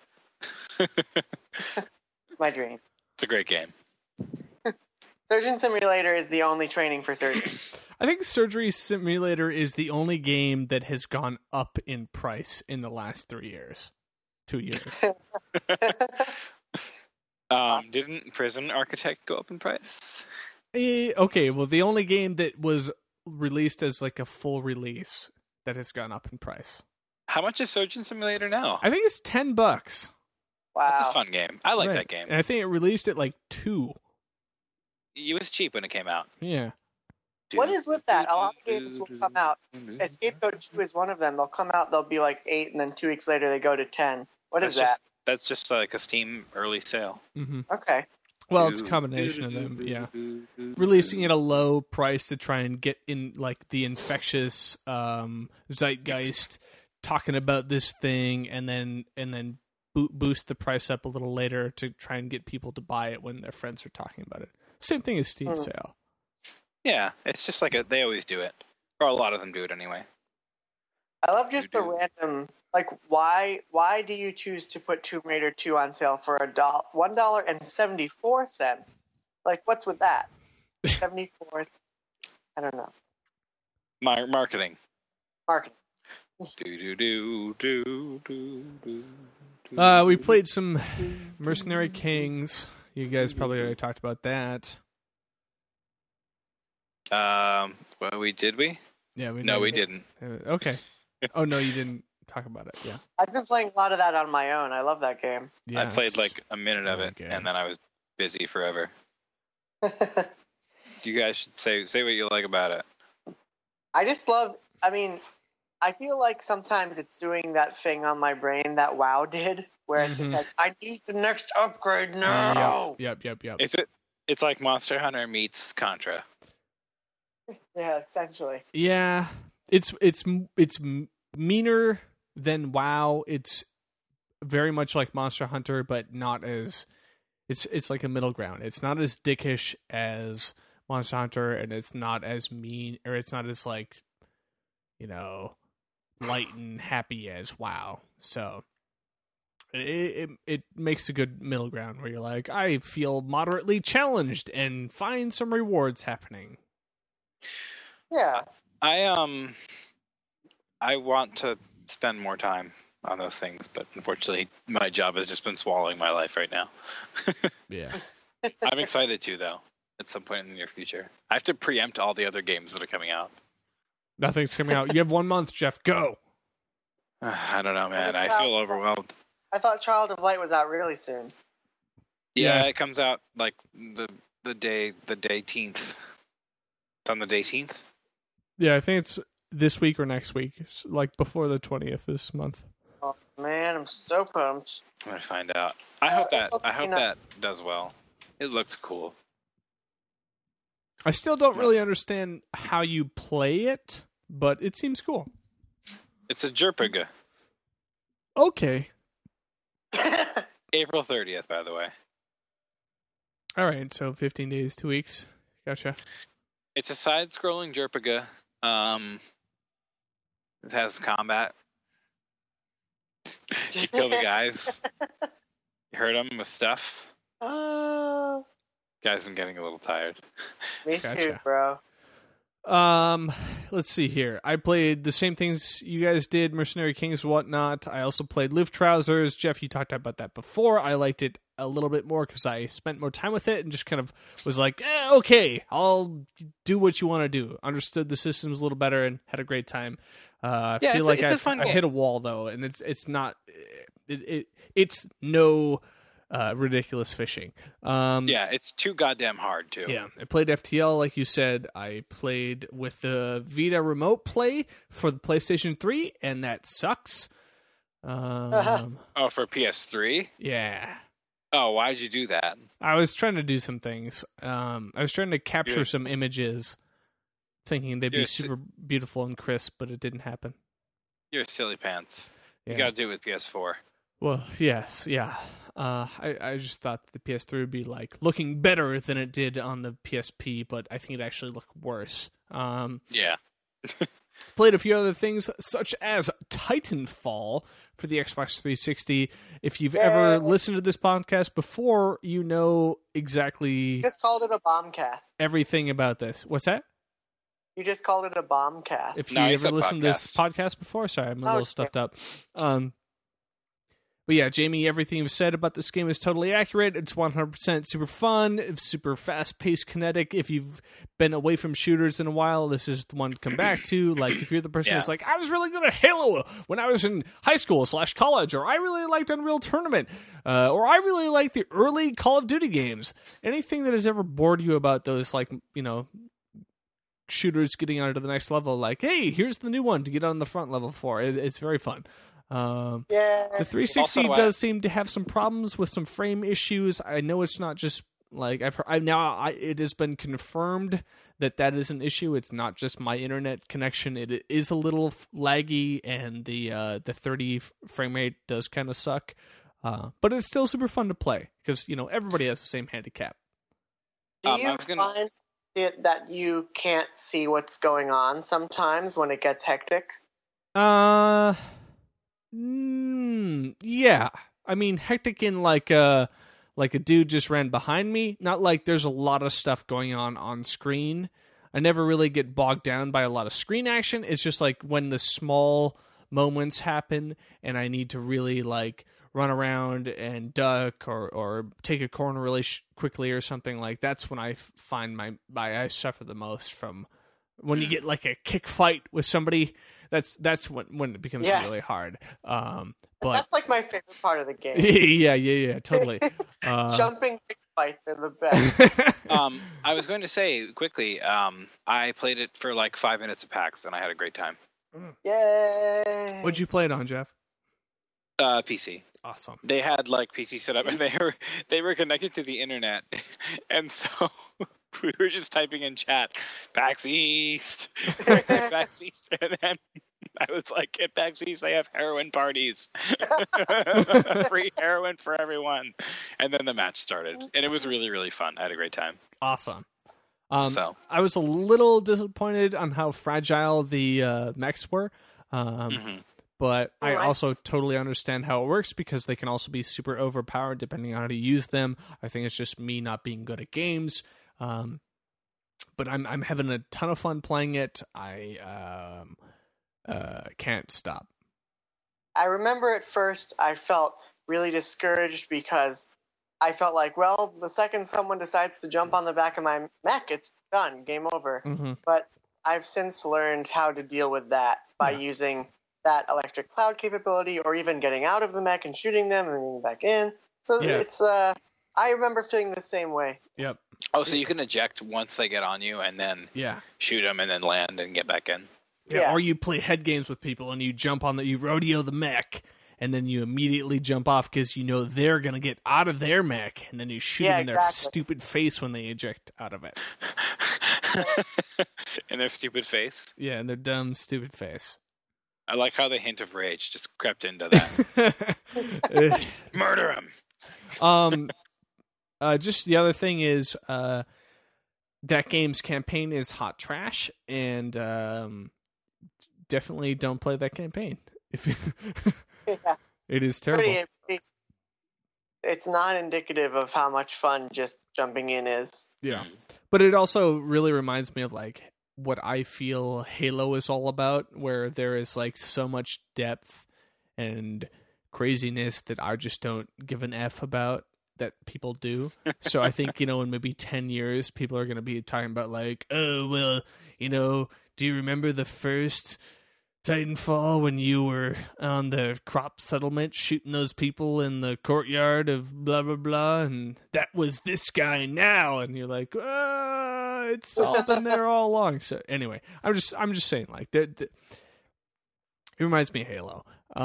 My dream. It's a great game. Surgeon Simulator is the only training for surgeons. I think Surgery Simulator is the only game that has gone up in price in the last 3 years. 2 years. Didn't Prison Architect go up in price? Okay, well, the only game that was released as like a full release that has gone up in price. How much is Surgeon Simulator now? I think it's $10. Wow. That's a fun game. I like Right. that game. And I think it released at like $2. It was cheap when it came out. Yeah. What is with that? A lot of games will come out. Escape Code 2 is one of them. They'll come out, they'll be like 8, and then 2 weeks later they go to 10. What is that? That's just like a Steam early sale. Mm-hmm. Okay. Well, it's a combination of them, yeah. Releasing at a low price to try and get in like the infectious zeitgeist, talking about this thing, and then boost the price up a little later to try and get people to buy it when their friends are talking about it. Same thing as Steam sale. Yeah, it's just like they always do it. Or a lot of them do it anyway. I love just the random, like, why do you choose to put Tomb Raider 2 on sale for $1.74? Like, what's with that? 74. I don't know. Marketing. Marketing. We played some Mercenary Kings. You guys probably already talked about that. Well, did we? Yeah, we didn't. Okay. Oh no, you didn't talk about it. Yeah. I've been playing a lot of that on my own. I love that game. Yeah, I played it's like a minute of it, okay. and then I was busy forever. You guys should say what you like about it. I just love, I mean, I feel like sometimes it's doing that thing on my brain that WoW did, where it's just like, I need the next upgrade now. Yep. It's like Monster Hunter meets Contra. Yeah, essentially. Yeah, it's meaner than WoW. It's very much like Monster Hunter, but not as it's like a middle ground. It's not as dickish as Monster Hunter, and it's not as mean, or it's not as like, light and happy as WoW. So it makes a good middle ground where you're like, I feel moderately challenged and find some rewards happening. Yeah. I want to spend more time on those things, but unfortunately my job has just been swallowing my life right now. Yeah. I'm excited to, though, at some point in the near future. I have to preempt all the other games that are coming out. Nothing's coming out. You have 1 month, Jeff. Go. I don't know, man. I feel overwhelmed. I thought Child of Light was out really soon. Yeah, it comes out like the 18th. It's on the 18th. Yeah, I think it's this week or next week. It's like before the 20th this month. Oh man, I'm so pumped. I'm gonna find out. I hope that does well. It looks cool. I still don't really understand how you play it, but it seems cool. It's a JRPG. Okay. April 30th, by the way. All right, so 15 days, 2 weeks. Gotcha. It's a side-scrolling JRPG. It has combat. You kill the guys. You hurt them with stuff. Guys, I'm getting a little tired. Me Gotcha. too, bro. Let's see here. I played the same things you guys did, Mercenary Kings, whatnot. I also played Lift Trousers. Jeff, you talked about that before. I liked it a little bit more because I spent more time with it and just kind of was like, okay, I'll do what you want to do. Understood the systems a little better and had a great time. I feel like I hit a wall though, and it's not. It's no. Ridiculous fishing. Yeah, it's too goddamn hard too. Yeah, I played FTL like you said. I played with the Vita Remote Play for the PlayStation 3, and that sucks. Oh, for PS3? Yeah. Oh, why'd you do that? I was trying to do some things. I was trying to capture some images, thinking they'd be super beautiful and crisp, but it didn't happen. You're silly pants. Yeah. You gotta do it with PS4. Well, yes, yeah. I just thought the PS3 would be like looking better than it did on the PSP, but I think it actually looked worse. Yeah. Played a few other things, such as Titanfall for the Xbox 360. If you've ever listened to this podcast before, you know exactly. You just called it a bombcast. Everything about this. What's that? You just called it a bombcast. If you ever listened to this podcast before, sorry, I'm a little stuffed up. But yeah, Jamie, everything you've said about this game is totally accurate. It's 100% super fun, super fast-paced, kinetic. If you've been away from shooters in a while, this is the one to come back to. Like, if you're the person that's like, I was really good at Halo when I was in high school / college, or I really liked Unreal Tournament, or I really liked the early Call of Duty games. Anything that has ever bored you about those, like, you know, shooters getting onto the next level, like, hey, here's the new one to get on the front level for. It's very fun. The 360 does seem to have some problems with some frame issues. I know it's not just like I've heard. It has been confirmed that is an issue. It's not just my internet connection. It is a little laggy, and the 30 frame rate does kind of suck. But it's still super fun to play because everybody has the same handicap. Do you find it that you can't see what's going on sometimes when it gets hectic? Yeah. I mean, hectic in like a dude just ran behind me. Not like there's a lot of stuff going on screen. I never really get bogged down by a lot of screen action. It's just like when the small moments happen and I need to really like run around and duck or take a corner really quickly or something, like that's when I find my eyes suffer the most from when you get like a kick fight with somebody. That's when it becomes really hard. But that's like my favorite part of the game. yeah, totally. Jumping fights are the best. I was going to say quickly, I played it for like 5 minutes of PAX, and I had a great time. Yay! What'd you play it on, Jeff? PC. Awesome. They had like PC set up, and they were connected to the internet, and so we were just typing in chat, PAX East, PAX East, and then I was like, at PAX East, they have heroin parties, free heroin for everyone, and then the match started, and it was really, really fun. I had a great time. Awesome. I was a little disappointed on how fragile the mechs were. But I also totally understand how it works because they can also be super overpowered depending on how to use them. I think it's just me not being good at games. But I'm having a ton of fun playing it. I can't stop. I remember at first I felt really discouraged because I felt like, well, the second someone decides to jump on the back of my mech, it's done, game over. Mm-hmm. But I've since learned how to deal with that by using that electric cloud capability, or even getting out of the mech and shooting them and then getting back in. So it's I remember feeling the same way. Yep. Oh, so you can eject once they get on you, and then shoot them, and then land and get back in. Yeah. Or you play head games with people, and you jump on you rodeo the mech, and then you immediately jump off because you know they're gonna get out of their mech, and then you shoot them in their stupid face when they eject out of it. In their stupid face. Yeah, in their dumb, stupid face. I like how the hint of rage just crept into that. Murder him. Just the other thing is that game's campaign is hot trash, and definitely don't play that campaign. Yeah. It is terrible. It's not indicative of how much fun just jumping in is. Yeah. But it also really reminds me of like what I feel Halo is all about, where there is like so much depth and craziness that I just don't give an F about that people do. So I think, in maybe 10 years, people are going to be talking about like, oh, well, do you remember the first Titanfall when you were on the crop settlement shooting those people in the courtyard of blah, blah, blah, and that was this guy now, and you're like, it's all been there all along. So anyway, I'm just saying, like, it reminds me of Halo.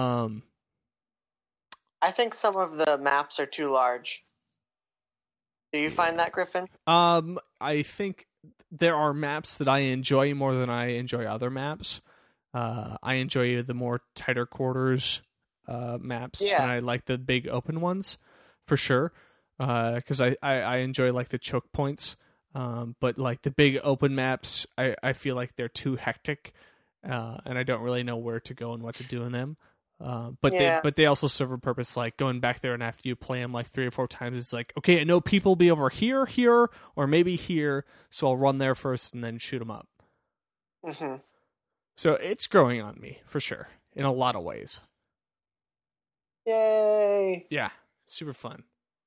I think some of the maps are too large. Do you find that, Griffin? I think there are maps that I enjoy more than I enjoy other maps. I enjoy the more tighter quarters maps, and I like the big open ones for sure. Because I enjoy like the choke points, but like the big open maps, I feel like they're too hectic, and I don't really know where to go and what to do in them. But they also serve a purpose, like going back there and after you play them like 3 or 4 times, it's like, okay, I know people will be over here, or maybe here, so I'll run there first and then shoot them up. Mm-hmm. So it's growing on me, for sure, in a lot of ways. Yay! Yeah, super fun.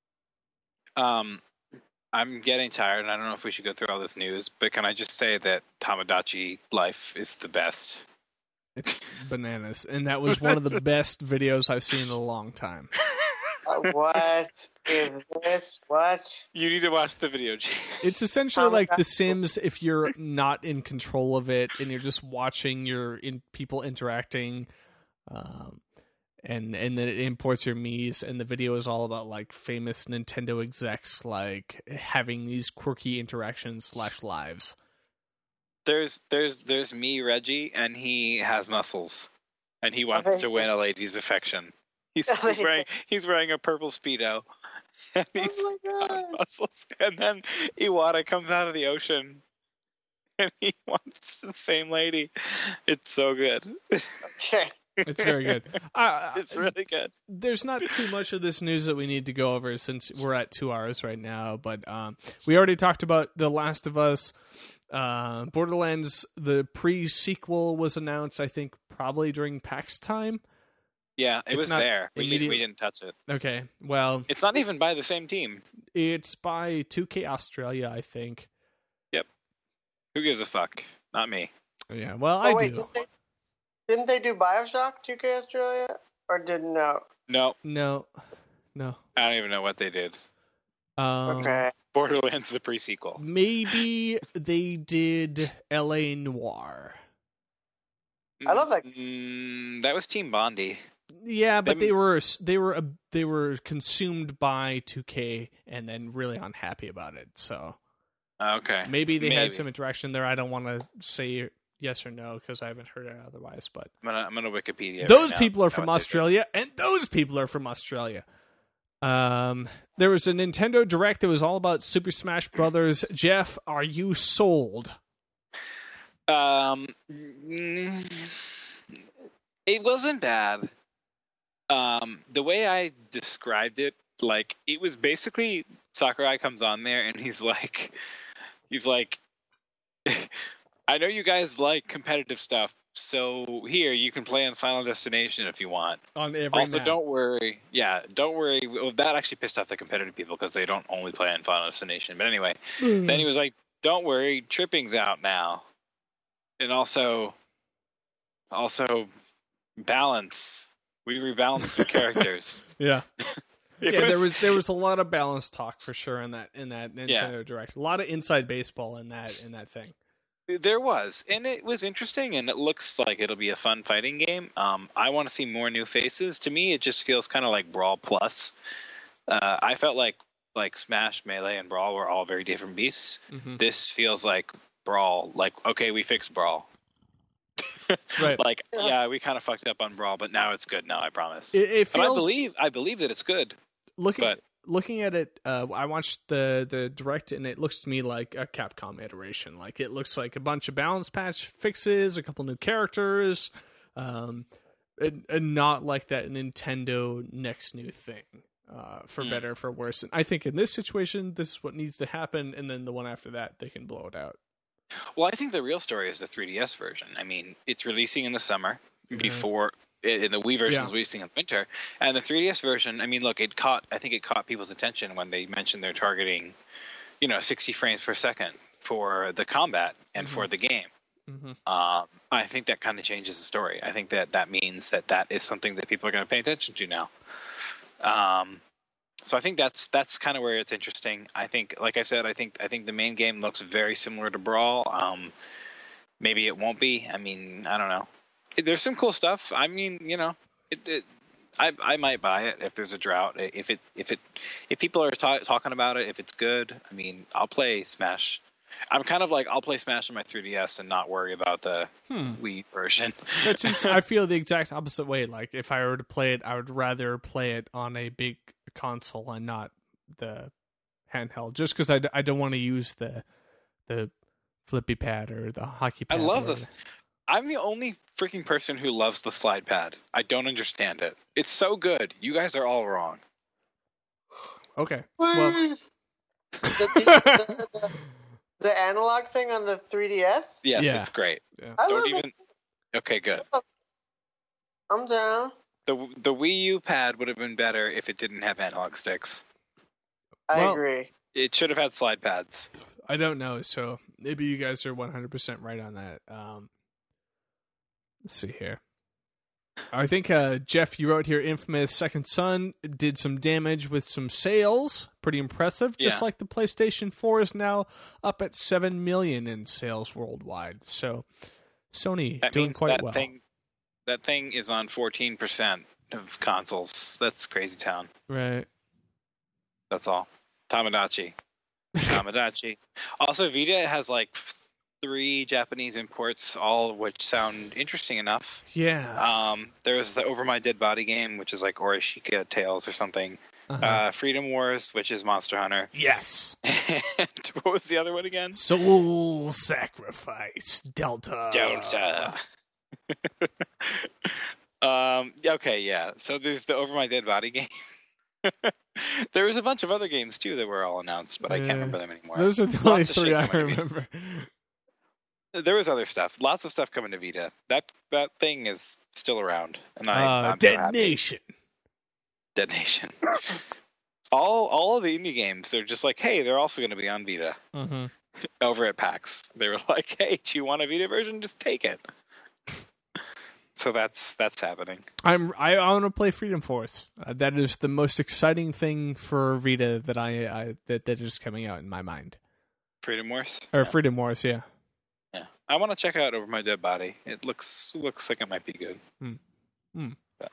I'm getting tired, and I don't know if we should go through all this news, but can I just say that Tamagotchi life is the best? It's bananas, and that was one of the best videos I've seen in a long time. What is this? What? You need to watch the video, Jay. It's essentially like The Sims if you're not in control of it and you're just watching people interacting, and then it imports your Miis, and the video is all about like famous Nintendo execs like having these quirky interactions / lives. There's me, Reggie, and he has muscles, and he wants to win a lady's affection. He's wearing a purple Speedo, and he's got muscles. And then Iwata comes out of the ocean, and he wants the same lady. It's so good. Okay. It's very good. It's really good. There's not too much of this news that we need to go over since we're at 2 hours right now, but we already talked about The Last of Us. Borderlands, the pre-sequel was announced, I think, probably during PAX time. Yeah, it was there. We didn't touch it. Okay, well... It's not even by the same team. It's by 2K Australia, I think. Yep. Who gives a fuck? Not me. Yeah, well, I do. Didn't they do BioShock 2K Australia? Or didn't know? No. I don't even know what they did. Okay. Borderlands, the pre-sequel. Maybe they did LA Noire. I love that. That was Team Bondi. Yeah, but they were consumed by 2K and then really unhappy about it. So okay, maybe they had some interaction there. I don't want to say yes or no because I haven't heard it otherwise. But I'm gonna Wikipedia. Those people are from Australia, and those people are from Australia. There was a Nintendo Direct that was all about Super Smash Brothers. Jeff, are you sold? It wasn't bad. The way I described it, like, it was basically Sakurai comes on there and he's like, I know you guys like competitive stuff, so here you can play on Final Destination if you want. On every also, map. don't worry. Well, that actually pissed off the competitive people because they don't only play on Final Destination. But anyway, then he was like, "Don't worry, tripping's out now, and also balance. We rebalanced some characters." Yeah. There was a lot of balance talk for sure in that Nintendo Direct. A lot of inside baseball in that thing. There was, and it was interesting, and it looks like it'll be a fun fighting game. I want to see more new faces. To me, it just feels kind of like Brawl Plus. I felt like Smash, Melee, and Brawl were all very different beasts. Mm-hmm. This feels like Brawl. Like, okay, we fixed Brawl. Right. Like, yeah, we kind of fucked up on Brawl, but now it's good. Now I promise. It feels, but I believe that it's good. Looking looking at it, I watched the direct, and it looks to me like a Capcom iteration. Like, it looks like a bunch of balance patch fixes, a couple new characters, and not like that Nintendo next new thing, for better or for worse. And I think in this situation, this is what needs to happen, and then the one after that, they can blow it out. Well, I think the real story is the 3DS version. I mean, it's releasing in the summer before in the Wii version is releasing in winter, and the 3DS version. I mean, look, I think it caught people's attention when they mentioned they're targeting, 60 frames per second for the combat and for the game. I think that kind of changes the story. I think that means that is something that people are going to pay attention to now. So I think that's kind of where it's interesting. I think, like I said, I think the main game looks very similar to Brawl. Maybe it won't be. I mean, I don't know. There's some cool stuff. I mean, I might buy it if there's a drought. If people are talking about it, if it's good, I mean, I'll play Smash. I'm kind of like, I'll play Smash on my 3DS and not worry about the Wii version. I feel the exact opposite way. Like, if I were to play it, I would rather play it on a big console and not the handheld, just because I don't want to use the flippy pad or the hockey pad. I love this. I'm the only freaking person who loves the slide pad. I don't understand it. It's so good. You guys are all wrong. Okay. Well, the analog thing on the 3DS? Yes, it's great. Yeah. Don't even. Okay, good. I'm down. The Wii U pad would have been better if it didn't have analog sticks. I agree. It should have had slide pads. I don't know, so maybe you guys are 100% right on that. Let's see here. I think, Jeff, you wrote here, Infamous Second Son did some damage with some sales. Pretty impressive. Just like the PlayStation 4 is now up at 7 million in sales worldwide. So, Sony doing quite well. That thing is on 14% of consoles. That's crazy town. Right. That's all. Tamagotchi. Also, Vita has like 3 Japanese imports, all of which sound interesting enough. Yeah. There was the Over My Dead Body game, which is like Orishika Tales or something. Freedom Wars, which is Monster Hunter. Yes. And what was the other one again? Soul Sacrifice Delta. Okay, yeah. So there's the Over My Dead Body game. There was a bunch of other games too that were all announced, but I can't remember them anymore. Those are the only 3 I remember. There was other stuff. Lots of stuff coming to Vita. That thing is still around, and I'm Dead so happy. Nation. Dead Nation. All of the indie games, they're just like, hey, they're also going to be on Vita. Over at PAX, they were like, hey, do you want a Vita version? Just take it. So that's happening. I want to play Freedom Force. That is the most exciting thing for Vita that is coming out in my mind. Freedom Wars? Freedom Wars, yeah. Yeah. I want to check out Over My Dead Body. It looks like it might be good. But,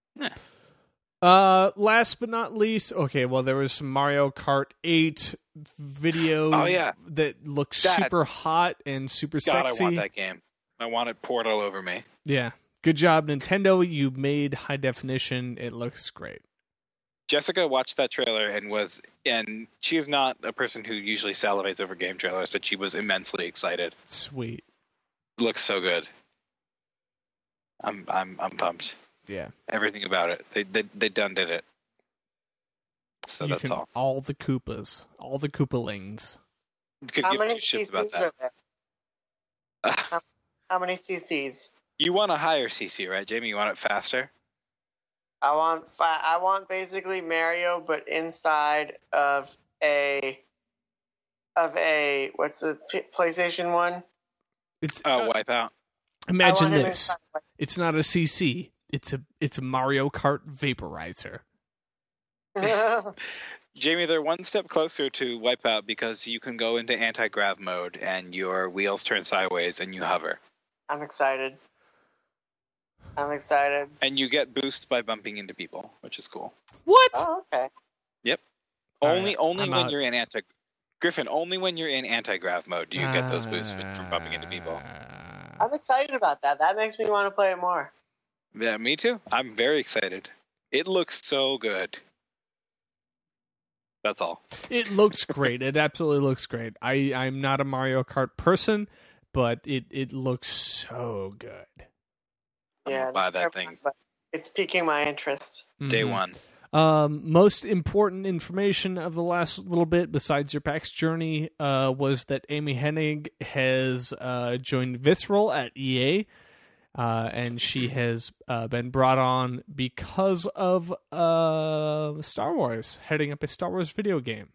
yeah. Last but not least, okay, well, there was some Mario Kart 8 video that looks super hot and super sexy. I want that game. I want it poured all over me. Yeah. Good job, Nintendo. You made high definition. It looks great. Jessica watched that trailer and she is not a person who usually salivates over game trailers, but she was immensely excited. Sweet. Looks so good. I'm pumped. Yeah. Everything about it. They done did it. So that's all. All the Koopas. All the Koopalings. How many CCs are there? How many CCs? You want a higher CC, right, Jamie? You want it faster? I want basically Mario, but inside of a what's the PlayStation one? It's Wipeout. Imagine this. It's not a CC. It's a Mario Kart vaporizer. Jamie, they're one step closer to Wipeout because you can go into anti-grav mode and your wheels turn sideways and you hover. I'm excited. And you get boosts by bumping into people, which is cool. What? Oh, okay. Yep. Only when you're in only when you're in anti-grav mode do you get those boosts from bumping into people. I'm excited about that. That makes me want to play it more. Yeah, me too. I'm very excited. It looks so good. That's all. It looks great. It absolutely looks great. I'm not a Mario Kart person, but it looks so good. I'm gonna buy that thing. But it's piquing my interest. Day Mhm. one. Most important information of the last little bit, besides your PAX journey, was that Amy Hennig has joined Visceral at EA, and she has been brought on because of Star Wars, heading up a Star Wars video game.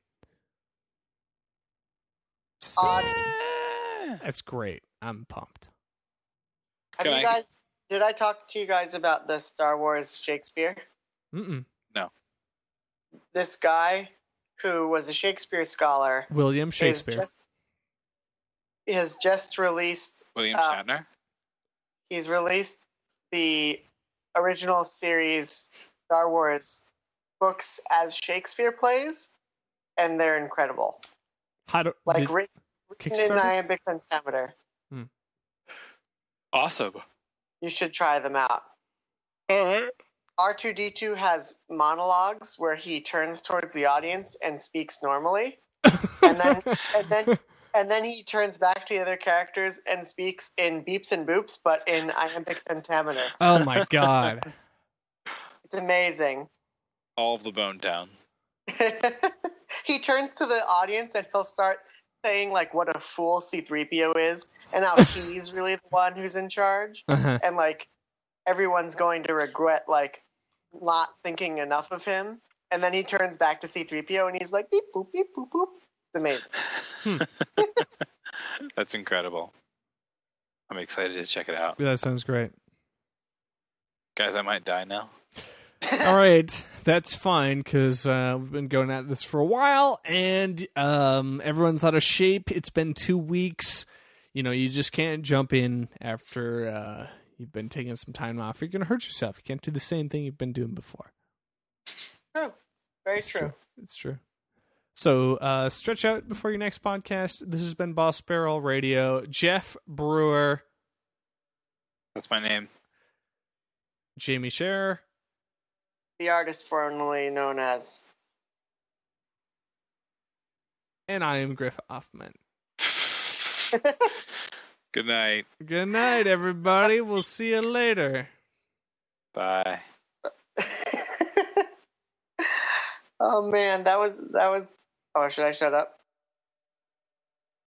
So, Odd. that's great. I'm pumped. Have Can you I- guys? Did I talk to you guys about the Star Wars Shakespeare? Mm-mm. This guy who was a Shakespeare scholar William Shakespeare. has just released. William Shatner. He's released the original series Star Wars books as Shakespeare plays, and they're incredible. How do Like did written in Kickstarter? iambic pentameter. Awesome. You should try them out. All right. R2D2 has monologues where he turns towards the audience and speaks normally, and then he turns back to the other characters and speaks in beeps and boops, but in iambic pentameter. Oh my god. It's amazing. All of the Bone Town. He turns to the audience and he'll start saying like what a fool C-3PO is and how he's really the one who's in charge, Uh-huh. and like everyone's going to regret like not thinking enough of him. And then he turns back to C-3PO and he's like beep boop beep boop boop. It's amazing. That's incredible. I'm excited to check it out. That sounds great. Guys, I might die now. All right, that's fine because we've been going at this for a while, and everyone's out of shape. It's been 2 weeks. You know, you just can't jump in after you've been taking some time off. You're gonna hurt yourself. You can't do the same thing you've been doing before. True. Very It's true. It's true. So stretch out before your next podcast. This has been Boss Barrel Radio. Jeff Brewer, That's my name. Jamie Scherer, The artist formerly known as. and I am Griff Hoffman. Good night. Good night, everybody. We'll see you later. Bye. Oh man, that was. Oh, should I shut up?